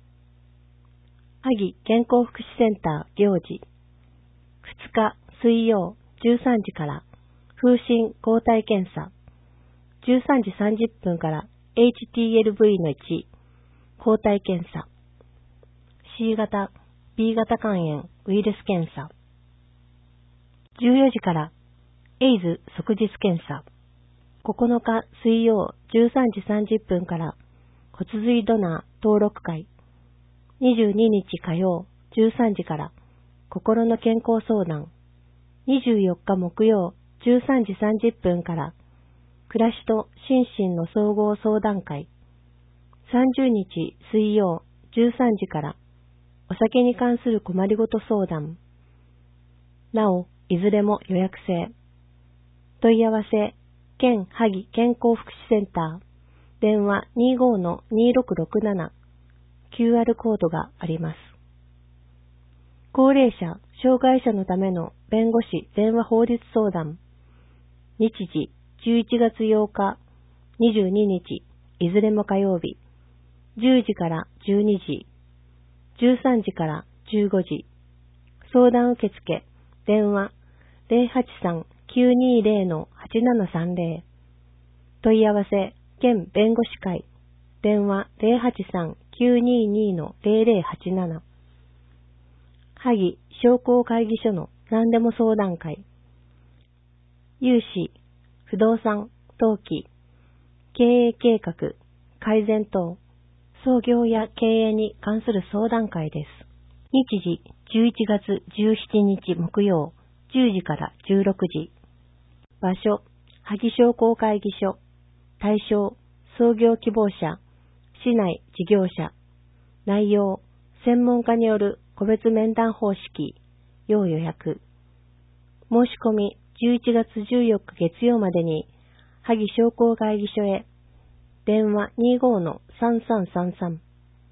萩健康福祉センター行事。ふつか水曜じゅうさんじから風疹抗体検査。じゅうさんじさんじゅっぷんから エイチティーエルブイ のいち抗体検査。C 型、B 型肝炎ウイルス検査。じゅうよじからエイズ即日検査。ここのか水曜じゅうさんじさんじゅっぷんから骨髄ドナー登録会。にじゅうににち火曜じゅうさんじから心の健康相談。にじゅうよっか木曜じゅうさんじさんじゅっぷんから暮らしと心身の総合相談会。さんじゅうにち水曜じゅうさんじからお酒に関する困りごと相談。なお、いずれも予約制。問い合わせ、県萩健康福祉センター、電話 にじゅうごのにろくろくなな、キューアール コードがあります。高齢者、障害者のための弁護士電話法律相談。日時、じゅういちがつようか、にじゅうににち、いずれも火曜日、じゅうじからじゅうにじ、じゅうさんじからじゅうごじ、相談受付、電話 ゼロはちさん きゅうにゼロのはちななさんゼロ、問い合わせ、県弁護士会、電話 ゼロはちさん きゅうににのゼロゼロはちなな、萩商工会議所の何でも相談会、融資、不動産、登記、経営計画、改善等、創業や経営に関する相談会です。日時、じゅういちがつじゅうしちにち木曜、じゅうじからじゅうろくじ。場所、萩商工会議所。対象、創業希望者、市内事業者。内容、専門家による個別面談方式、要予約。申し込み、じゅういちがつじゅうよっか月曜までに、萩商工会議所へ、電話 にじゅうごのさんさんさんさん。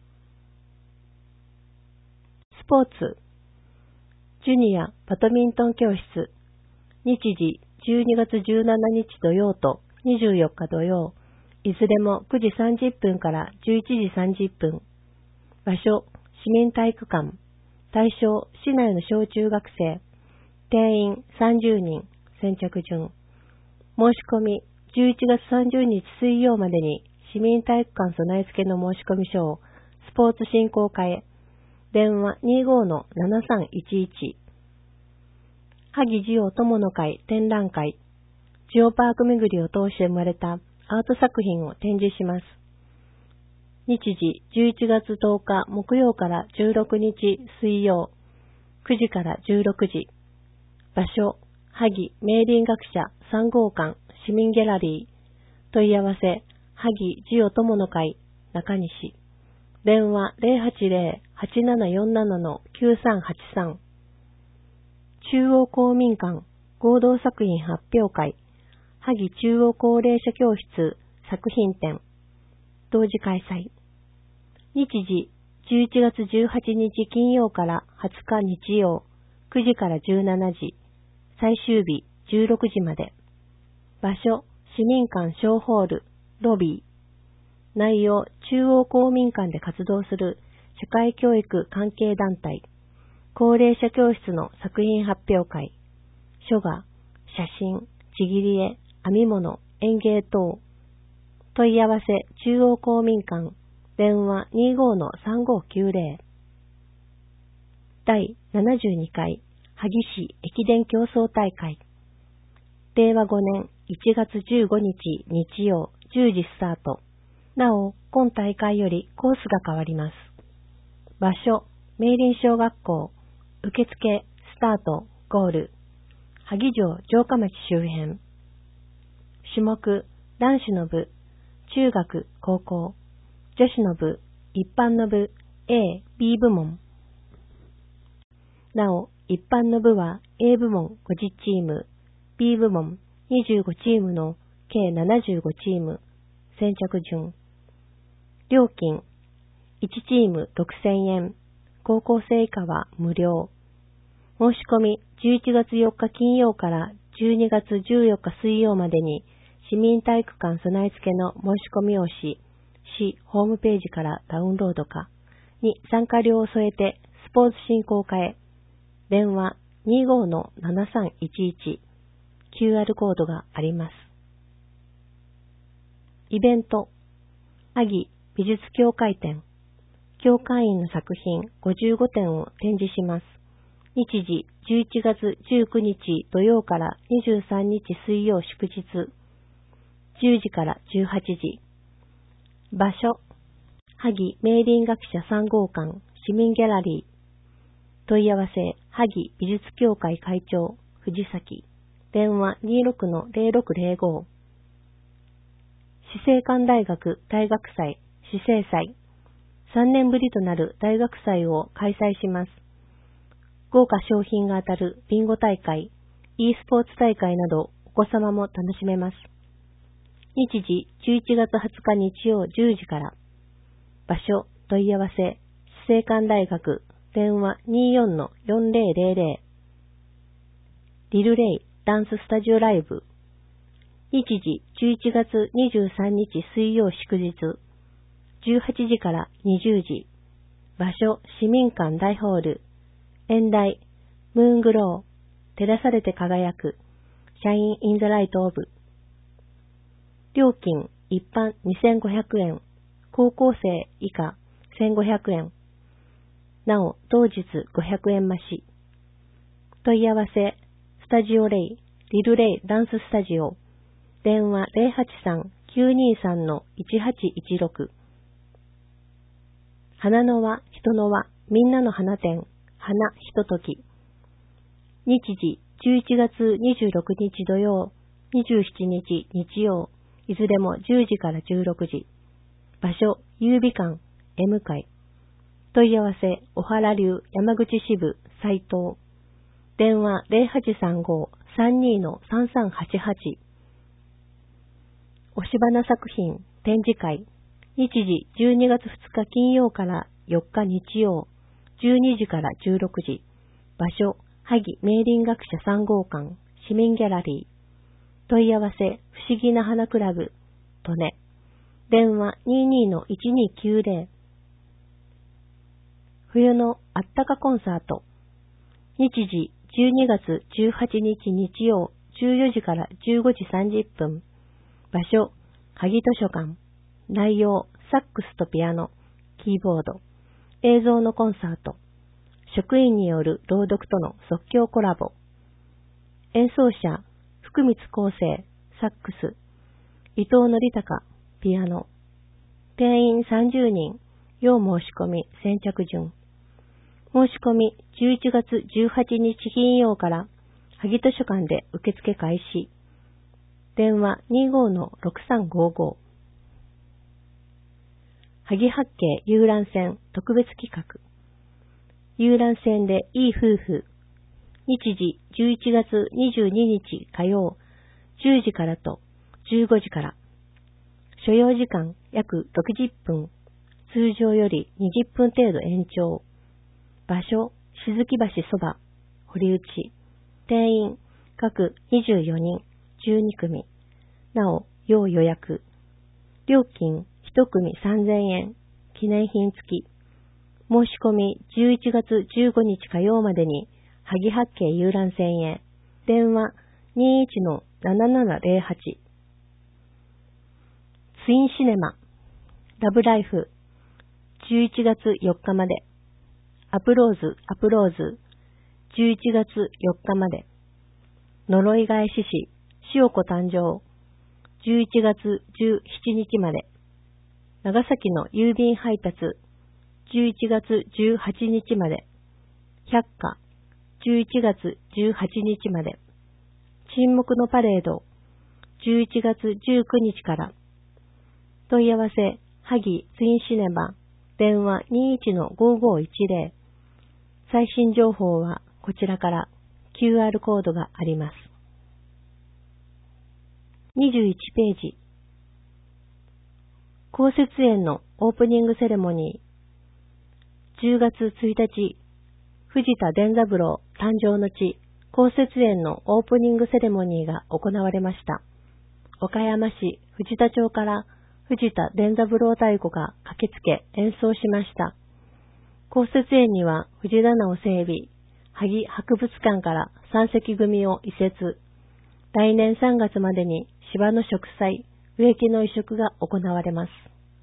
スポーツ、ジュニアバドミントン教室。日時、じゅうにがつじゅうしちにち土曜とにじゅうよっか土曜、いずれもくじさんじゅっぷんからじゅういちじさんじゅっぷん。場所、市民体育館。対象、市内の小中学生。定員さんじゅうにん、先着順。申し込み、じゅういちがつさんじゅうにち水曜までに市民体育館備え付けの申し込み書をスポーツ振興課へ。電話 にじゅうごのななさんいちいち。萩ジオ友の会展覧会。ジオパーク巡りを通して生まれたアート作品を展示します。日時じゅういちがつとおか木曜からじゅうろくにち水曜、くじからじゅうろくじ。場所、萩明林学者さんごうかん市民ギャラリー。問い合わせ、萩ジオ友の会中西。電話 ゼロはちゼロ はちななよんななのきゅうさんはちさん。中央公民館合同作品発表会、萩中央高齢者教室作品展、同時開催。日時、じゅういちがつじゅうはちにち金曜からはつか日曜、くじからじゅうしちじ、最終日じゅうろくじまで。場所、市民館小ホール、ロビー。内容、中央公民館で活動する社会教育関係団体、高齢者教室の作品発表会、書画、写真、ちぎり絵、編み物、園芸等。問い合わせ、中央公民館、電話 にじゅうごのさんごきゅうゼロ。だいななじゅうにかい、萩市駅伝競争大会。れいわごねんいちがつじゅうごにち日曜じゅうじスタート。なお、今大会よりコースが変わります。場所、明林小学校。受付、スタート、ゴール。萩城城下町周辺。種目、男子の部、中学、高校。女子の部、一般の部、A、B 部門。なお、一般の部は A 部門ごじゅっチーム、B 部門にじゅうごチームの計ななじゅうごチーム、先着順。 料金、いちチームろくせんえん、高校生以下は無料。申し込みじゅういちがつよっか金曜からじゅうにがつじゅうよっか水曜までに市民体育館備え付けの申し込み用紙、市ホームページからダウンロードかに参加料を添えてスポーツ振興課へ。電話 にじゅうごのななさんいちいち、キューアール コードがあります。イベント、萩美術協会展、協会員の作品ごじゅうごてんを展示します。日時じゅういちがつじゅうくにち土曜からにじゅうさんにち水曜祝日、じゅうじからじゅうはちじ。場所、萩明林学者さんごうかん市民ギャラリー。問い合わせ、萩美術協会会長、藤崎。電話 にじゅうろくのゼロろくゼロご。死生館大学大学祭、死生祭。さんねんぶりとなる大学祭を開催します。豪華賞品が当たるビンゴ大会、e スポーツ大会などお子様も楽しめます。日時じゅういちがつはつか日曜じゅうじから。場所、問い合わせ、死生館大学、電話 にじゅうよんのよんゼロゼロゼロ。リルレイダンススタジオライブ。日時じゅういちがつにじゅうさんにち水曜祝日、じゅうはちじからにじゅうじ。場所、市民館大ホール。演題、ムーングロー、照らされて輝く、シャイン・イン・ザ・ライト・オブ。料金、一般にせんごひゃくえん、高校生以下せんごひゃくえん。なお、当日ごひゃくえん増し。問い合わせ、スタジオレイ、リルレイダンススタジオ。電話 ゼロはちさん きゅうにさん いちはちいちろく。花の輪、人の輪、みんなの花展。花ひととき。日時じゅういちがつにじゅうろくにち土曜、にじゅうしちにち日曜、いずれもじゅうじからじゅうろくじ。場所、優美館、M 会。問い合わせ、小原流山口支部、斉藤。電話 ゼロはちさんご さんにのさんさんはちはち。押し花作品、展示会。日時じゅうにがつふつか金曜からよっか日曜、じゅうにじからじゅうろくじ。場所、萩明林学者さんごうかん市民ギャラリー。問い合わせ、不思議な花クラブ、利根。電話 にじゅうにのいちにきゅうゼロ。冬のあったかコンサート。日時じゅうにがつじゅうはちにち日曜、じゅうよじからじゅうごじさんじゅっぷん。場所、萩図書館。内容、サックスとピアノ、キーボード。映像のコンサート。職員による朗読との即興コラボ。演奏者、福光康生、サックス。伊藤則隆、ピアノ。定員さんじゅうにん、要申し込み先着順。申し込みじゅういちがつじゅうはちにち金曜から萩図書館で受付開始。電話 にじゅうごのろくさんごご。萩八景遊覧船特別企画。遊覧船でいい夫婦。日時じゅういちがつにじゅうににち火曜、じゅうじからとじゅうごじから。所要時間約ろくじゅっぷん。通常よりにじゅっぷん程度延長。場所、静木橋そば、堀内。定員、各にじゅうよにん、じゅうにくみ。なお、要予約。料金、いちくみさんぜんえん、記念品付き。申し込みじゅういちがつじゅうごにち火曜までに、萩八景遊覧船へ。電話 にじゅういちのななななゼロはち。ツインシネマ、ラブライフ、じゅういちがつよっかまで。アプローズ、アプローズ、じゅういちがつよっかまで。呪い返し師、塩子誕生、じゅういちがつじゅうしちにちまで。長崎の郵便配達、じゅういちがつじゅうはちにちまで。百花、じゅういちがつじゅうはちにちまで。沈黙のパレード、じゅういちがつじゅうくにちから。問い合わせ、萩ツインシネマ、電話 にじゅういちのごごいちゼロ。最新情報はこちらから キューアール コードがあります。にじゅういちページ。 公設園のオープニングセレモニー。じゅうがつついたち、藤田伝三郎誕生の地、公設園のオープニングセレモニーが行われました。岡山市藤田町から藤田伝三郎太鼓が駆けつけ演奏しました。公設園には藤棚を整備、萩博物館からさんせき組を移設。来年さんがつまでに芝の植栽、植木の移植が行われます。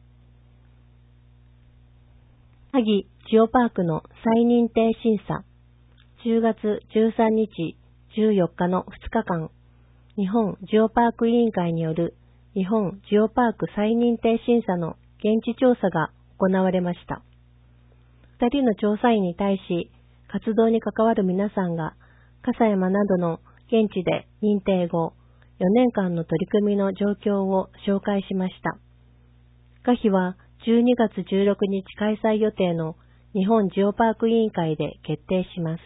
萩ジオパークの再認定審査。じゅうがつじゅうさんにち、じゅうよっかのふつかかん、日本ジオパーク委員会による日本ジオパーク再認定審査の現地調査が行われました。ふたりの調査員に対し、活動に関わる皆さんが、笠山などの現地で認定後、よねんかんの取り組みの状況を紹介しました。可否はじゅうにがつじゅうろくにち開催予定の日本ジオパーク委員会で決定します。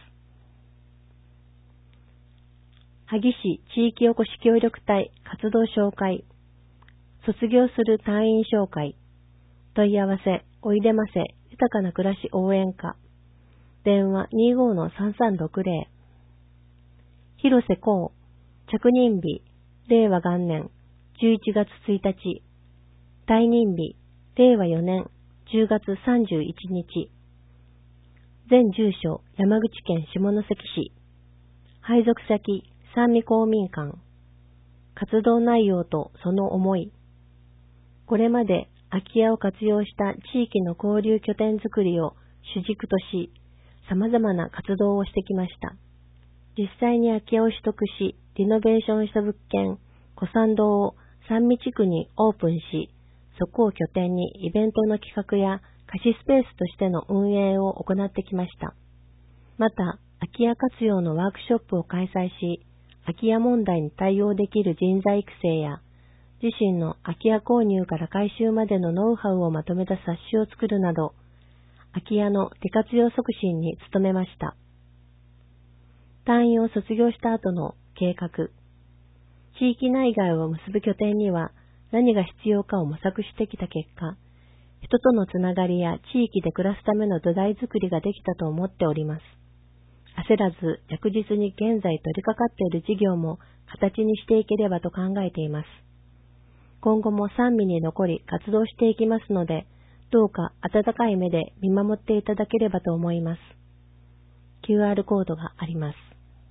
萩市地域おこし協力隊活動紹介。卒業する隊員紹介。問い合わせ、おいでませ、豊かな暮らし応援歌。電話 にじゅうごのさんさんろくゼロ。広瀬光、着任日、れいわがんねんじゅういちがつついたち。退任日、れいわよねんじゅうがつさんじゅういちにち。前住所、山口県下関市。配属先、三味公民館。活動内容とその思い。これまで空き家を活用した地域の交流拠点づくりを主軸とし、様々な活動をしてきました。実際に空き家を取得し、リノベーションした物件、小参道を三味地区にオープンし、そこを拠点にイベントの企画や貸しスペースとしての運営を行ってきました。また、空き家活用のワークショップを開催し、空き家問題に対応できる人材育成や、自身の空き家購入から改修までのノウハウをまとめた冊子を作るなど、空き家の利活用促進に努めました。隊員を卒業した後の計画。地域内外を結ぶ拠点には何が必要かを模索してきた結果、人とのつながりや地域で暮らすための土台づくりができたと思っております。焦らず着実に現在取り掛かっている事業も形にしていければと考えています。今後も三味に残り活動していきますので、どうか温かい目で見守っていただければと思います。キューアール コードがあります。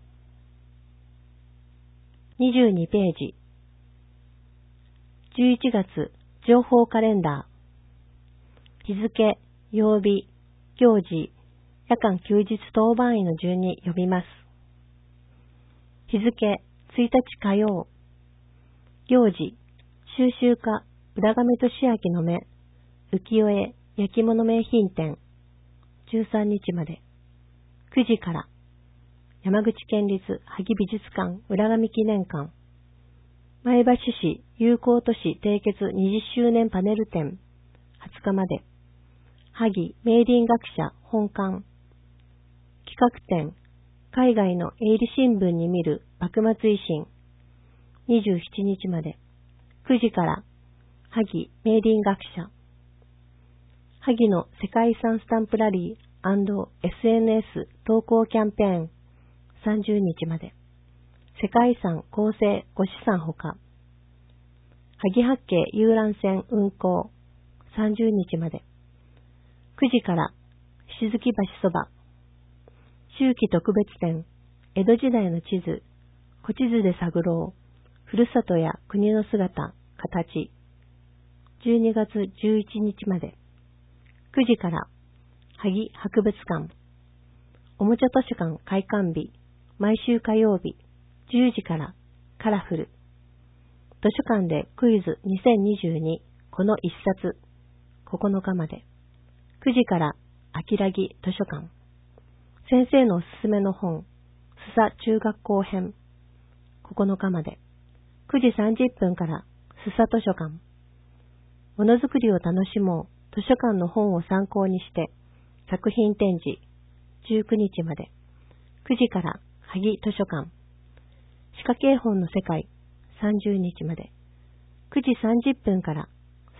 にじゅうにページ。じゅういちがつ情報カレンダー。日付、曜日、行事、夜間休日当番員の順に読みます。日付、ついたち火曜。行事、収集家、浦上俊明の目、浮世絵、焼き物名品展。じゅうさんにちまで。くじから。山口県立萩美術館浦上記念館。前橋市友好都市締結にじゅっしゅうねんパネル展。はつかまで。萩名林学者本館。企画展。海外の営利新聞に見る幕末維新。にじゅうしちにちまで。くじから。萩名林学者。萩の世界遺産スタンプラリー &エスエヌエス 投稿キャンペーン。さんじゅうにちまで。世界遺産構成ご資産ほか。萩八景遊覧船運行。さんじゅうにちまで。くじから。石月橋そば。秋季特別展。江戸時代の地図。古地図で探ろう。ふるさとや国の姿、形。じゅうにがつじゅういちにちまで。くじから。萩博物館。おもちゃ図書館開館日。毎週火曜日。じゅうじから。カラフル。図書館でクイズにせんにじゅうにこの一冊。ここのかまで。くじから。あきらぎ図書館。先生のおすすめの本。須佐中学校編。ここのかまで。くじさんじゅっぷんから。須佐図書館。ものづくりを楽しもう。図書館の本を参考にして。作品展示。じゅうくにちまで。くじから。萩図書館。歯科警本の世界。さんじゅうにちまで。くじさんじゅっぷんから。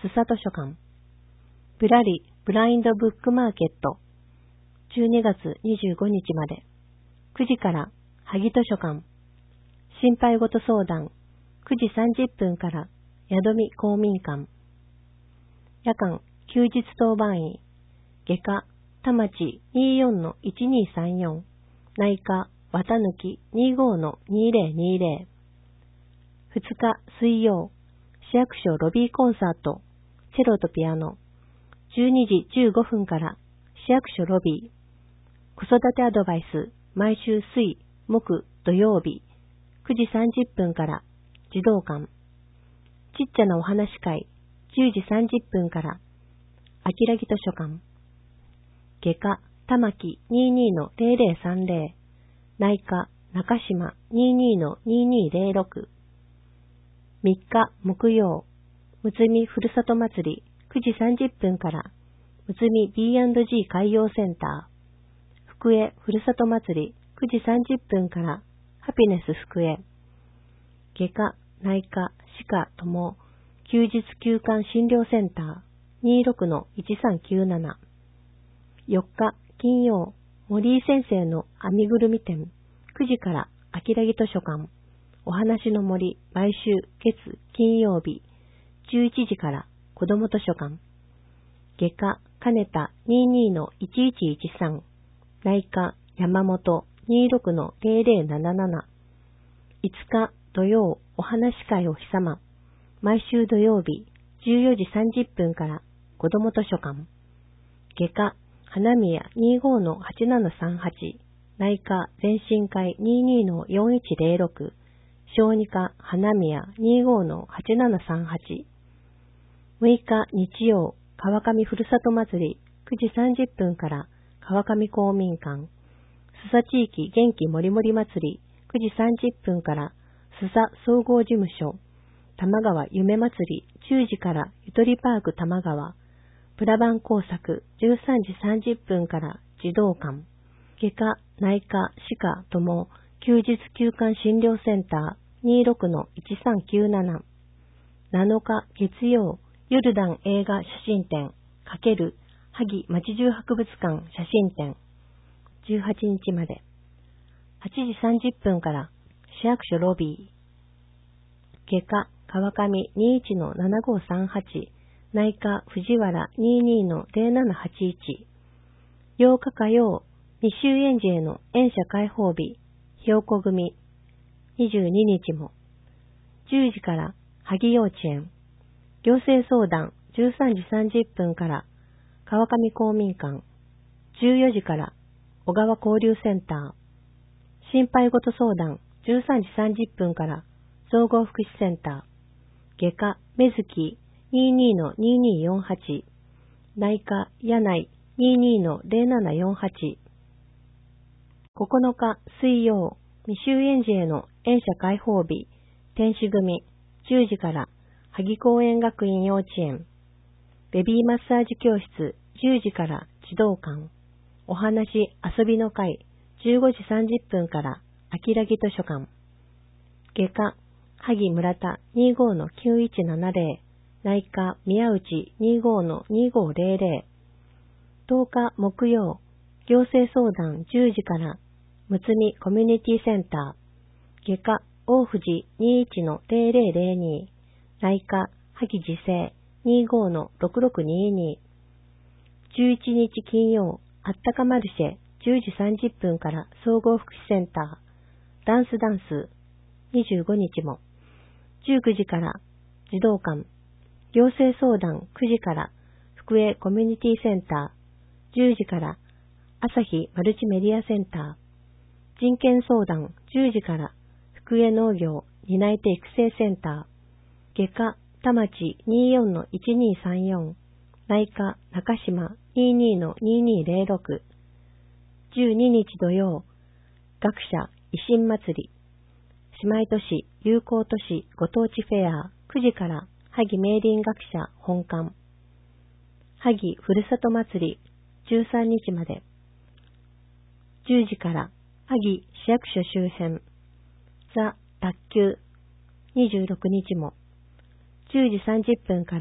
スサ図書館。ぶらりブラインドブックマーケット。じゅうにがつにじゅうごにちまで。くじから萩図書館。心配事相談。くじさんじゅっぷんから宿見公民館。夜間休日当番医。外科田町 にじゅうよんのいちにーさんよん。内科綿抜き にじゅうごのにせんにじゅう。ふつか水曜、市役所ロビーコンサート、チェロとピアノ。じゅうにじじゅうごふんから市役所ロビー。子育てアドバイス、毎週水、木、土曜日。くじさんじゅっぷんから児童館。ちっちゃなお話会、じゅうじさんじゅっぷんから、あきらぎ図書館。外科、玉木 にじゅうにのぜろぜろさんぜろ。内科、中島 にじゅうにのにじゅうにぜろろく。みっか木曜、むつみふるさと祭りくじさんじゅっぷんから、むつみ ビーアンドジー 海洋センター。福江ふるさと祭りくじさんじゅっぷんから、ハピネス福江。外科、内科、歯科とも、休日休館診療センター にじゅうろくのいちさんきゅうなな。よっか金曜、森井先生の編みぐるみ展くじからあきらぎ図書館。お話の森毎週月金曜日じゅういちじから子ども図書館。外科金田 にじゅうにのいちいちいちさん。内科山本 にじゅうろくのぜろぜろなななな。いつか土曜お話会お日様。毎週土曜日じゅうよじさんじゅっぷんから子ども図書館。外科花宮 にじゅうごのはちななさんはち。内科全身会 にじゅうにのよんいちぜろろく。小児科花宮 にじゅうごのはちななさんはち。むいか日曜、川上ふるさと祭りくじさんじゅっぷんから川上公民館。須佐地域元気もりもり祭りくじさんじゅっぷんから須佐総合事務所。玉川夢祭りじゅうじからゆとりパーク玉川。プラバン工作じゅうさんじさんじゅっぷんから児童館。外科、内科、歯科とも休日休館診療センターにじゅうろくのいちさんきゅうなな。なのか月曜、ヨルダン映画写真展×萩町中博物館写真展じゅうはちにちまで。はちじさんじゅっぷんから市役所ロビー。外科、川上 にじゅういちのななごさんはち。内科藤原 にじゅうにのぜろななはちいち。ようか火曜、未就園児への園舎開放日、ひよこ組、にじゅうににちも。じゅうじから萩幼稚園。行政相談じゅうさんじさんじゅっぷんから川上公民館。じゅうよじから小川交流センター。心配事相談じゅうさんじさんじゅっぷんから総合福祉センター。外科目月にじゅうにのにじゅうによんはち。内科柳井にじゅうにのぜろななよんはち。ここのか水曜、未就園児への園舎開放日、天使組、じゅうじから萩公園学院幼稚園。ベビーマッサージ教室、じゅうじから児童館。お話遊びの会、じゅうごじさんじゅっぷんからあきらぎ図書館。外科萩村田 にじゅうごのきゅういちななぜろ。内科宮内 にじゅうごのにごぜろぜろ。とおか木曜、行政相談じゅうじからむつみコミュニティセンター。外科大藤にじゅういちのぜろぜろぜろに。内科萩自生にじゅうごのろくろくにに。じゅういちにち金曜、あったかマルシェじゅうじさんじゅっぷんから総合福祉センター。ダンスダンスにじゅうごにちも。じゅうくじから児童館。行政相談くじから福江コミュニティセンター。じゅうじから朝日マルチメディアセンター。人権相談じゅうじから福江農業担い手育成センター。外科田町にじゅうよんのいちにさんよん。内科中島にじゅうにのにじゅうにぜろろく。じゅうににち土曜、学者維新祭り。姉妹都市友好都市ご当地フェアくじから萩明林学者本館。萩ふるさと祭りじゅうさんにちまで。じゅうじから萩市役所周辺。ザ・卓球にじゅうろくにちも。じゅうじさんじゅっぷんから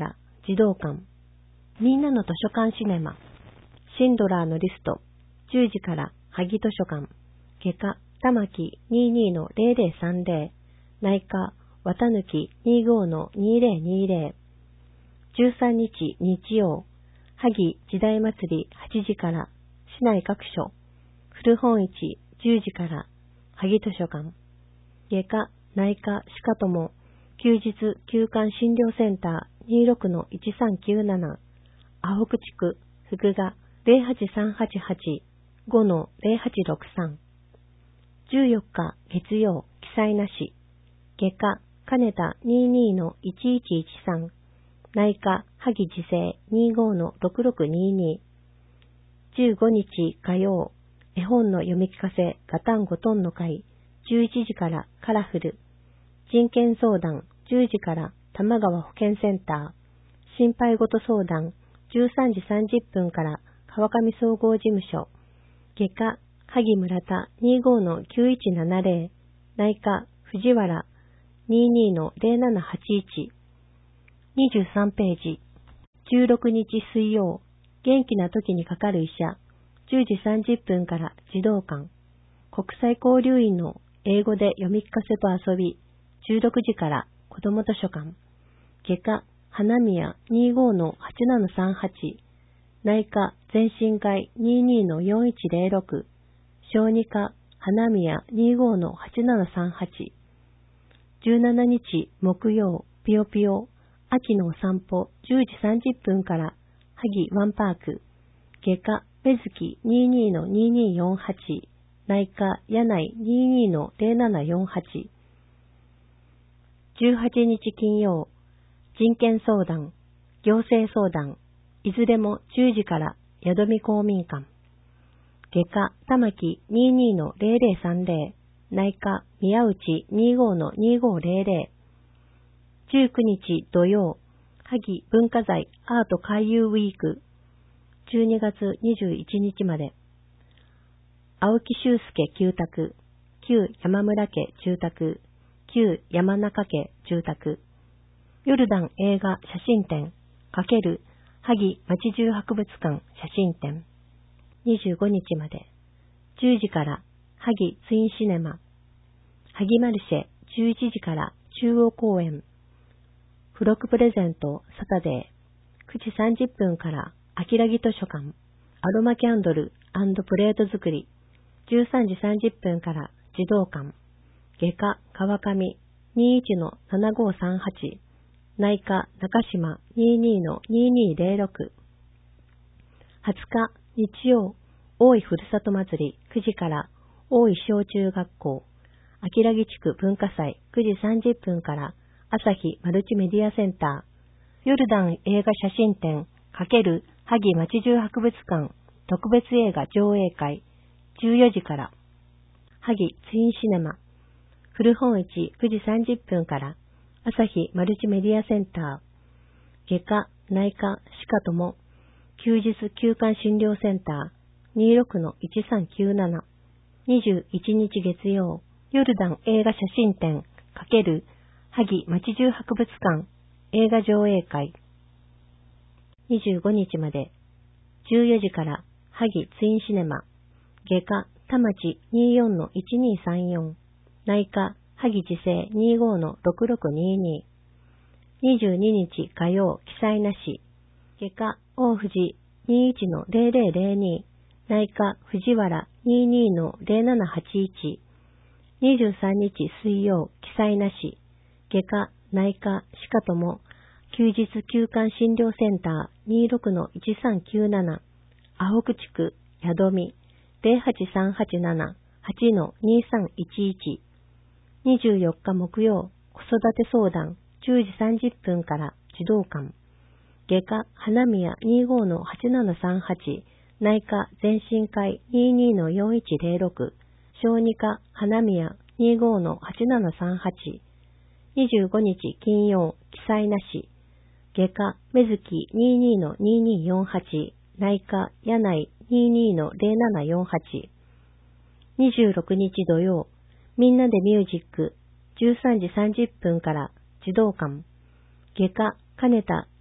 児童館。みんなの図書館シネマ。シンドラーのリスト。じゅうじから萩図書館。外科、玉木 にじゅうにのゼロゼロさんゼロ。内科、綿抜にじゅうごのにゼロにゼロ。じゅうさんにち日曜。萩時代祭りはちじから。市内各所。古本市じゅうじから。萩図書館。外科、内科、歯科とも。休日休館診療センター にじゅうろくのいちさんきゅうなな。青区地区、福賀 ゼロはちさんはちはち ごのゼロはちろくさん。じゅうよっか月曜、記載なし。外科、金田 にじゅうにのいちいちいちさん。内科、萩自生 にじゅうごのろくろくにに。じゅうごにち火曜、絵本の読み聞かせガタンゴトンの会、じゅういちじからカラフル。人権相談、じゅうじから玉川保健センター。心配事相談、じゅうさんじさんじゅっぷんから川上総合事務所。外科、萩村田 にじゅうごのきゅういちななゼロ。内科、藤原 にじゅうにのゼロななはちいち。にじゅうさんページ。じゅうろくにち水曜、元気な時にかかる医者。じゅうじさんじゅっぷんから児童館。国際交流員の英語で読み聞かせと遊び。じゅうろくじから子ども図書館。外科、花宮 にじゅうごのはちななさんはち。内科、全身会 にじゅうにのよんいちゼロろく。小児科、花宮 にじゅうごのはちななさんはち。じゅうしちにち木曜、ぴよぴよ、秋のお散歩じゅうじさんじゅっぷんから、萩ワンパーク。外科、目月 にじゅうにのにじゅうによんはち。内科、柳井 にじゅうにのゼロななよんはち。じゅうはちにち金曜、人権相談、行政相談、いずれもじゅうじから宿見公民館。外科、玉木 にじゅうにのゼロゼロさんゼロ。内科、宮内 にじゅうごのにじゅうごゼロゼロ。じゅうくにち土曜、萩文化財アート回遊ウィーク。じゅうにがつにじゅういちにちまで。青木修介旧宅、旧山村家住宅、旧山中家住宅。ヨルダン映画写真展×萩町中博物館写真展。にじゅうごにちまで。じゅうじから萩ツインシネマ。萩マルシェじゅういちじから中央公園。付録プレゼントサタデー。くじさんじゅっぷんから秋良木図書館。アロマキャンドル&プレート作り。じゅうさんじさんじゅっぷんから児童館。外科川上 にじゅういちのななごさんはち。内科中島 にじゅうにのにじゅうにゼロろく。はつか日曜、大井ふるさと祭りくじから大井小中学校。秋良木地区文化祭くじさんじゅっぷんから朝日マルチメディアセンター。ヨルダン映画写真展×萩町中博物館特別映画上映会じゅうよじから。萩ツインシネマ。古本市くじさんじゅっぷんから朝日マルチメディアセンター。外科、内科、歯科とも。休日休館診療センター にじゅうろくのいちさんきゅうなな。にじゅういちにち月曜、ヨルダン映画写真展×萩町中博物館映画上映会。にじゅうごにちまで。じゅうよじから萩ツインシネマ。外科、田町 にじゅうよんのいちにさんよん。内科、萩自生 にじゅうごのろくろくにに。にじゅうににち火曜、記載なし。外科、大藤 にじゅういちのゼロゼロゼロに。内科、藤原 にじゅうにのゼロななはちいち。にじゅうさんにち水曜、記載なし。外科、内科、歯科とも。休日休館診療センター にじゅうろくのいちさんきゅうなな。青区地区、宿見。ゼロはちさんはちなな はちのにさんいちいち。にじゅうよっか木曜、子育て相談じゅうじさんじゅっぷんから児童館。外科、花宮 にじゅうごのはちななさんはち。内科、全身会 にじゅうにのよんいちゼロろく。小児科、花宮 にじゅうごのはちななさんはち。にじゅうごにち金曜、記載なし。外科、目月 にじゅうにのにじゅうによんはち。内科、柳井 にじゅうにのゼロななよんはち。にじゅうろくにち土曜、みんなでミュージックじゅうさんじさんじゅっぷんから児童館。外科、金田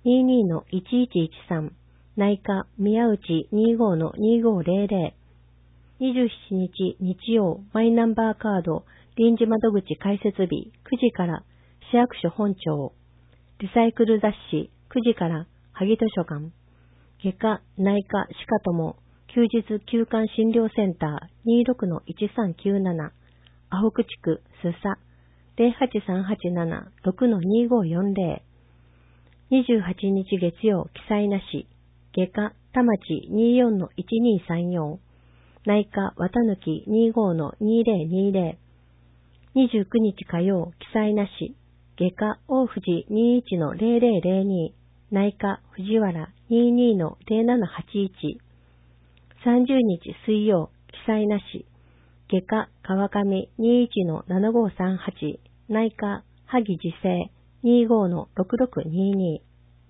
にじゅうにのいちいちいちさん、内科宮内 にじゅうごのにじゅうごゼロゼロ、にじゅうしちにち日曜マイナンバーカード臨時窓口開設日くじから市役所本庁、リサイクル雑誌くじから萩図書館、外科、内科、歯科とも休日休館診療センター にじゅうろくのいちさんきゅうなな、アホク地区、スサ ゼロはちさんはちなな ろくのにごよんゼロ、にじゅうはちにち月曜記載なし、外科、田町 にじゅうよんのいちにさんよん、内科、綿抜き にじゅうごのにぜろにぜろ、にじゅうくにち火曜記載なし、外科、大藤 にじゅういちのゼロゼロゼロに、内科、藤原 にじゅうにのゼロななはちいち、さんじゅうにち水曜記載なし、外科、川上 にじゅういちのななごさんはち、内科、萩自生 にじゅうごのろくろくにに。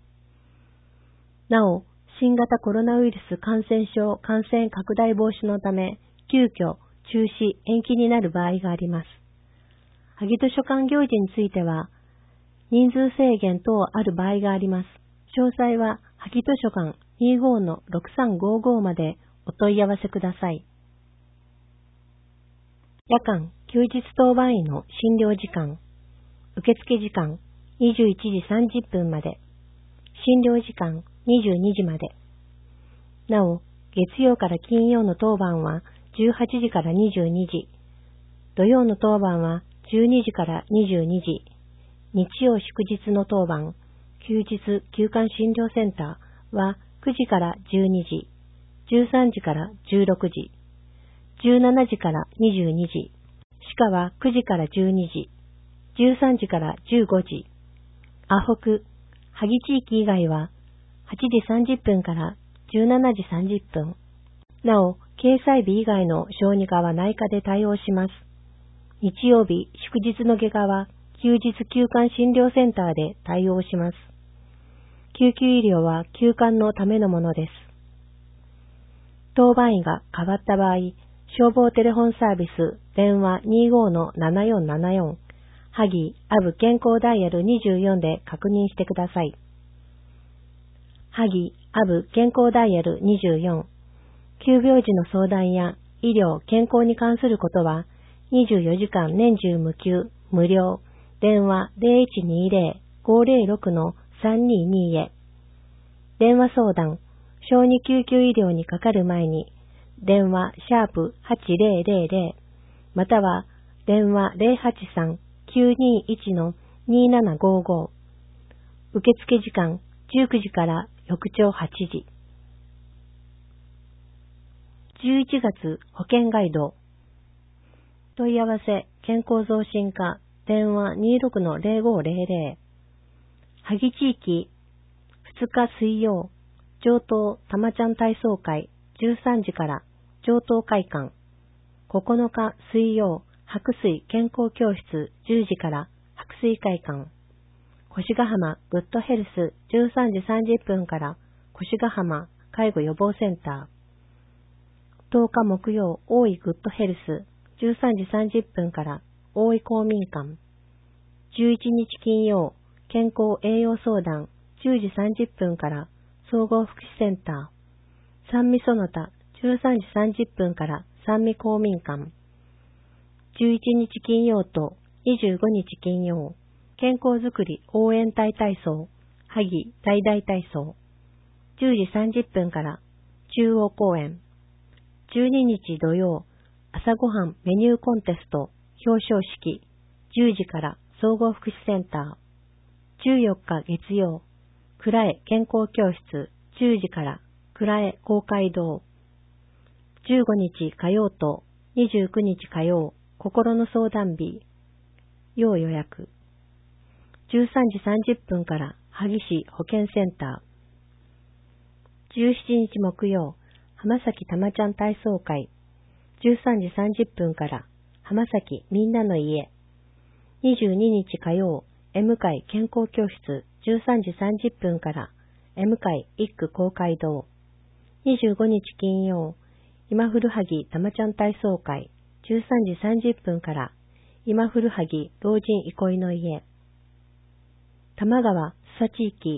なお、新型コロナウイルス感染症感染拡大防止のため、急遽中止延期になる場合があります。萩図書館行事については、人数制限等ある場合があります。詳細は萩図書館にじゅうごのろくさんごごまでお問い合わせください。夜間、休日当番医の診療時間、受付時間にじゅういちじさんじゅっぷんまで、診療時間にじゅうにじまで。なお、月曜から金曜の当番はじゅうはちじからにじゅうにじ、土曜の当番はじゅうにじからにじゅうにじ、日曜祝日の当番、休日休館診療センターはくじからじゅうにじ、じゅうさんじからじゅうろくじ、じゅうしちじからにじゅうにじ、歯科はくじからじゅうにじ、じゅうさんじからじゅうごじ、アホク、萩地域以外ははちじさんじゅっぷんからじゅうしちじさんじゅっぷん。なお、掲載日以外の小児科は内科で対応します。日曜日、祝日の外科は休日休館診療センターで対応します。救急医療は休館のためのものです。当番医が変わった場合、消防テレフォンサービス電話 にじゅうごのななよんななよん、萩アブ健康ダイヤルにじゅうよんで確認してください。萩アブ健康ダイヤルにじゅうよん、急病時の相談や医療健康に関することはにじゅうよじかん年中無休無料、電話 ゼロいちにゼロ ごゼロろくのさんにに へ。電話相談、小児救急医療にかかる前に電話シャープはちゼロゼロゼロ、または電話 ゼロはちさん きゅうにいちのにななごご、受付時間じゅうくじから翌朝はちじ。じゅういちがつ保険ガイド。問い合わせ健康増進課電話 にじゅうろくのゼロごゼロゼロ。萩地域ふつか水曜上東たまちゃん体操会じゅうさんじから上東会館。ここのか水曜白水健康教室じゅうじから白水会館。越ヶ浜グッドヘルスじゅうさんじさんじゅっぷんから越ヶ浜介護予防センター。とおか木曜大井グッドヘルスじゅうさんじさんじゅっぷんから大井公民館。じゅういちにち金曜健康栄養相談じゅうじさんじゅっぷんから総合福祉センター。三味その他じゅうさんじさんじゅっぷんから三味公民館。じゅういちにち金曜とにじゅうごにち金曜健康づくり応援隊体操萩大々体操。じゅうじさんじゅっぷんから中央公園。じゅうににち土曜朝ごはんメニューコンテスト表彰式じゅうじから総合福祉センター。じゅうよっか月曜倉江健康教室じゅうじから倉江公会堂。じゅうごにち火曜とにじゅうくにち火曜心の相談日要予約。じゅうさんじさんじゅっぷんから萩市保健センター。じゅうしちにち木曜浜崎たまちゃん体操会じゅうさんじさんじゅっぷんから浜崎みんなの家。にじゅうににち火曜 M 会健康教室じゅうさんじさんじゅっぷんから M 会一区公会堂。にじゅうごにち金曜今古萩たまちゃん体操会じゅうさんじさんじゅっぷんから今古萩老人憩いの家。玉川須佐地域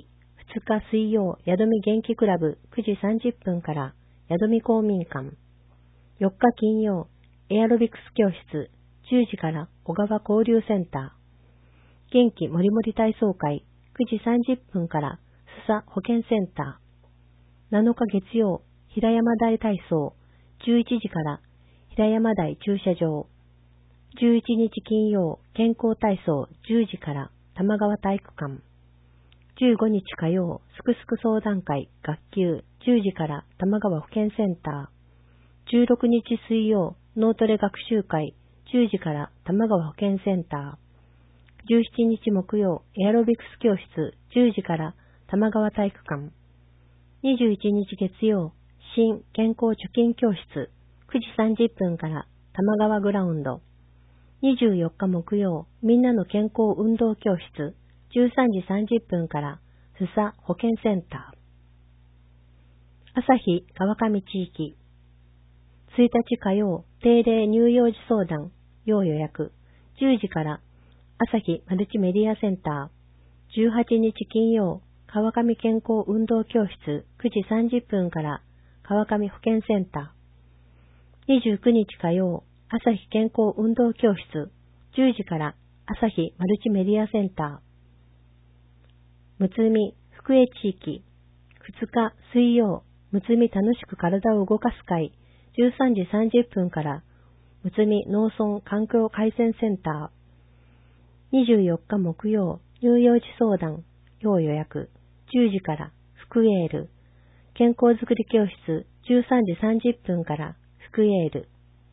ふつか水曜、宿見元気クラブくじさんじゅっぷんから宿見公民館。よっか金曜、エアロビクス教室じゅうじから小川交流センター。元気もりもり体操会くじさんじゅっぷんから須佐保健センター。なのか月曜、平山台体操じゅういちじから平山台駐車場。じゅういちにち金曜、健康体操じゅうじから玉川体育館。じゅうごにち火曜、すくすく相談会学級じゅうじから玉川保健センター。じゅうろくにち水曜、脳トレ学習会じゅうじから玉川保健センター。じゅうしちにち木曜、エアロビクス教室じゅうじから玉川体育館。にじゅういちにち月曜、新健康貯金教室くじさんじゅっぷんから玉川グラウンド。にじゅうよっか木曜、みんなの健康運動教室じゅうさんじさんじゅっぷんから須佐保健センター。朝日川上地域。ついたち火曜、定例乳幼児相談要予約じゅうじから朝日マルチメディアセンター。じゅうはちにち金曜、川上健康運動教室くじさんじゅっぷんから川上保健センター。にじゅうくにち火曜、朝日健康運動教室じゅうじから朝日マルチメディアセンター。むつみ福江地域。ふつか水曜、むつみ楽しく体を動かす会じゅうさんじさんじゅっぷんからむつみ農村環境改善センター。にじゅうよっか木曜、乳幼児相談要予約じゅうじから福エール健康づくり教室じゅうさんじさんじゅっぷんから福エール。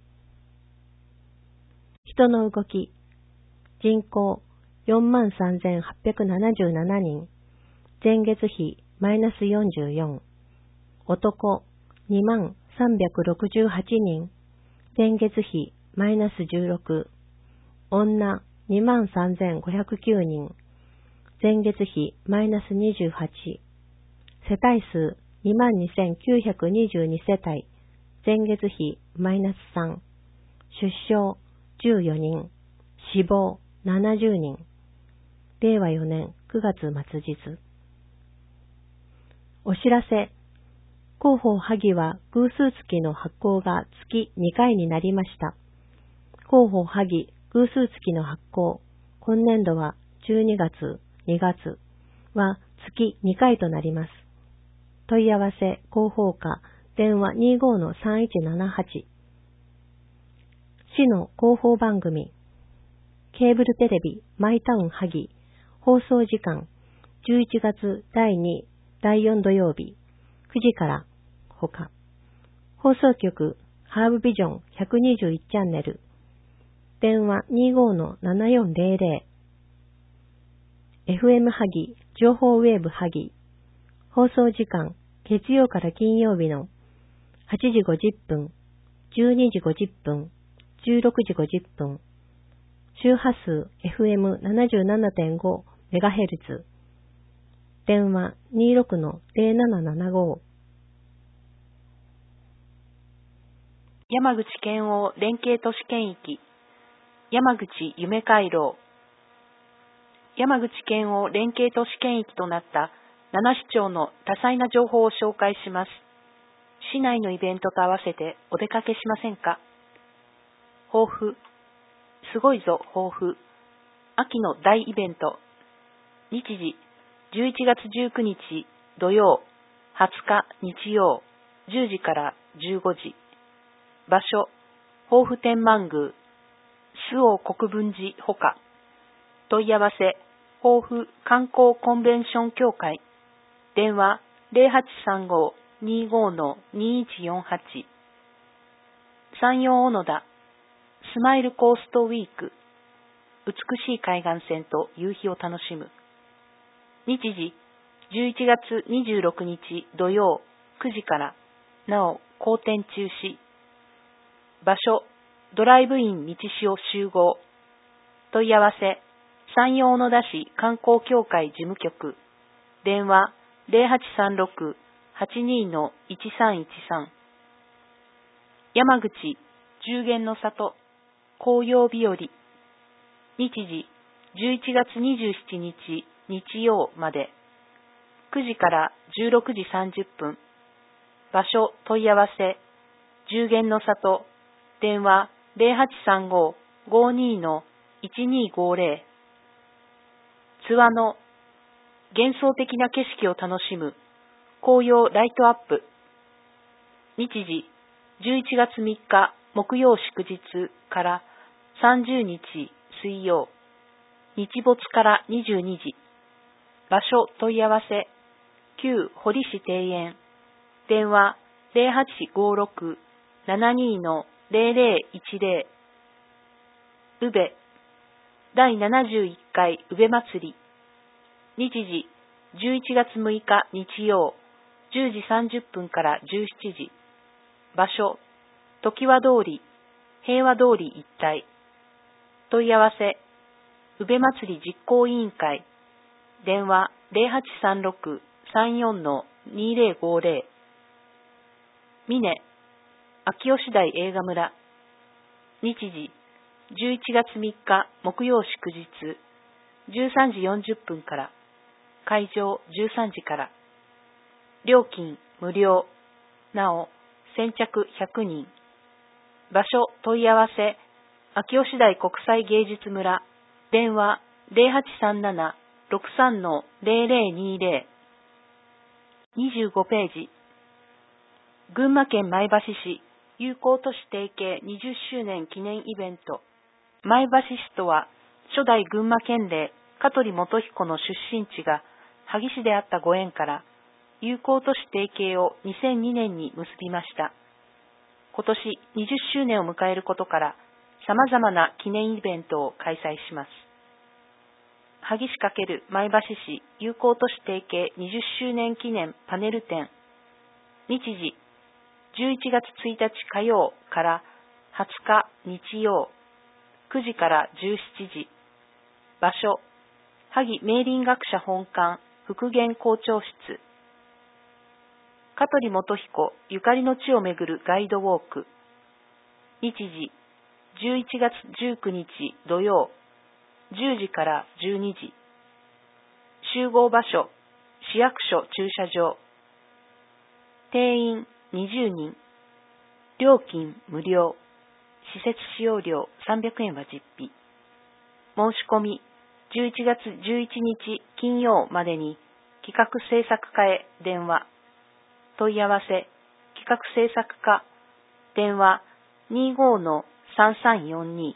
人の動き。人口 よんまんさんぜんはっぴゃくななじゅうななにん。前月比マイナスよんじゅうよん。男にまんさんびゃくろくじゅうはちにん。前月比マイナスじゅうろく。女にまんさんぜんごひゃくきゅうにん。前月比マイナスにじゅうはち。世帯数にまんにせんきゅうひゃくにじゅうにせたい。前月比マイナスさん。出生じゅうよにん。死亡ななじゅうにん。れいわよねんくがつ末日。お知らせ。広報萩は偶数月の発行が月にかいになりました。広報萩偶数月の発行、今年度はじゅうにがつ、にがつは月にかいとなります。問い合わせ、広報課、電話 にじゅうごのさんいちななはち。市の広報番組、ケーブルテレビマイタウン萩、放送時間じゅういちがつだいに、だいよん土曜日くじからほか。放送局ハーブビジョンひゃくにじゅういちチャンネル。電話 にじゅうごのななよんぜろぜろ。エフエム 萩、情報ウェーブ萩。放送時間月曜から金曜日のはちじごじゅっぷん、じゅうにじごじゅっぷん、じゅうろくじごじゅっぷん。周波数 エフエムななじゅうななてんご メガヘルツ。電話 にじゅうろくのぜろななななご。 山口県央連携都市圏域山口夢回廊。山口県央連携都市圏域となったなな市町の多彩な情報を紹介します。市内のイベントと合わせてお出かけしませんか？抱負。すごいぞ抱負。秋の大イベント。日時じゅういちがつじゅうくにち土曜、はつか日曜、じゅうじからじゅうごじ。場所、抱負天満宮、周防国分寺ほか。問い合わせ、抱負観光コンベンション協会。電話ゼロはちさんご にじゅうごのにいちよんはち。山陽小野田、スマイルコーストウィーク。美しい海岸線と夕日を楽しむ。日時、じゅういちがつにじゅうろくにち土曜くじから、なお、後転中止。場所、ドライブイン道潮集合。問い合わせ、山陽小野田市観光協会事務局。電話、ゼロはちさんろく はちにのいちさんいちさん。山口、十間の里、紅葉日和。日時、じゅういちがつにじゅうしちにち日曜まで。 くじからじゅうろくじさんじゅっぷん。場所問い合わせ、十元の里、電話ゼロはちさんご ごにのいちにごゼロ。津和野、幻想的な景色を楽しむ、紅葉ライトアップ。日時、じゅういちがつみっか木曜祝日からさんじゅうにち水曜。日没からにじゅうにじ。場所問い合わせ、旧堀市庭園。電話ゼロはちごろく ななにのゼロゼロいちゼロ。宇部、だいななじゅういっかい宇部祭り。日時、じゅういちがつむいか日曜、じゅうじさんじゅっぷんからじゅうしちじ。場所、常盤通り、平和通り一帯。問い合わせ、宇部祭り実行委員会。電話ゼロはちさんろく さんよんのにゼロごゼロ。峰、秋吉台映画村。日時、じゅういちがつみっか木曜祝日、じゅうさんじよんじゅっぷんから。会場じゅうさんじから。料金無料。なお、先着ひゃくにん。場所問い合わせ、秋吉台国際芸術村。電話ゼロはちさんなな ろくさんのゼロゼロにゼロ。にじゅうごページ。群馬県前橋市友好都市提携にじゅっしゅうねん記念イベント。前橋市とは、初代群馬県令香取元彦の出身地が萩市であったご縁から、友好都市提携をにせんにねんに結びました。今年にじゅっしゅうねんを迎えることから、様々な記念イベントを開催します。萩市×前橋市友好都市提携にじゅっしゅうねん記念パネル展。日時、じゅういちがつついたち火曜からはつか日曜、くじからじゅうしちじ。場所、萩明林学者本館復元校長室。香取元彦ゆかりの地をめぐるガイドウォーク。日時、じゅういちがつじゅうくにち土曜、じゅうじからじゅうにじ。集合場所、市役所駐車場。定員にじゅうにん。料金無料。施設使用料さんびゃくえんは実費。申し込みじゅういちがつじゅういちにち金曜までに企画制作課へ電話。問い合わせ、企画制作課、電話にじゅうごのさんさんよんに。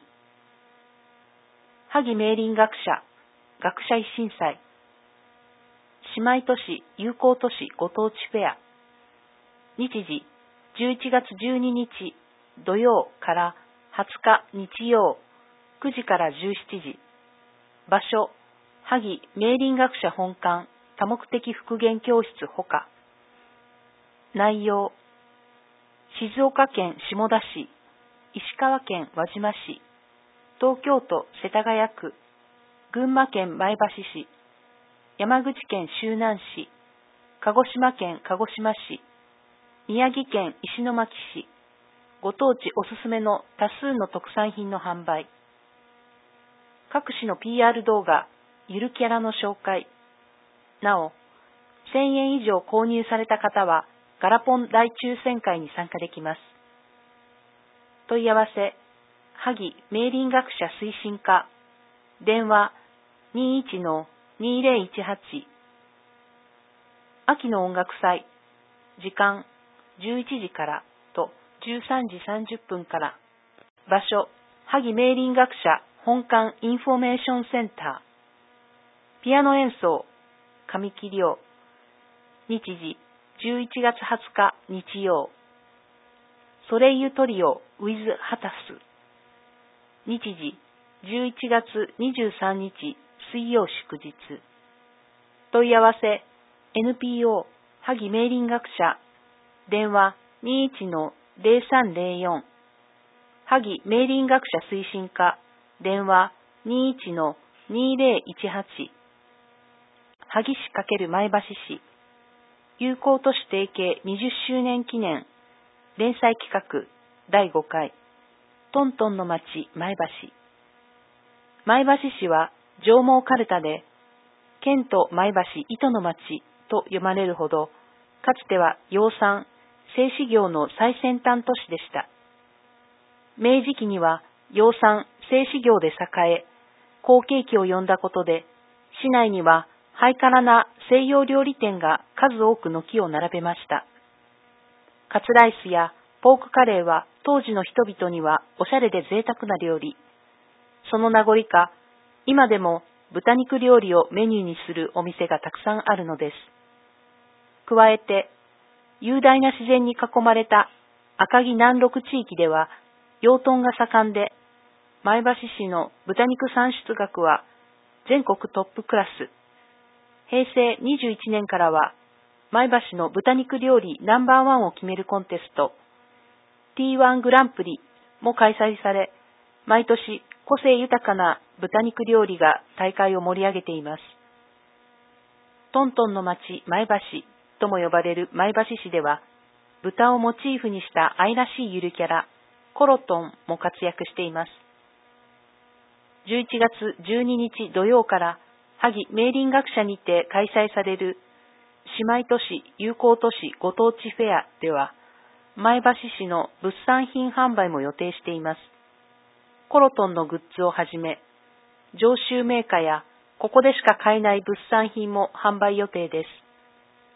萩明林学者、学者一新祭。姉妹都市友好都市ご当地フェア。日時、じゅういちがつじゅうににち土曜からはつか日曜、くじからじゅうしちじ。場所、萩明林学者本館多目的復元教室ほか。内容、静岡県下田市、石川県輪島市、東京都世田谷区、群馬県前橋市、山口県周南市、鹿児島県鹿児島市、宮城県石巻市、ご当地おすすめの多数の特産品の販売。各種の ピーアール 動画、ゆるキャラの紹介。なお、せんえん以上購入された方は、ガラポン大抽選会に参加できます。問い合わせ、萩明林学者推進課、電話にじゅういちのにゼロいちはち。秋の音楽祭、時間じゅういちじからとじゅうさんじさんじゅっぷんから。場所、萩明林学者本館インフォメーションセンター。ピアノ演奏、神木亮。日時、じゅういちがつはつか日曜。ソレイユトリオ with ハタス。日時、じゅういちがつにじゅうさんにち水曜祝日。問い合わせ、エヌピーオー 萩明林学者。電話にじゅういちのゼロさんゼロよん。萩明林学者推進課。電話にじゅういちのにゼロいちはち。萩市×前橋市。友好都市提携にじゅっしゅうねん記念。連載企画だいごかい。トントンの町前橋。前橋市は上毛かるたで、県と前橋糸の町と読まれるほど、かつては養蚕、製糸業の最先端都市でした。明治期には養蚕、製糸業で栄え、好景気を呼んだことで、市内にはハイカラな西洋料理店が数多く軒を並べました。カツライスやポークカレーは当時の人々にはおしゃれで贅沢な料理。その名残か、今でも豚肉料理をメニューにするお店がたくさんあるのです。加えて、雄大な自然に囲まれた赤城南麓地域では養豚が盛んで、前橋市の豚肉産出額は全国トップクラス。へいせいにじゅういちねんからは、前橋の豚肉料理ナンバーワンを決めるコンテスト、ティーワン グランプリも開催され、毎年個性豊かな豚肉料理が大会を盛り上げています。トントンの町前橋とも呼ばれる前橋市では、豚をモチーフにした愛らしいゆるキャラ、コロトンも活躍しています。じゅういちがつじゅうににち土曜から萩明林学舎にて開催される姉妹都市友好都市ご当地フェアでは、前橋市の物産品販売も予定しています。コロトンのグッズをはじめ、上州銘菓やここでしか買えない物産品も販売予定です。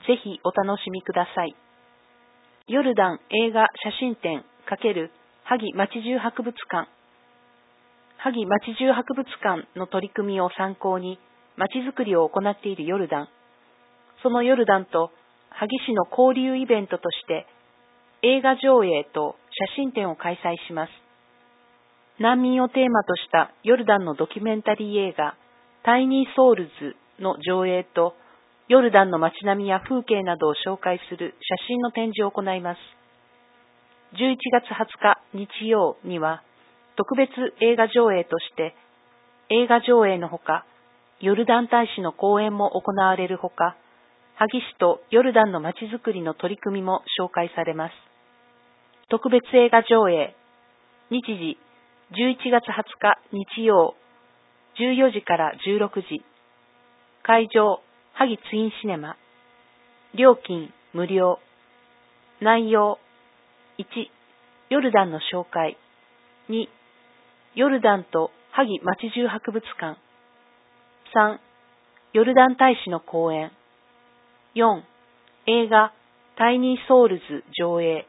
ぜひお楽しみください。ヨルダン映画写真展×萩町中博物館。萩町中博物館の取り組みを参考に町づくりを行っているヨルダン。そのヨルダンと萩市の交流イベントとして映画上映と写真展を開催します。難民をテーマとしたヨルダンのドキュメンタリー映画タイニーソウルズの上映とヨルダンの街並みや風景などを紹介する写真の展示を行います。じゅういちがつはつか日曜には特別映画上映として映画上映のほかヨルダン大使の講演も行われるほか、萩市とヨルダンの街づくりの取り組みも紹介されます。特別映画上映、日時じゅういちがつはつか日曜じゅうよじからじゅうろくじ、会場萩ツインシネマ、料金無料、内容いち、ヨルダンの紹介、に、ヨルダンと萩町中博物館、さん、ヨルダン大使の講演、よん、映画タイニーソウルズ上映。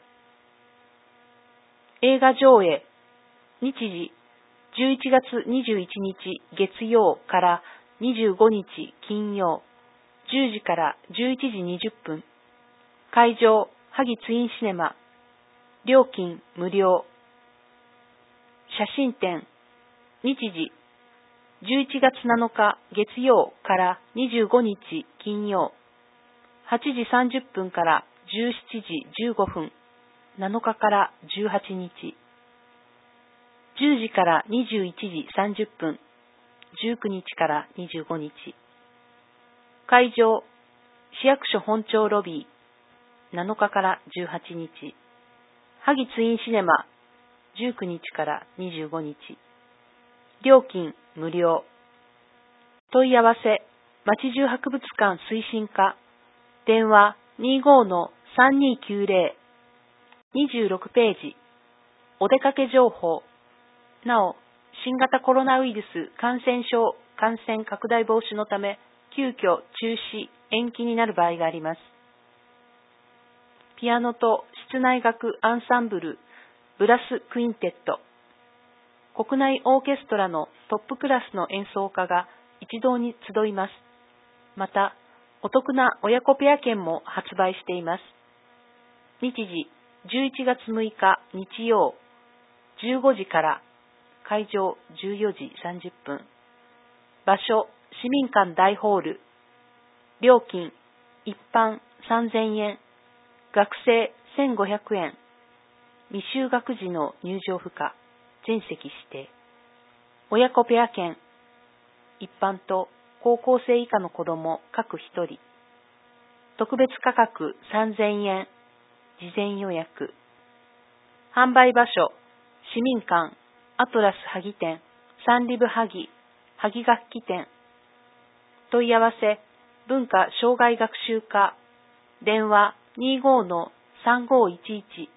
映画上映、日時じゅういちがつにじゅういちにち月曜からにじゅうごにち金曜、じゅうじからじゅういちじにじゅっぷん、会場萩ツインシネマ、料金無料。写真展、日時じゅういちがつなのか月曜からにじゅうごにち金曜、はちじさんじゅっぷんからじゅうしちじじゅうごふん、なのかからじゅうはちにち、じゅうじからにじゅういちじさんじゅっぷん、じゅうくにちからにじゅうごにち。会場、市役所本庁ロビー、なのかからじゅうはちにち。萩ツインシネマ、じゅうくにちからにじゅうごにち。料金無料。問い合わせ、町中博物館推進課、電話 にじゅうごのさんにーきゅうぜろ、にじゅうろくページ、お出かけ情報。なお、新型コロナウイルス感染症感染拡大防止のため、急遽中止、延期になる場合があります。ピアノと室内楽アンサンブル、ブラスクインテット。国内オーケストラのトップクラスの演奏家が一堂に集います。また、お得な親子ペア券も発売しています。日時、じゅういちがつむいか日曜、じゅうごじから、会場じゅうよじさんじゅっぷん。場所、市民館大ホール。料金、一般さんぜんえん。学生せんごひゃくえん。未就学児の入場不可。全席指定。親子ペア券。一般と高校生以下の子供各一人。特別価格さんぜんえん。事前予約。販売場所、市民館、アトラス萩店、サンリブ萩、萩楽器店。問い合わせ、 文化障害学習課、電話 にじゅうごのさんごいちいち。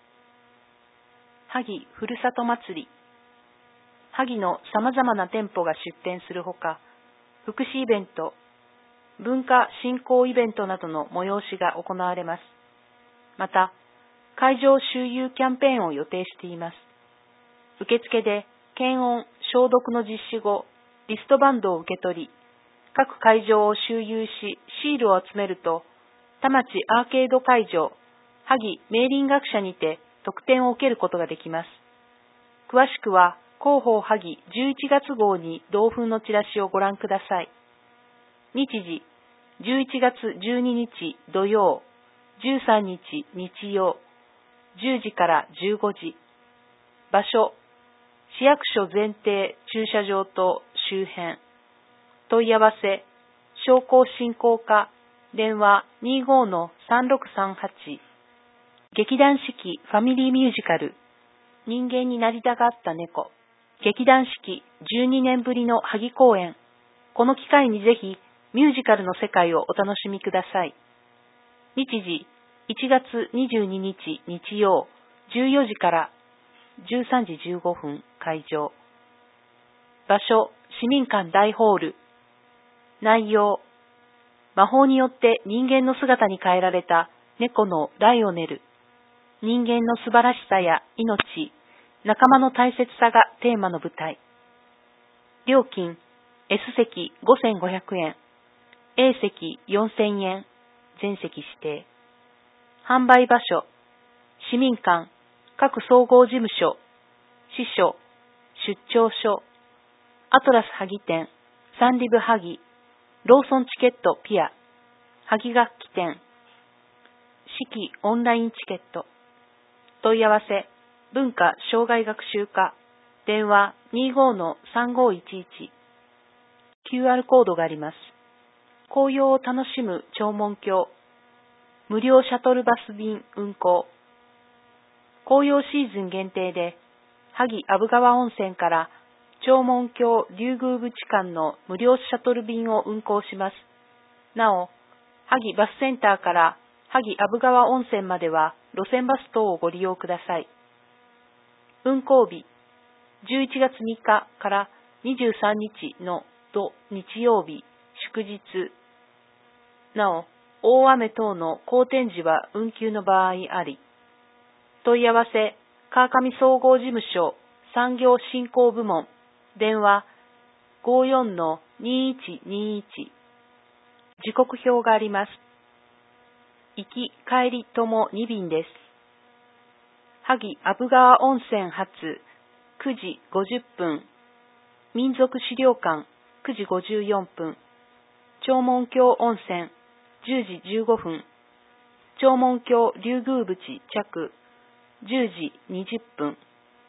萩ふるさと祭り。萩の様々な店舗が出店するほか、福祉イベント、文化振興イベントなどの催しが行われます。また、会場周遊キャンペーンを予定しています。受付で検温、消毒の実施後、リストバンドを受け取り、各会場を周遊し、シールを集めると、田町アーケード会場、萩明林学舎にて特典を受けることができます。詳しくは、広報萩じゅういちがつ号に同封のチラシをご覧ください。日時、じゅういちがつじゅうににち土曜、じゅうさんにち日曜、じゅうじからじゅうごじ。場所、市役所前庭駐車場と周辺。問い合わせ、商工振興課、電話 にじゅうごのさんろくさんはち。劇団四季ファミリーミュージカル、人間になりたがった猫。劇団四季じゅうにねんぶりの萩公演。この機会にぜひミュージカルの世界をお楽しみください。日時、いちがつにじゅうににち日曜、じゅうよじからじゅうさんじじゅうごふん会場。場所、市民館大ホール。内容、魔法によって人間の姿に変えられた猫のライオネル。人間の素晴らしさや命、仲間の大切さがテーマの舞台。料金、S 席ごせんごひゃくえん、A 席よんせんえん、全席指定。販売場所、市民館、各総合事務所、支所、出張所、アトラス萩店、サンリブ萩、ローソンチケットピア、萩楽器店、四季オンラインチケット。問い合わせ、文化障害学習課、電話 にじゅうごのさんごいちいち。キューアール コードがあります。紅葉を楽しむ長門峡。無料シャトルバス便運行。紅葉シーズン限定で、萩阿武川温泉から長門峡竜宮淵間の無料シャトル便を運行します。なお、萩バスセンターから萩阿武川温泉までは路線バス等をご利用ください。運行日、じゅういちがつみっかからにじゅうさんにちの土日曜日、祝日。なお、大雨等の好天時は運休の場合あり。問い合わせ、川上総合事務所産業振興部門、電話 ごじゅうよんのにいちにいち。時刻表があります。行き帰りともにびんです。萩阿武川温泉発くじごじゅっぷん、民族資料館くじごじゅうよんぷん、長門峡温泉じゅうじじゅうごふん、長門峡竜宮淵着じゅうじにじゅっぷん、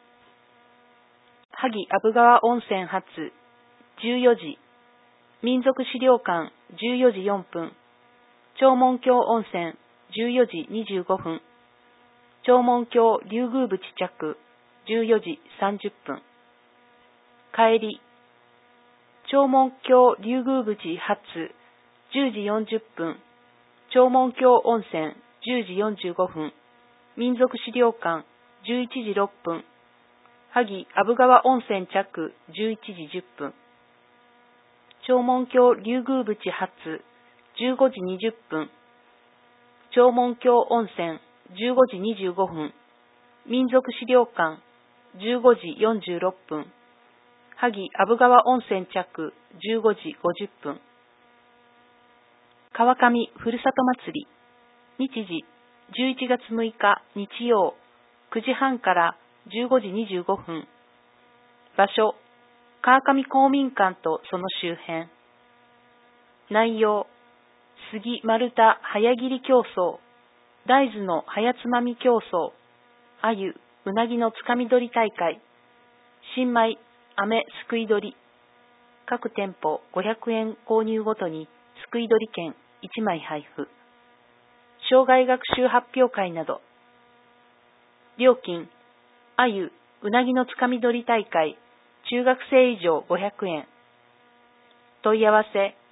萩阿武川温泉発じゅうよじ、民族資料館じゅうよじよんぷん、長門峡温泉じゅうよじにじゅうごふん、長門峡竜宮淵着じゅうよじさんじゅっぷん。帰り、長門峡竜宮淵発じゅうじよんじゅっぷん、長門峡温泉じゅうじよんじゅうごふん、民族資料館じゅういちじろっぷん、萩阿武川温泉着じゅういちじじゅっぷん、長門峡竜宮淵発じゅうごじにじゅっぷん、長門峡温泉じゅうごじにじゅうごふん、民族資料館じゅうごじよんじゅうろっぷん、萩阿武川温泉着じゅうごじごじゅっぷん。川上ふるさと祭り。日時じゅういちがつむいか日曜くじはんからじゅうごじにじゅうごふん。場所、川上公民館とその周辺。内容、杉丸太早切り競争、大豆の早つまみ競争、鮎、うなぎのつかみ取り大会、新米、飴すくい取り。各店舗ごひゃくえん購入ごとにすくい取り券いちまい配布。障害学習発表会など。料金、鮎、うなぎのつかみ取り大会、中学生以上ごひゃくえん。問い合わせ、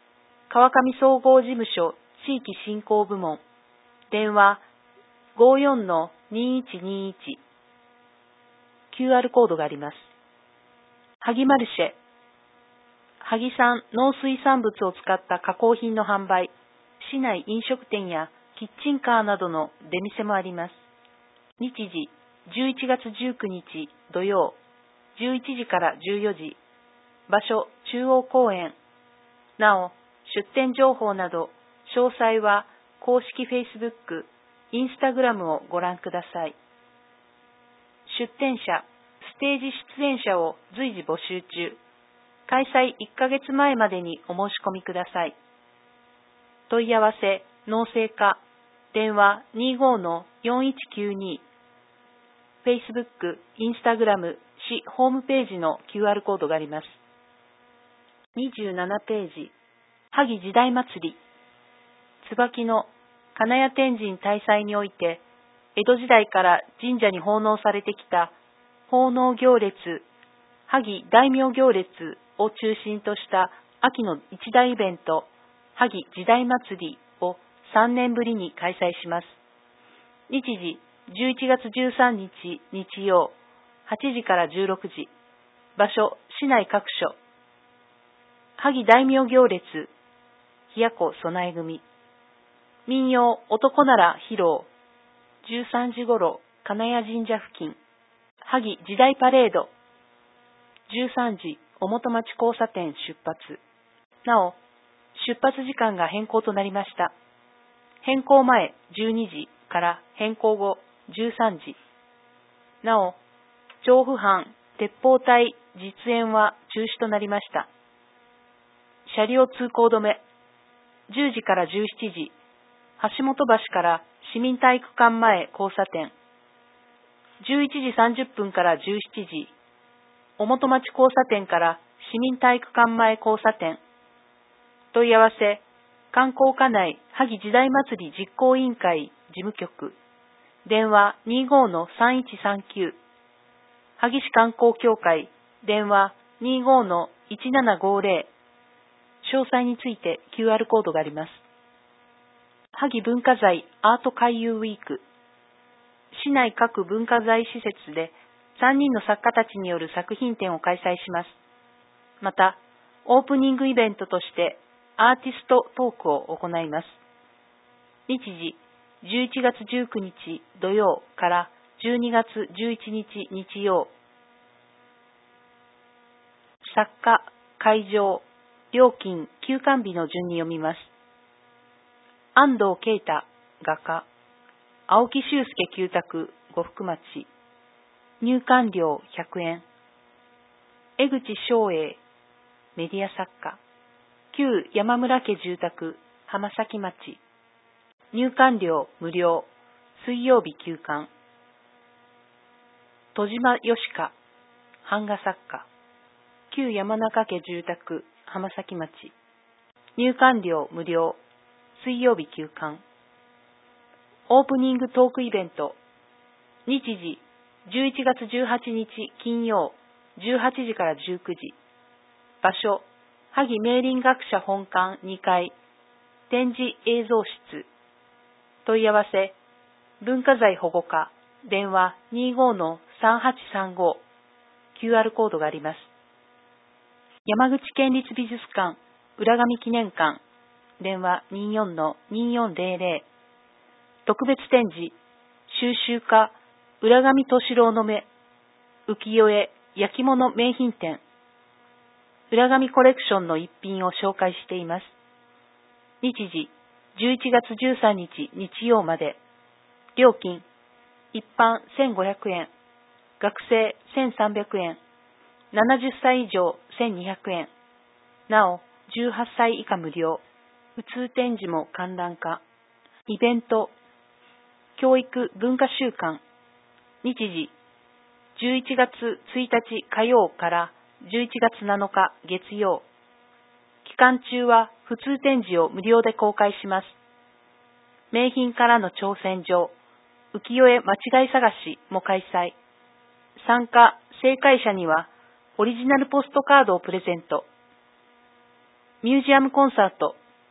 川上総合事務所地域振興部門、電話 ごーよんのにいちにいち、キューアール コードがあります。萩マルシェ、萩産農水産物を使った加工品の販売、市内飲食店やキッチンカーなどの出店もあります。日時、じゅういちがつじゅうくにち土曜、じゅういちじからじゅうよじ、場所、中央公園。なお、出店情報など、詳細は公式 Facebook、Instagram をご覧ください。出展者、ステージ出演者を随時募集中。開催いっかげつまえまでにお申し込みください。問い合わせ、農政課、電話 にーごーのよんいちきゅうに、Facebook、Instagram、市ホームページの キューアール コードがあります。にじゅうななページ、萩時代祭り。椿の金谷天神大祭において、江戸時代から神社に奉納されてきた奉納行列、萩大名行列を中心とした秋の一大イベント、萩時代祭りをさんねんぶりに開催します。日時、じゅういちがつじゅうさんにち日曜、はちじからじゅうろくじ、場所、市内各所、萩大名行列、ひやこ備え組、民謡男なら披露、じゅうさんじごろ、金谷神社付近、萩時代パレード、じゅうさんじ、おもと町交差点出発。なお、出発時間が変更となりました。変更前じゅうにじから変更後じゅうさんじ。なお、調布藩鉄砲隊実演は中止となりました。車両通行止め、じゅうじからじゅうしちじ、橋本橋から市民体育館前交差点、じゅういちじさんじゅっぷんからじゅうしちじ、おもと町交差点から市民体育館前交差点。問い合わせ、観光課内萩時代祭り実行委員会事務局、電話 にーごーのさんいちさんきゅう、萩市観光協会、電話 にーごーのいちななごーぜろ、詳細について キューアール コードがあります。萩文化財アート回遊ウィーク、市内各文化財施設でさんにんの作家たちによる作品展を開催します。また、オープニングイベントとしてアーティストトークを行います。日時、じゅういちがつじゅうくにち土曜からじゅうにがつじゅういちにち日曜。作家、会場、料金、休館日の順に読みます。安藤啓太、画家。青木修介旧宅、呉服町。入館料ひゃくえん。江口翔英、メディア作家。旧山村家住宅、浜崎町。入館料無料。水曜日休館。戸島よしか、版画作家。旧山中家住宅、浜崎町。入館料無料。水曜日休館。オープニングトークイベント。日時、じゅういちがつじゅうはちにち金曜、じゅうはちじからじゅうくじ。場所、萩明林学者本館にかい、展示映像室。問い合わせ、文化財保護課、電話 にーごーのさんはちさんご、キューアール コードがあります。山口県立美術館、浦上記念館、電話 にーよんのにーよんぜろぜろ、特別展示、収集家、浦上敏郎の目、浮世絵、焼き物名品展、浦上コレクションの一品を紹介しています。日時、じゅういちがつじゅうさんにち日曜まで。料金、一般せんごひゃくえん、学生せんさんびゃくえん、ななじゅっさい以上せんにひゃくえん。なお、じゅうはっさい以下無料。普通展示も観覧化。イベント、教育文化週間。日時、じゅういちがつついたち火曜からじゅういちがつなのか月曜。期間中は普通展示を無料で公開します。名品からの挑戦状、浮世絵間違い探しも開催。参加、正解者にはオリジナルポストカードをプレゼント。ミュージアムコンサート、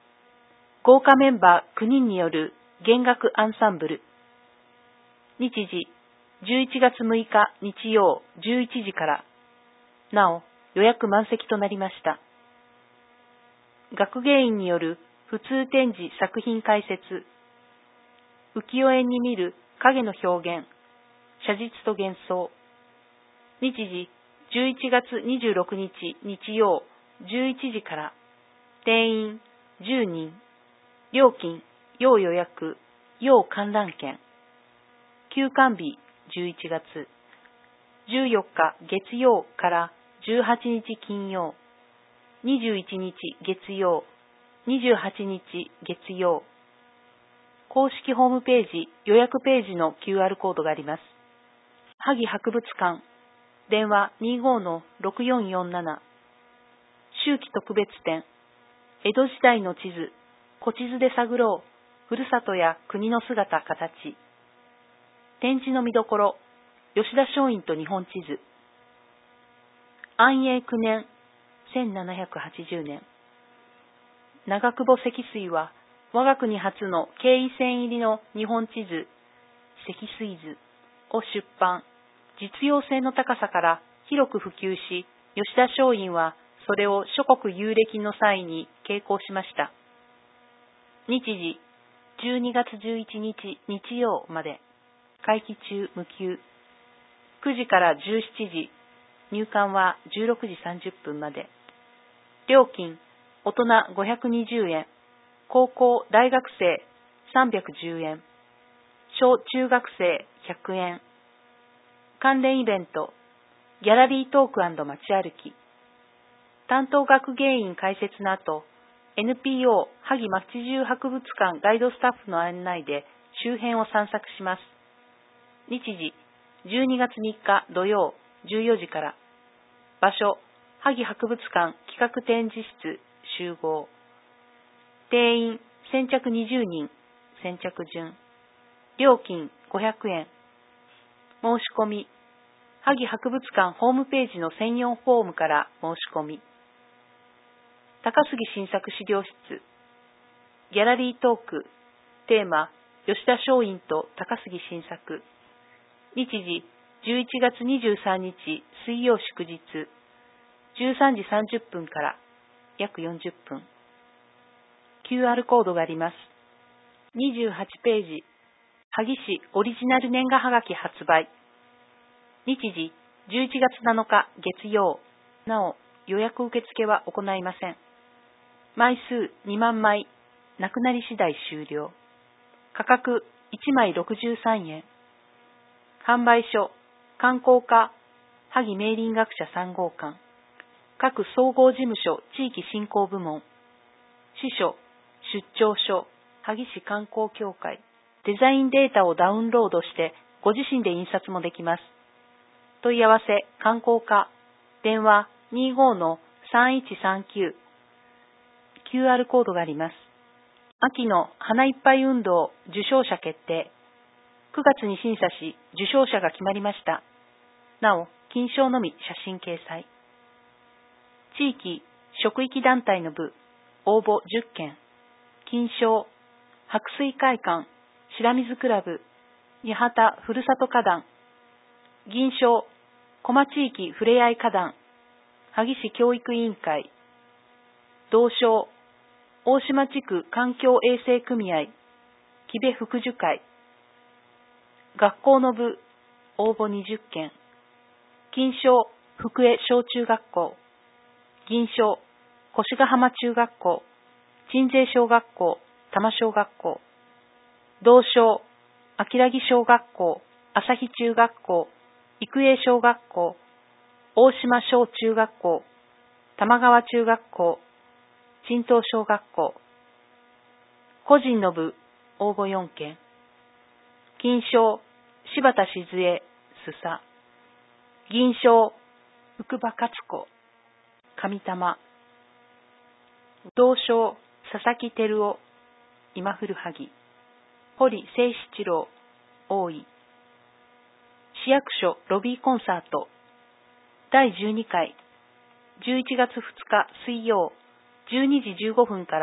豪華メンバーきゅうにんによる弦楽アンサンブル。日時、じゅういちがつむいか日曜じゅういちじから、なお予約満席となりました。学芸員による普通展示作品解説、浮世絵に見る影の表現、写実と幻想。日時、じゅういちがつにじゅうろくにち日曜じゅういちじから、定員じゅうにん、料金、要予約、要観覧券。休館日じゅういちがつ、じゅうよっか月曜からじゅうはちにち金曜、にじゅういちにち月曜、にじゅうはちにち月曜。公式ホームページ予約ページの キューアール コードがあります。萩博物館、電話 にじゅうごのろくよんよんなな。秋季特別展、江戸時代の地図、古地図で探ろう、ふるさとや国の姿、形。展示の見どころ、吉田松陰と日本地図。安永きゅうねん、せんななひゃくはちじゅうねん。長久保積水は、我が国初の経緯線入りの日本地図、積水図を出版。実用性の高さから広く普及し、吉田松陰はそれを諸国遊歴の際に携行しました。日時、じゅうにがつじゅういちにち日曜まで。会期中無休。くじからじゅうしちじ。入館はじゅうろくじさんじゅっぷんまで。料金、大人ごひゃくにじゅうえん。高校・大学生さんびゃくじゅうえん。小中学生ひゃくえん。関連イベント、ギャラリートーク&街歩き。担当学芸員解説の後、エヌピーオー 萩町中博物館ガイドスタッフの案内で周辺を散策します。日時、じゅうにがつみっか土曜じゅうよじから。場所、萩博物館企画展示室集合。定員先着にじゅうにん、先着順。料金ごひゃくえん。申し込み、萩博物館ホームページの専用フォームから申し込み。高杉新作資料室。ギャラリートーク。テーマ、吉田松陰と高杉新作。日時、じゅういちがつにじゅうさんにち水曜祝日。じゅうさんじさんじゅっぷんから約よんじゅっぷん。キューアール コードがあります。にじゅうはちページ。萩市オリジナル年賀はがき発売。日時、じゅういちがつなのか月曜。なお、予約受付は行いません。枚数にまんまい。なくなり次第終了。価格いちまいろくじゅうさんえん。販売所、観光課、萩明林学者さんごうかん。各総合事務所地域振興部門。支所、出張所、萩市観光協会。デザインデータをダウンロードしてご自身で印刷もできます。問い合わせ、観光課、電話 にじゅうごのさんいちさんきゅう。キューアール コードがあります。秋の花いっぱい運動受賞者決定。くがつに審査し、受賞者が決まりました。なお、金賞のみ写真掲載。地域、職域団体の部、応募じゅっけん。金賞、白水会館、白水クラブ、八幡ふるさと花壇。銀賞、小間地域ふれあい花壇、萩市教育委員会。銅賞、大島地区環境衛生組合、木部福寿会。学校の部、応募にじゅっけん。金賞、福江小中学校。銀賞、越ヶ浜中学校、鎮西小学校、多摩小学校。銅賞、明木小学校、朝日中学校、育英小学校、大島小中学校、玉川中学校、新東小学校。個人の部、応募よんけん。金賞、柴田静江、須佐。銀賞、福場勝子、上玉。銅賞、佐々木照夫、今古萩。堀誠七郎、大井。市役所ロビーコンサート。だいじゅうにかい、じゅういちがつふつか水曜、じゅうにじじゅうごふんから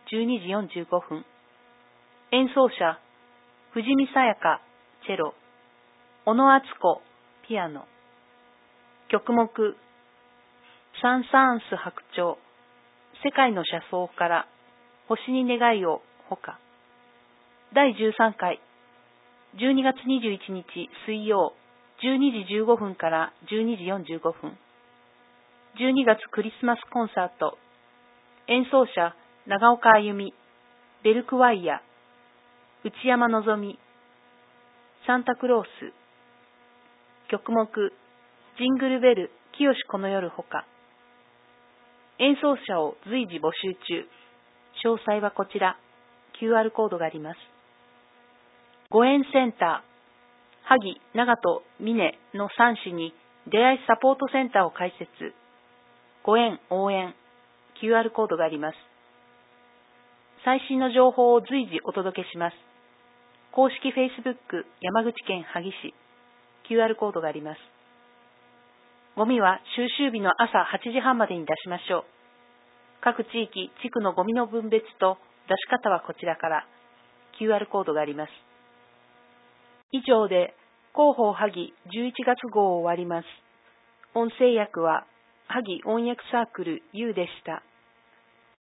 じゅうにじよんじゅうごふん。演奏者、藤見さやか、チェロ。小野敦子、ピアノ。曲目、サン・サーンス白鳥、世界の車窓から、星に願いを、ほか。だいじゅうさんかい、じゅうにがつにじゅういちにち水曜、じゅうにじじゅうごふんからじゅうにじよんじゅうごふん。じゅうにがつクリスマスコンサート。演奏者、長岡あゆみ、ベルクワイヤ、内山のぞみ、サンタクロース。曲目、ジングルベル、清しこの夜ほか。演奏者を随時募集中。詳細はこちら、キューアール コードがあります。ご縁センター、萩、長門、峰のさん市に出会いサポートセンターを開設。ご縁応援、キューアール コードがあります。最新の情報を随時お届けします。公式 Facebook 山口県萩市、キューアール コードがあります。ゴミは収集日の朝はちじはんまでに出しましょう。各地域、地区のゴミの分別と出し方はこちらから、キューアール コードがあります。以上で、広報萩じゅういちがつ号を終わります。音声訳は、萩音訳サークル U でした。